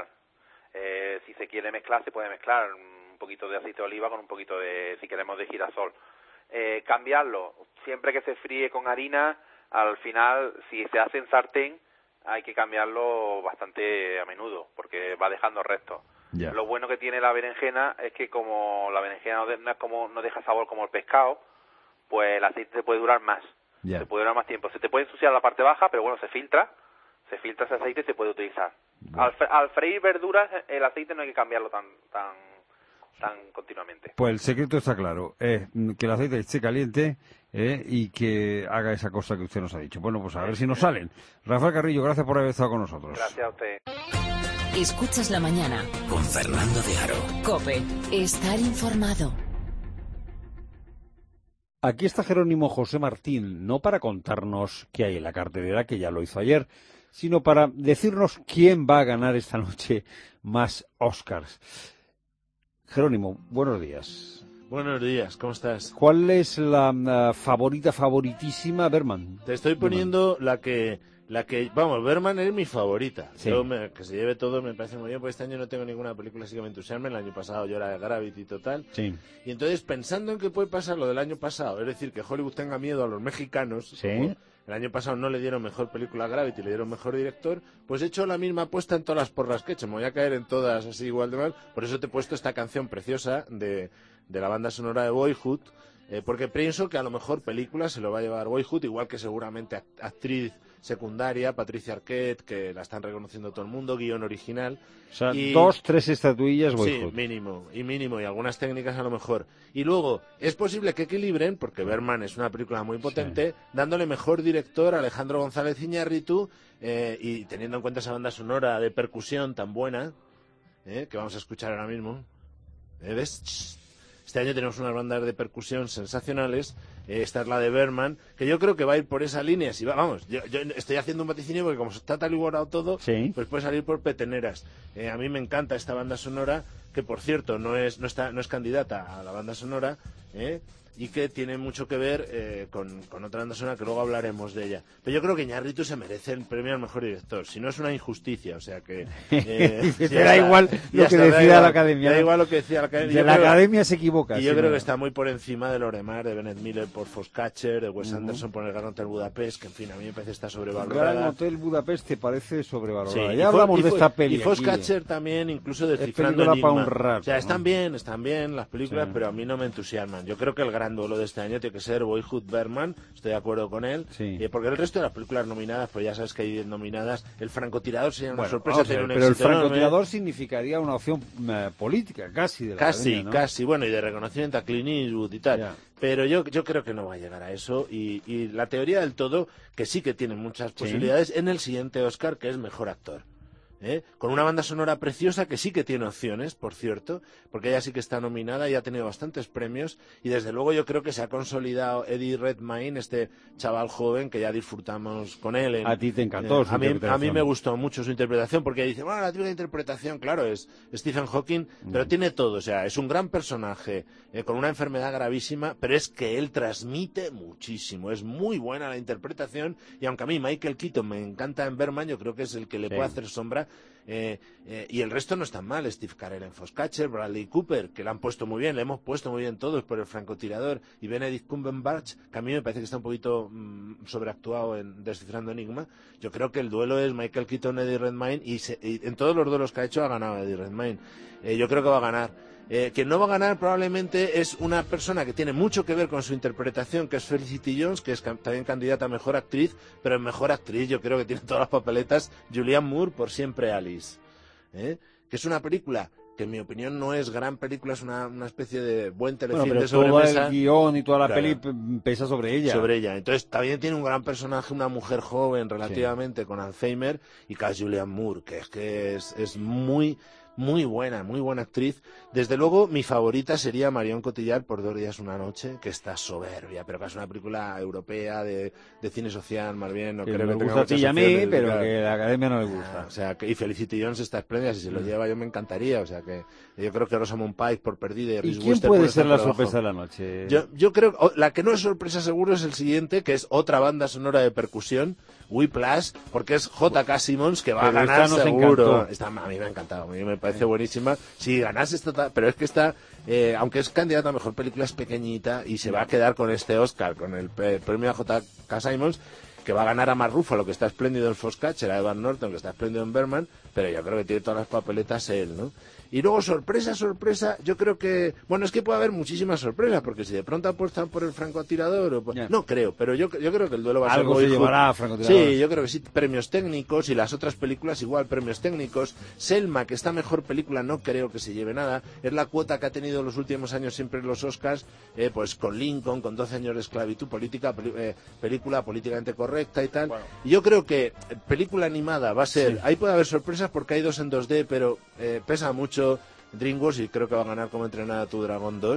Eh, si se quiere mezclar, se puede mezclar un poquito de aceite de oliva con un poquito de, si queremos, de girasol. Eh, cambiarlo, siempre que se fríe con harina, al final, si se hace en sartén, hay que cambiarlo bastante a menudo, porque va dejando restos. Yeah. Lo bueno que tiene la berenjena es que como la berenjena no, de, no es como no deja sabor como el pescado, pues el aceite te puede durar más, yeah. se puede durar más tiempo. Se te puede ensuciar la parte baja, pero bueno, se filtra, se filtra ese aceite y se puede utilizar. Yeah. Al, al freír verduras, el aceite no hay que cambiarlo tan tan tan continuamente. Pues el secreto está claro, es que el aceite esté caliente eh, y que haga esa cosa que usted nos ha dicho. Bueno, pues a ver si nos salen. Rafael Carrillo, gracias por haber estado con nosotros. Gracias a usted. Escuchas la mañana con Fernando de Aro. COPE. Estar informado. Aquí está Jerónimo José Martín, no para contarnos qué hay en la cartelera, que ya lo hizo ayer, sino para decirnos quién va a ganar esta noche más Oscars. Jerónimo, buenos días. Buenos días, ¿cómo estás? ¿Cuál es la, la favorita, favoritísima, Berman? Te estoy poniendo Berman. la que... La que, vamos, Berman es mi favorita. Sí. Yo me, que se lleve todo me parece muy bien, porque este año no tengo ninguna película así que me entusiasme. El año pasado yo era de Gravity total. Sí. Y entonces, pensando en que puede pasar lo del año pasado, es decir, que Hollywood tenga miedo a los mexicanos, sí. como el año pasado no le dieron mejor película a Gravity, le dieron mejor director, pues he hecho la misma apuesta en todas las porras que he hecho. Me voy a caer en todas así igual de mal. Por eso te he puesto esta canción preciosa de, de la banda sonora de Boyhood, eh, porque pienso que a lo mejor película se lo va a llevar Boyhood, igual que seguramente actriz secundaria, Patricia Arquette, que la están reconociendo todo el mundo, guión original. O sea, y... dos, tres estatuillas Boyhood. Sí, mínimo, y mínimo, y algunas técnicas a lo mejor. Y luego, es posible que equilibren, porque Berman es una película muy potente, sí. dándole mejor director a Alejandro González Iñárritu, eh, y teniendo en cuenta esa banda sonora de percusión tan buena, eh, que vamos a escuchar ahora mismo. ¿Eh, ¿Ves? Este año tenemos unas bandas de percusión sensacionales. Eh, esta es la de Berman, que yo creo que va a ir por esa línea. Si va, vamos, yo, yo estoy haciendo un vaticinio porque como está tal igualado todo, sí. pues puede salir por peteneras. Eh, a mí me encanta esta banda sonora, que por cierto no es no está no es candidata a la banda sonora, eh, y que tiene mucho que ver eh, con, con otra banda sonora que luego hablaremos de ella. Pero yo creo que Iñárritu se merece el premio al mejor director, si no es una injusticia, o sea que... Eh, te da igual lo que decida la Academia. Da igual lo que decía la Academia. De la Academia se equivoca. Y yo creo que está muy por encima de Loremar, de Bennett Miller por Foxcatcher, de Wes uh-huh. Anderson por el Gran Hotel Budapest, que en fin, a mí me parece está sobrevalorada. El Gran Hotel Budapest te parece sobrevalorada. Sí, ya hablamos de esta peli. Y Foxcatcher también, incluso Descifrando Enigma. Un rato, o sea, están ¿no? bien, están bien las películas, sí. pero a mí no me entusiasman. Yo creo que el gran duelo de este año tiene que ser Boyhood Berman, estoy de acuerdo con él, sí. eh, porque el resto de las películas nominadas, pues ya sabes que hay diez nominadas, el francotirador sería una bueno, sorpresa tener un pero el francotirador enorme. significaría una opción uh, política, casi de la Casi, Academia, ¿no? casi, bueno, y de reconocimiento a Clint Eastwood y tal. Ya. Pero yo, yo creo que no va a llegar a eso, y, y la teoría del todo, que sí que tiene muchas posibilidades, sí. en el siguiente Oscar, que es mejor actor. ¿Eh? Con una banda sonora preciosa que sí que tiene opciones, por cierto, porque ella sí que está nominada y ha tenido bastantes premios, y desde luego yo creo que se ha consolidado Eddie Redmayne, este chaval joven que ya disfrutamos con él. En, a ti te encantó eh, su a mí, interpretación. A mí me gustó mucho su interpretación, porque dice, bueno, la típica interpretación, claro, es Stephen Hawking, mm. pero tiene todo, o sea, es un gran personaje, eh, con una enfermedad gravísima, pero es que él transmite muchísimo, es muy buena la interpretación, y aunque a mí Michael Keaton me encanta en Berman, yo creo que es el que le sí. puede hacer sombra. Eh, eh, y el resto no están mal, Steve Carell en Foxcatcher, Bradley Cooper, que le han puesto muy bien, le hemos puesto muy bien todos por el francotirador, y Benedict Cumberbatch, que a mí me parece que está un poquito mmm, sobreactuado en Descifrando Enigma. Yo creo que el duelo es Michael Keaton, Eddie Redmayne, y, se, y en todos los duelos que ha hecho ha ganado Eddie Redmayne. Eh, yo creo que va a ganar. Eh, quien no va a ganar probablemente es una persona que tiene mucho que ver con su interpretación, que es Felicity Jones, que es ca- también candidata a Mejor Actriz, pero en Mejor Actriz yo creo que tiene todas las papeletas Julianne Moore por Siempre Alice, ¿eh? que es una película que en mi opinión no es gran película, es una, una especie de buen telefilm bueno, pero de sobremesa. todo el guión y toda la claro, peli pesa sobre ella. Sobre ella. Entonces también tiene un gran personaje, una mujer joven relativamente, sí. con Alzheimer, y que es Julianne Moore, que es que es, es muy... Muy buena, muy buena actriz. Desde luego, mi favorita sería Marion Cotillard por Dos días, una noche, que está soberbia, pero que es una película europea de, de cine social, más bien. No que creo me que gusta a ti y a mí, pero claro. que a la Academia no le gusta. Ah, o sea, que, y Felicity Jones está espléndida, si se lo lleva yo me encantaría. O sea, que yo creo que Rosamund Pike por Perdida y Reese ¿Y quién Witherspoon puede ser la por sorpresa abajo. de la noche? Yo, yo creo oh, la que no es sorpresa seguro es el siguiente, que es otra banda sonora de percusión, Whiplash, porque es J K. Simmons, que va pero a ganar seguro. Esta, a mí me ha encantado, a mí me parece sí. buenísima. Si ganase esta, pero es que está, eh, aunque es candidata a mejor película, es pequeñita y se va a quedar con este Oscar, con el eh, premio a J K. Simmons, que va a ganar a Mark Ruffalo, que está espléndido en Foxcatcher, a Edward Norton, que está espléndido en Berman, pero yo creo que tiene todas las papeletas él, ¿no? Y luego, sorpresa, sorpresa, yo creo que... Bueno, es que puede haber muchísimas sorpresas, porque si de pronto apuestan por el francotirador... O por... yeah. No creo, pero yo, yo creo que el duelo va a ser... Algo se llevará a francotirador. Sí, yo creo que sí, premios técnicos, y las otras películas igual, premios técnicos. Selma, que está mejor película, no creo que se lleve nada. Es la cuota que ha tenido los últimos años siempre los Oscars, eh, pues con Lincoln, con doce años de esclavitud política, peli, eh, película políticamente correcta y tal. Bueno. Y yo creo que película animada va a ser... Sí. Ahí puede haber sorpresas porque hay dos en dos D, pero eh, pesa mucho DreamWorks, y creo que va a ganar Como entrenar a tu dragón dos.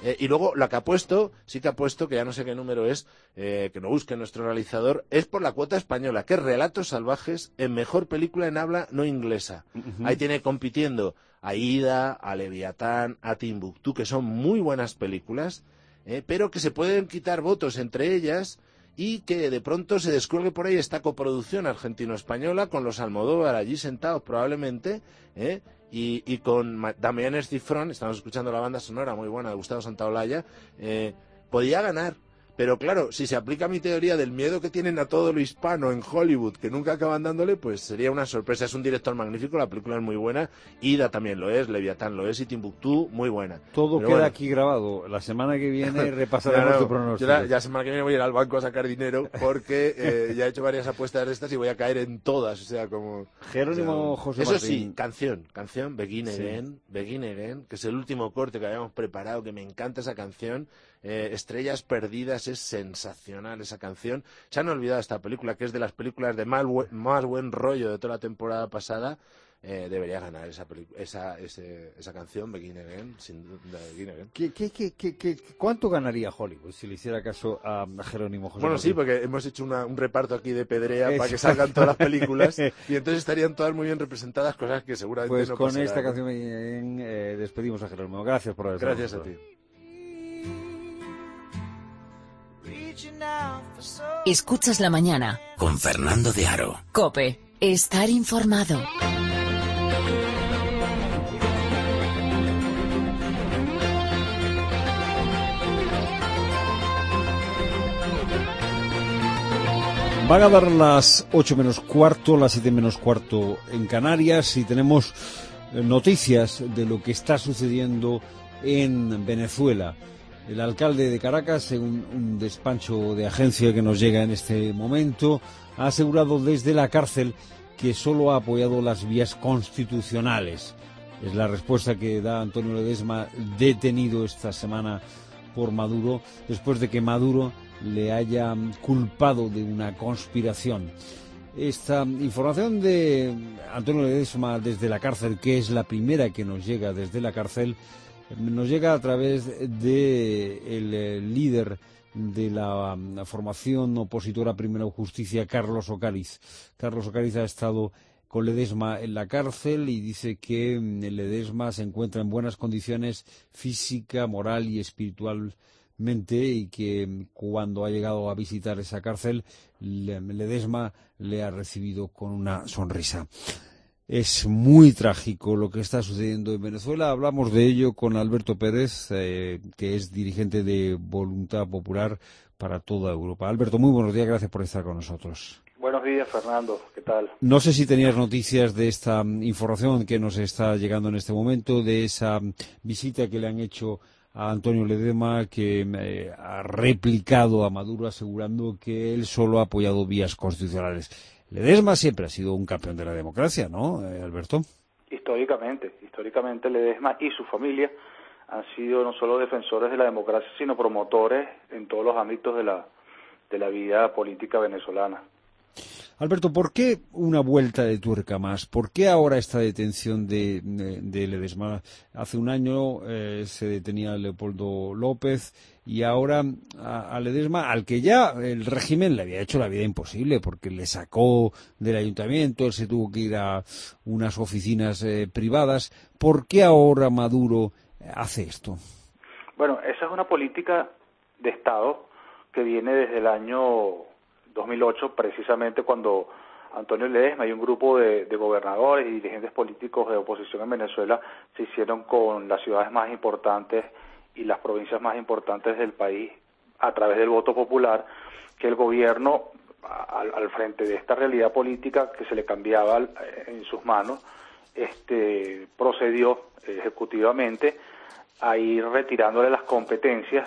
Eh, y luego, la que ha puesto, sí que ha puesto, que ya no sé qué número es, eh, que no busque nuestro realizador, es por la cuota española, que es Relatos Salvajes en mejor película en habla no inglesa. Uh-huh. Ahí tiene compitiendo a Aida, a Leviatán, a Timbuktu, que son muy buenas películas, eh, pero que se pueden quitar votos entre ellas y que de pronto se descuelgue por ahí esta coproducción argentino-española con los Almodóvar allí sentados probablemente, ¿eh? y, y con Damián Cifrón, estamos escuchando la banda sonora muy buena de Gustavo Santaolalla, eh, podía ganar. Pero claro, si se aplica mi teoría del miedo que tienen a todo lo hispano en Hollywood, que nunca acaban dándole, pues sería una sorpresa. Es un director magnífico, la película es muy buena, Ida también lo es, Leviatán lo es y Timbuktu muy buena. Todo Pero queda bueno. Aquí grabado. La semana que viene repasaremos no, no, tu pronóstico. Yo la, ya la semana que viene voy a ir al banco a sacar dinero porque eh, ya he hecho varias apuestas de estas y voy a caer en todas, o sea, como... Jerónimo o sea, José Eso Martín. sí, canción, canción, Begin Sí. Again, Begin Again, que es el último corte que habíamos preparado, que me encanta esa canción. Eh, Estrellas Perdidas, es sensacional esa canción. Se han olvidado esta película, que es de las películas de más, bu más buen rollo de toda la temporada pasada. Eh, debería ganar esa, esa, ese, esa canción, Begin Again, sin duda, Begin Again. ¿Qué, qué, qué, qué, qué, ¿Cuánto ganaría Hollywood si le hiciera caso a Jerónimo José Bueno, Martín? sí, porque hemos hecho una, un reparto aquí de pedrea para que salgan todas las películas y entonces estarían todas muy bien representadas, cosas que seguramente pues no con pasarán, esta ¿no? canción eh, despedimos a Jerónimo. Gracias por haber estado Gracias a con ti. nosotros. Escuchas la mañana. Con Fernando de Aro. COPE. Estar informado. Van a dar las ocho menos cuarto, las siete menos cuarto en Canarias y tenemos noticias de lo que está sucediendo en Venezuela. El alcalde de Caracas, según un despacho de agencia que nos llega en este momento, ha asegurado desde la cárcel que solo ha apoyado las vías constitucionales. Es la respuesta que da Antonio Ledesma, detenido esta semana por Maduro, después de que Maduro le haya culpado de una conspiración. Esta información de Antonio Ledesma desde la cárcel, que es la primera que nos llega desde la cárcel, nos llega a través de el líder de la formación opositora Primero Justicia, Carlos Ocariz. Carlos Ocariz ha estado con Ledesma en la cárcel y dice que Ledesma se encuentra en buenas condiciones física, moral y espiritualmente y que cuando ha llegado a visitar esa cárcel, Ledesma le ha recibido con una sonrisa. Es muy trágico lo que está sucediendo en Venezuela. Hablamos de ello con Alberto Pérez, eh, que es dirigente de Voluntad Popular para toda Europa. Alberto, muy buenos días, gracias por estar con nosotros. Buenos días, Fernando. ¿Qué tal? No sé si tenías noticias de esta um, información que nos está llegando en este momento, de esa um, visita que le han hecho a Antonio Ledesma, que eh, ha replicado a Maduro asegurando que él solo ha apoyado vías constitucionales. Ledesma siempre ha sido un campeón de la democracia, ¿no, eh, Alberto? Históricamente, históricamente Ledesma y su familia han sido no solo defensores de la democracia, sino promotores en todos los ámbitos de la, de la vida política venezolana. Alberto, ¿por qué una vuelta de tuerca más? ¿Por qué ahora esta detención de, de, de Ledesma? Hace un año eh, se detenía a Leopoldo López y ahora a, a Ledesma, al que ya el régimen le había hecho la vida imposible porque le sacó del ayuntamiento, él se tuvo que ir a unas oficinas eh, privadas. ¿Por qué ahora Maduro hace esto? Bueno, esa es una política de Estado que viene desde el año dos mil ocho, precisamente cuando Antonio Ledesma y un grupo de, de gobernadores y dirigentes políticos de oposición en Venezuela se hicieron con las ciudades más importantes y las provincias más importantes del país a través del voto popular, que el gobierno, al, al frente de esta realidad política que se le cambiaba en sus manos, este, procedió ejecutivamente a ir retirándole las competencias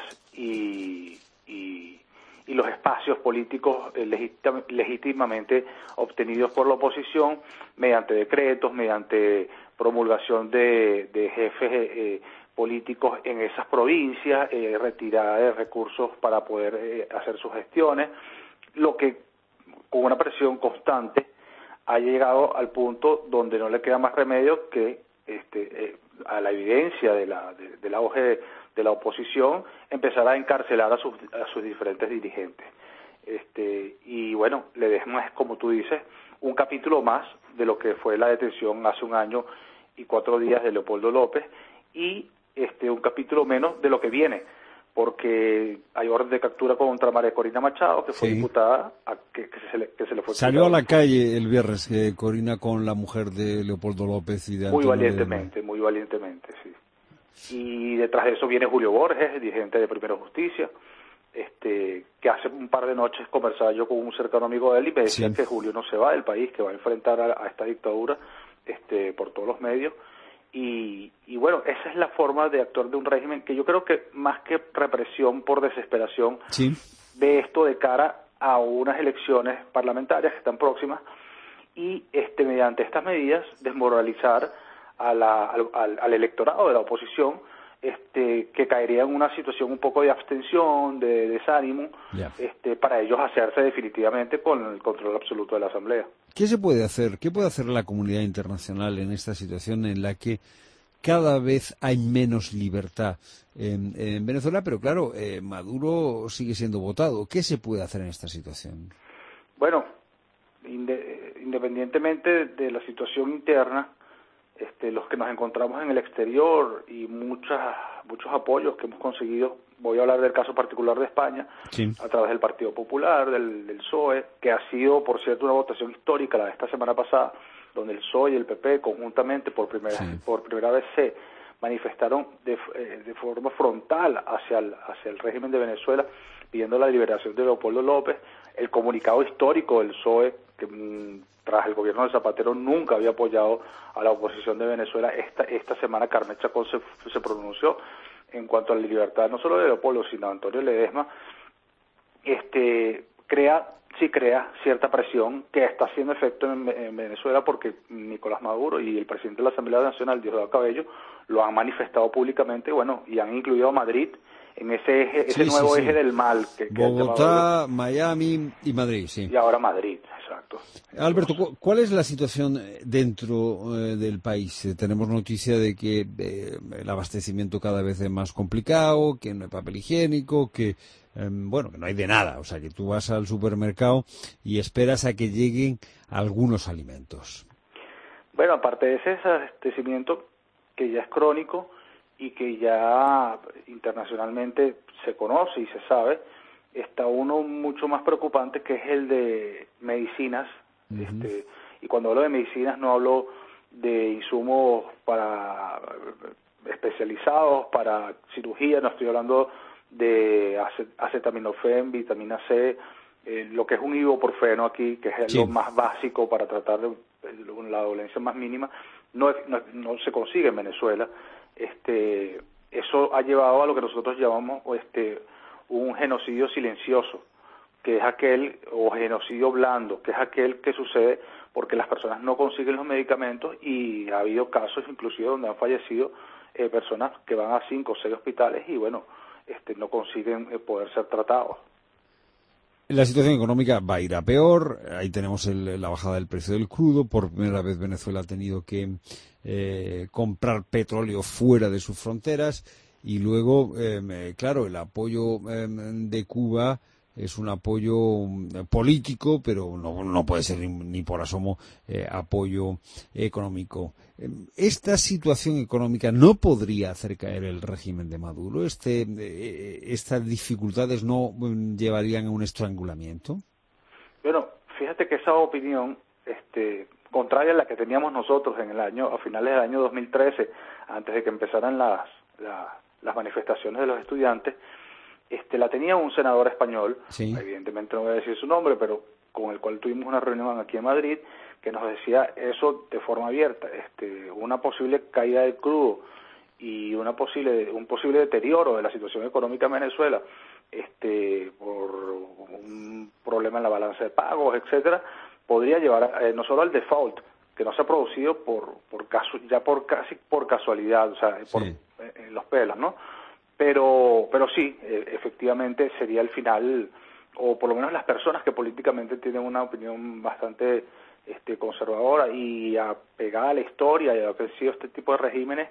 y, y y los espacios políticos eh, legítim legítimamente obtenidos por la oposición mediante decretos, mediante promulgación de, de jefes eh, políticos en esas provincias, eh, retirada de recursos para poder eh, hacer sus gestiones, lo que con una presión constante ha llegado al punto donde no le queda más remedio que este, eh, a la evidencia de la, de, del auge de, de la oposición, empezar a encarcelar a sus, a sus diferentes dirigentes. Este, y bueno, Ledesma es, como tú dices, un capítulo más de lo que fue la detención hace un año y cuatro días de Leopoldo López, y este un capítulo menos de lo que viene, porque hay orden de captura contra María Corina Machado, que fue sí. diputada, a, que, que, se le, que se le fue... Salió a la calle el viernes eh, Corina con la mujer de Leopoldo López y de Muy Antonio valientemente, Ledesma. muy valientemente, sí. Y detrás de eso viene Julio Borges, dirigente de Primera Justicia, este que hace un par de noches conversaba yo con un cercano amigo de él y me decía sí. que Julio no se va del país, que va a enfrentar a, a esta dictadura este por todos los medios. Y, y bueno, esa es la forma de actuar de un régimen que yo creo que más que represión por desesperación, sí. ve esto de cara a unas elecciones parlamentarias que están próximas y este mediante estas medidas desmoralizar a la, al, al, al electorado de la oposición, este que caería en una situación un poco de abstención, de desánimo, yeah. este para ellos hacerse definitivamente con el control absoluto de la Asamblea. ¿Qué se puede hacer? ¿Qué puede hacer la comunidad internacional en esta situación en la que cada vez hay menos libertad en, en Venezuela? Pero claro, eh, Maduro sigue siendo votado. ¿Qué se puede hacer en esta situación? Bueno, inde, independientemente de, de la situación interna, este, los que nos encontramos en el exterior y muchas, muchos apoyos que hemos conseguido, voy a hablar del caso particular de España, sí. a través del Partido Popular, del, del P S O E, que ha sido, por cierto, una votación histórica la de esta semana pasada, donde el P S O E y el P P conjuntamente por primera, sí. por primera vez se manifestaron de, eh, de forma frontal hacia el, hacia el régimen de Venezuela, pidiendo la liberación de Leopoldo López. El comunicado histórico del P S O E, que mmm, tras el gobierno de Zapatero nunca había apoyado a la oposición de Venezuela, esta, esta semana Carmen Chacón se, se pronunció en cuanto a la libertad no solo de Leopoldo, sino de Antonio Ledesma, este crea, sí crea cierta presión que está haciendo efecto en, en Venezuela, porque Nicolás Maduro y el presidente de la Asamblea Nacional, Diosdado Cabello, lo han manifestado públicamente, bueno, y han incluido a Madrid en ese eje, ese sí, nuevo sí, eje sí. del mal. Que, que Bogotá, Miami y Madrid, sí. Y ahora Madrid, exacto. Alberto, ¿cuál es la situación dentro eh, del país? Eh, tenemos noticia de que eh, el abastecimiento cada vez es más complicado, que no hay papel higiénico, que eh, bueno, que no hay de nada. O sea, que tú vas al supermercado y esperas a que lleguen algunos alimentos. Bueno, aparte de ese abastecimiento que ya es crónico y que ya internacionalmente se conoce y se sabe, está uno mucho más preocupante, que es el de medicinas. Uh-huh. Este, y cuando hablo de medicinas no hablo de insumos para especializados para cirugía, no estoy hablando de acetaminofén, vitamina C, eh, lo que es un ibuprofeno aquí, que es sí. lo más básico para tratar de, de la dolencia más mínima, no, no, no se consigue en Venezuela. Este, eso ha llevado a lo que nosotros llamamos este un genocidio silencioso, que es aquel, o genocidio blando, que es aquel que sucede porque las personas no consiguen los medicamentos, y ha habido casos inclusive donde han fallecido eh, personas que van a cinco o seis hospitales y bueno, este, no consiguen eh, poder ser tratados. La situación económica va a ir a peor. Ahí tenemos el, la bajada del precio del crudo. Por primera vez Venezuela ha tenido que eh, comprar petróleo fuera de sus fronteras. Y luego, eh, claro, el apoyo eh, de Cuba es un apoyo político, pero no, no puede ser ni, ni por asomo eh, apoyo económico. ¿Esta situación económica no podría hacer caer el régimen de Maduro? Este, eh, ¿Estas dificultades no llevarían a un estrangulamiento? Bueno, fíjate que esa opinión, este, contraria a la que teníamos nosotros en el año, a finales del año dos mil trece, antes de que empezaran las, las, las manifestaciones de los estudiantes, este, la tenía un senador español, sí. Evidentemente no voy a decir su nombre, pero con el cual tuvimos una reunión aquí en Madrid, que nos decía eso de forma abierta, este, una posible caída del crudo y una posible, un posible deterioro de la situación económica en Venezuela, este, por un problema en la balanza de pagos, etcétera, podría llevar eh, no solo al default, que no se ha producido por, por caso, ya por casi por casualidad, o sea, por sí. eh, los pelos, ¿no? Pero, pero sí, eh, efectivamente sería el final, o por lo menos las personas que políticamente tienen una opinión bastante este, conservadora y apegada a la historia y a lo que han sido este tipo de regímenes,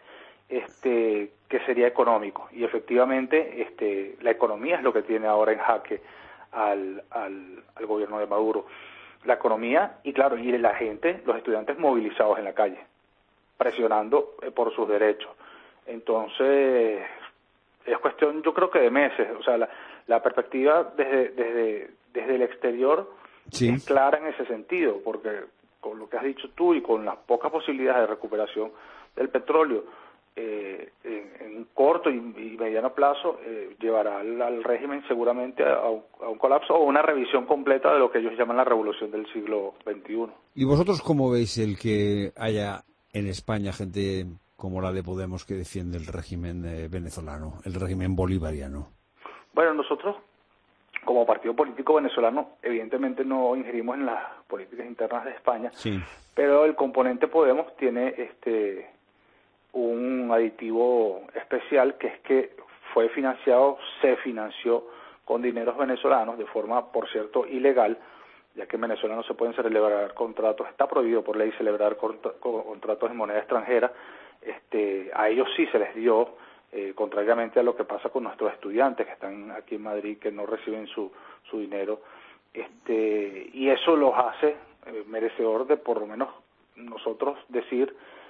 este, que sería económico. Y efectivamente este, la economía es lo que tiene ahora en jaque al, al, al gobierno de Maduro. La economía y claro, y la gente, los estudiantes movilizados en la calle, presionando eh, por sus derechos. Entonces, es cuestión, yo creo que de meses. O sea, la, la perspectiva desde, desde, desde el exterior sí. es clara en ese sentido, porque con lo que has dicho tú y con las pocas posibilidades de recuperación del petróleo, eh, en, en un corto y, y mediano plazo, eh, llevará al, al régimen seguramente a, a, un, a un colapso o una revisión completa de lo que ellos llaman la revolución del siglo veintiuno. ¿Y vosotros cómo veis el que haya en España gente como la de Podemos que defiende el régimen eh, venezolano, el régimen bolivariano? Bueno, nosotros como partido político venezolano evidentemente no ingerimos en las políticas internas de España, sí. pero el componente Podemos tiene este un aditivo especial, que es que fue financiado, se financió con dineros venezolanos de forma, por cierto, ilegal, ya que en Venezuela no se pueden celebrar contratos, está prohibido por ley celebrar contra, contratos en moneda extranjera. Este, a ellos sí se les dio, eh, contrariamente a lo que pasa con nuestros estudiantes que están aquí en Madrid, que no reciben su, su dinero, este, y eso los hace eh, merecedor de por lo menos nosotros decir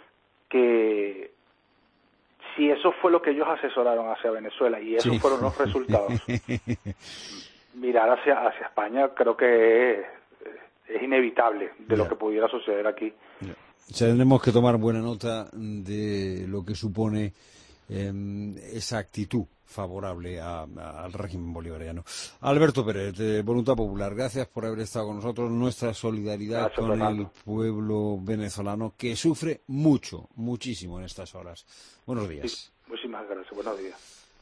que si eso fue lo que ellos asesoraron hacia Venezuela y esos sí. fueron los resultados, mirar hacia hacia España creo que es, es inevitable de ya. lo que pudiera suceder aquí. Ya. O sea, tendremos que tomar buena nota de lo que supone eh, esa actitud favorable a, a, al régimen bolivariano. Alberto Pérez, de Voluntad Popular, gracias por haber estado con nosotros. Nuestra solidaridad gracias, con Fernando. El pueblo venezolano, que sufre mucho, muchísimo en estas horas. Buenos días. Sí, muchísimas gracias. Buenos días.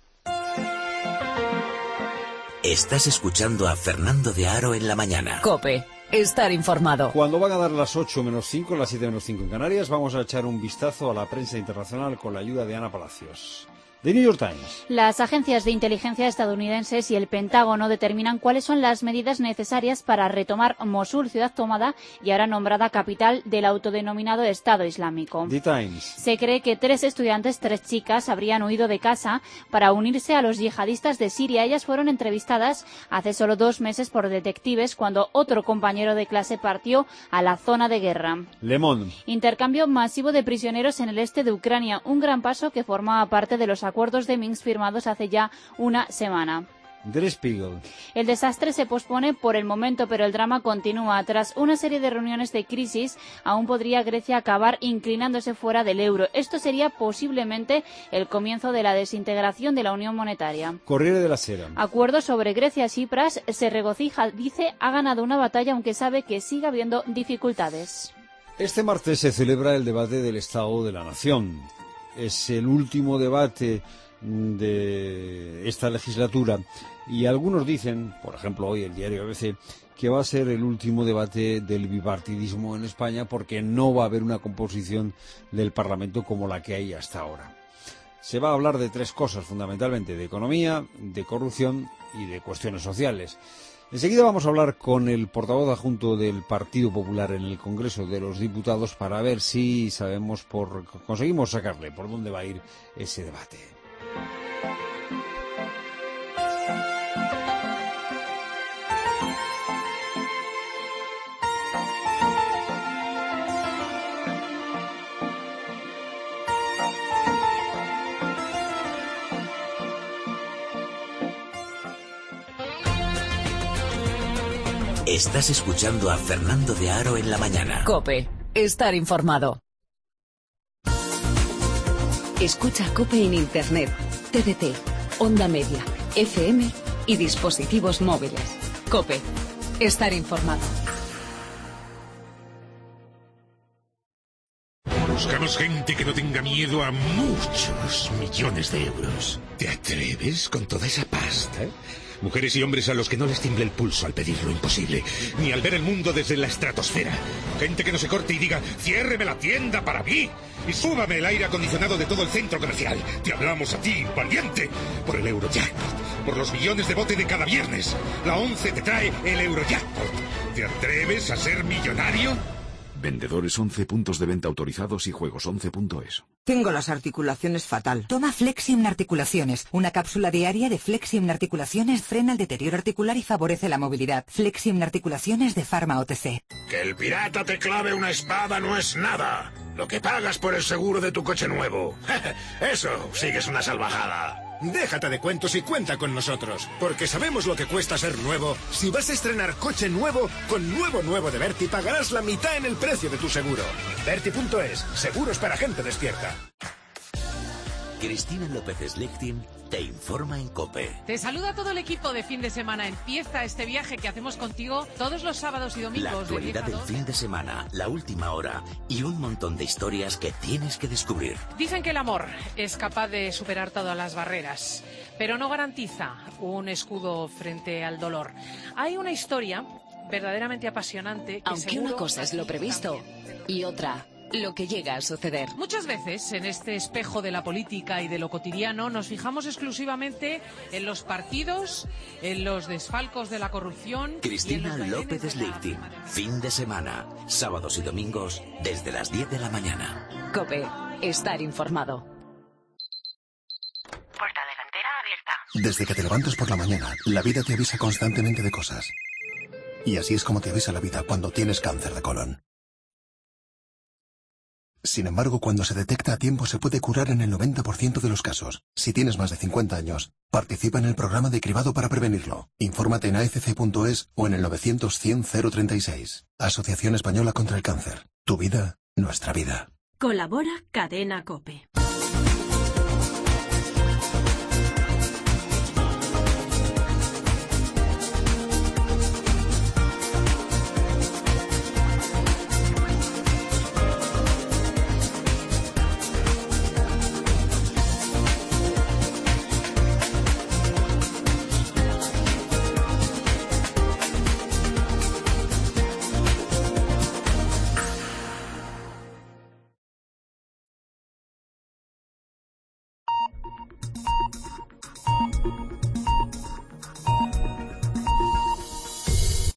Estás escuchando a Fernando de Aro en la mañana. COPE. Estar informado. Cuando van a dar las ocho menos cinco, las siete menos cinco en Canarias, vamos a echar un vistazo a la prensa internacional con la ayuda de Ana Palacios. The New York Times. Las agencias de inteligencia estadounidenses y el Pentágono determinan cuáles son las medidas necesarias para retomar Mosul, ciudad tomada y ahora nombrada capital del autodenominado Estado Islámico. The Times. Se cree que tres estudiantes, tres chicas, habrían huido de casa para unirse a los yihadistas de Siria. Ellas fueron entrevistadas hace solo dos meses por detectives cuando otro compañero de clase partió a la zona de guerra. Le Monde. Intercambio masivo de prisioneros en el este de Ucrania, un gran paso que formaba parte de los acuerdos de Minsk firmados hace ya una semana. Der Spiegel. El desastre se pospone por el momento, pero el drama continúa. Tras una serie de reuniones de crisis, aún podría Grecia acabar inclinándose fuera del euro. Esto sería posiblemente el comienzo de la desintegración de la Unión Monetaria. Corriere della Sera. Acuerdo sobre Grecia-Cipras se regocija, dice, ha ganado una batalla, aunque sabe que sigue habiendo dificultades. Este martes se celebra el debate del Estado de la Nación. Es el último debate de esta legislatura y algunos dicen, por ejemplo hoy el diario A B C, que va a ser el último debate del bipartidismo en España porque no va a haber una composición del Parlamento como la que hay hasta ahora. Se va a hablar de tres cosas fundamentalmente: de economía, de corrupción y de cuestiones sociales. Enseguida vamos a hablar con el portavoz adjunto del Partido Popular en el Congreso de los Diputados para ver si sabemos por conseguimos sacarle por dónde va a ir ese debate. Estás escuchando a Fernando de Aro en la mañana. COPE. Estar informado. Escucha COPE en Internet, T D T, Onda Media, F M y dispositivos móviles. COPE. Estar informado. Buscamos gente que no tenga miedo a muchos millones de euros. ¿Te atreves con toda esa pasta? Mujeres y hombres a los que no les tiemble el pulso al pedir lo imposible, ni al ver el mundo desde la estratosfera. Gente que no se corte y diga, ciérreme la tienda para mí y súbame el aire acondicionado de todo el centro comercial. Te hablamos a ti, valiente, por el Eurojackpot, por los millones de bote de cada viernes. La ONCE te trae el Eurojackpot. ¿Te atreves a ser millonario? Vendedores once, puntos de venta autorizados y juegos once punto es. Tengo las articulaciones fatal. Toma Flexium Articulaciones. Una cápsula diaria de Flexium Articulaciones frena el deterioro articular y favorece la movilidad. Flexium Articulaciones de Pharma O T C. Que el pirata te clave una espada no es nada. Lo que pagas por el seguro de tu coche nuevo. Eso sí que es una salvajada. Déjate de cuentos y cuenta con nosotros, porque sabemos lo que cuesta ser nuevo. Si vas a estrenar coche nuevo, con nuevo nuevo de Berti pagarás la mitad en el precio de tu seguro. Berti punto es, seguros para gente despierta. Cristina López Slichting te informa en COPE. Te saluda todo el equipo de fin de semana. Empieza este viaje que hacemos contigo todos los sábados y domingos. La actualidad del fin de semana, la última hora y un montón de historias que tienes que descubrir. Dicen que el amor es capaz de superar todas las barreras, pero no garantiza un escudo frente al dolor. Hay una historia verdaderamente apasionante. Que Aunque una cosa es lo previsto y otra lo que llega a suceder. Muchas veces en este espejo de la política y de lo cotidiano nos fijamos exclusivamente en los partidos, en los desfalcos de la corrupción. Cristina López Slichting, fin de semana, sábados y domingos desde las diez de la mañana. COPE, estar informado. Puerta delantera abierta. Desde que te levantas por la mañana, la vida te avisa constantemente de cosas. Y así es como te avisa la vida cuando tienes cáncer de colon. Sin embargo, cuando se detecta a tiempo se puede curar en el noventa por ciento de los casos. Si tienes más de cincuenta años, participa en el programa de cribado para prevenirlo. Infórmate en a f c punto es o en el novecientos cien cero treinta y seis. Asociación Española contra el Cáncer. Tu vida, nuestra vida. Colabora Cadena COPE.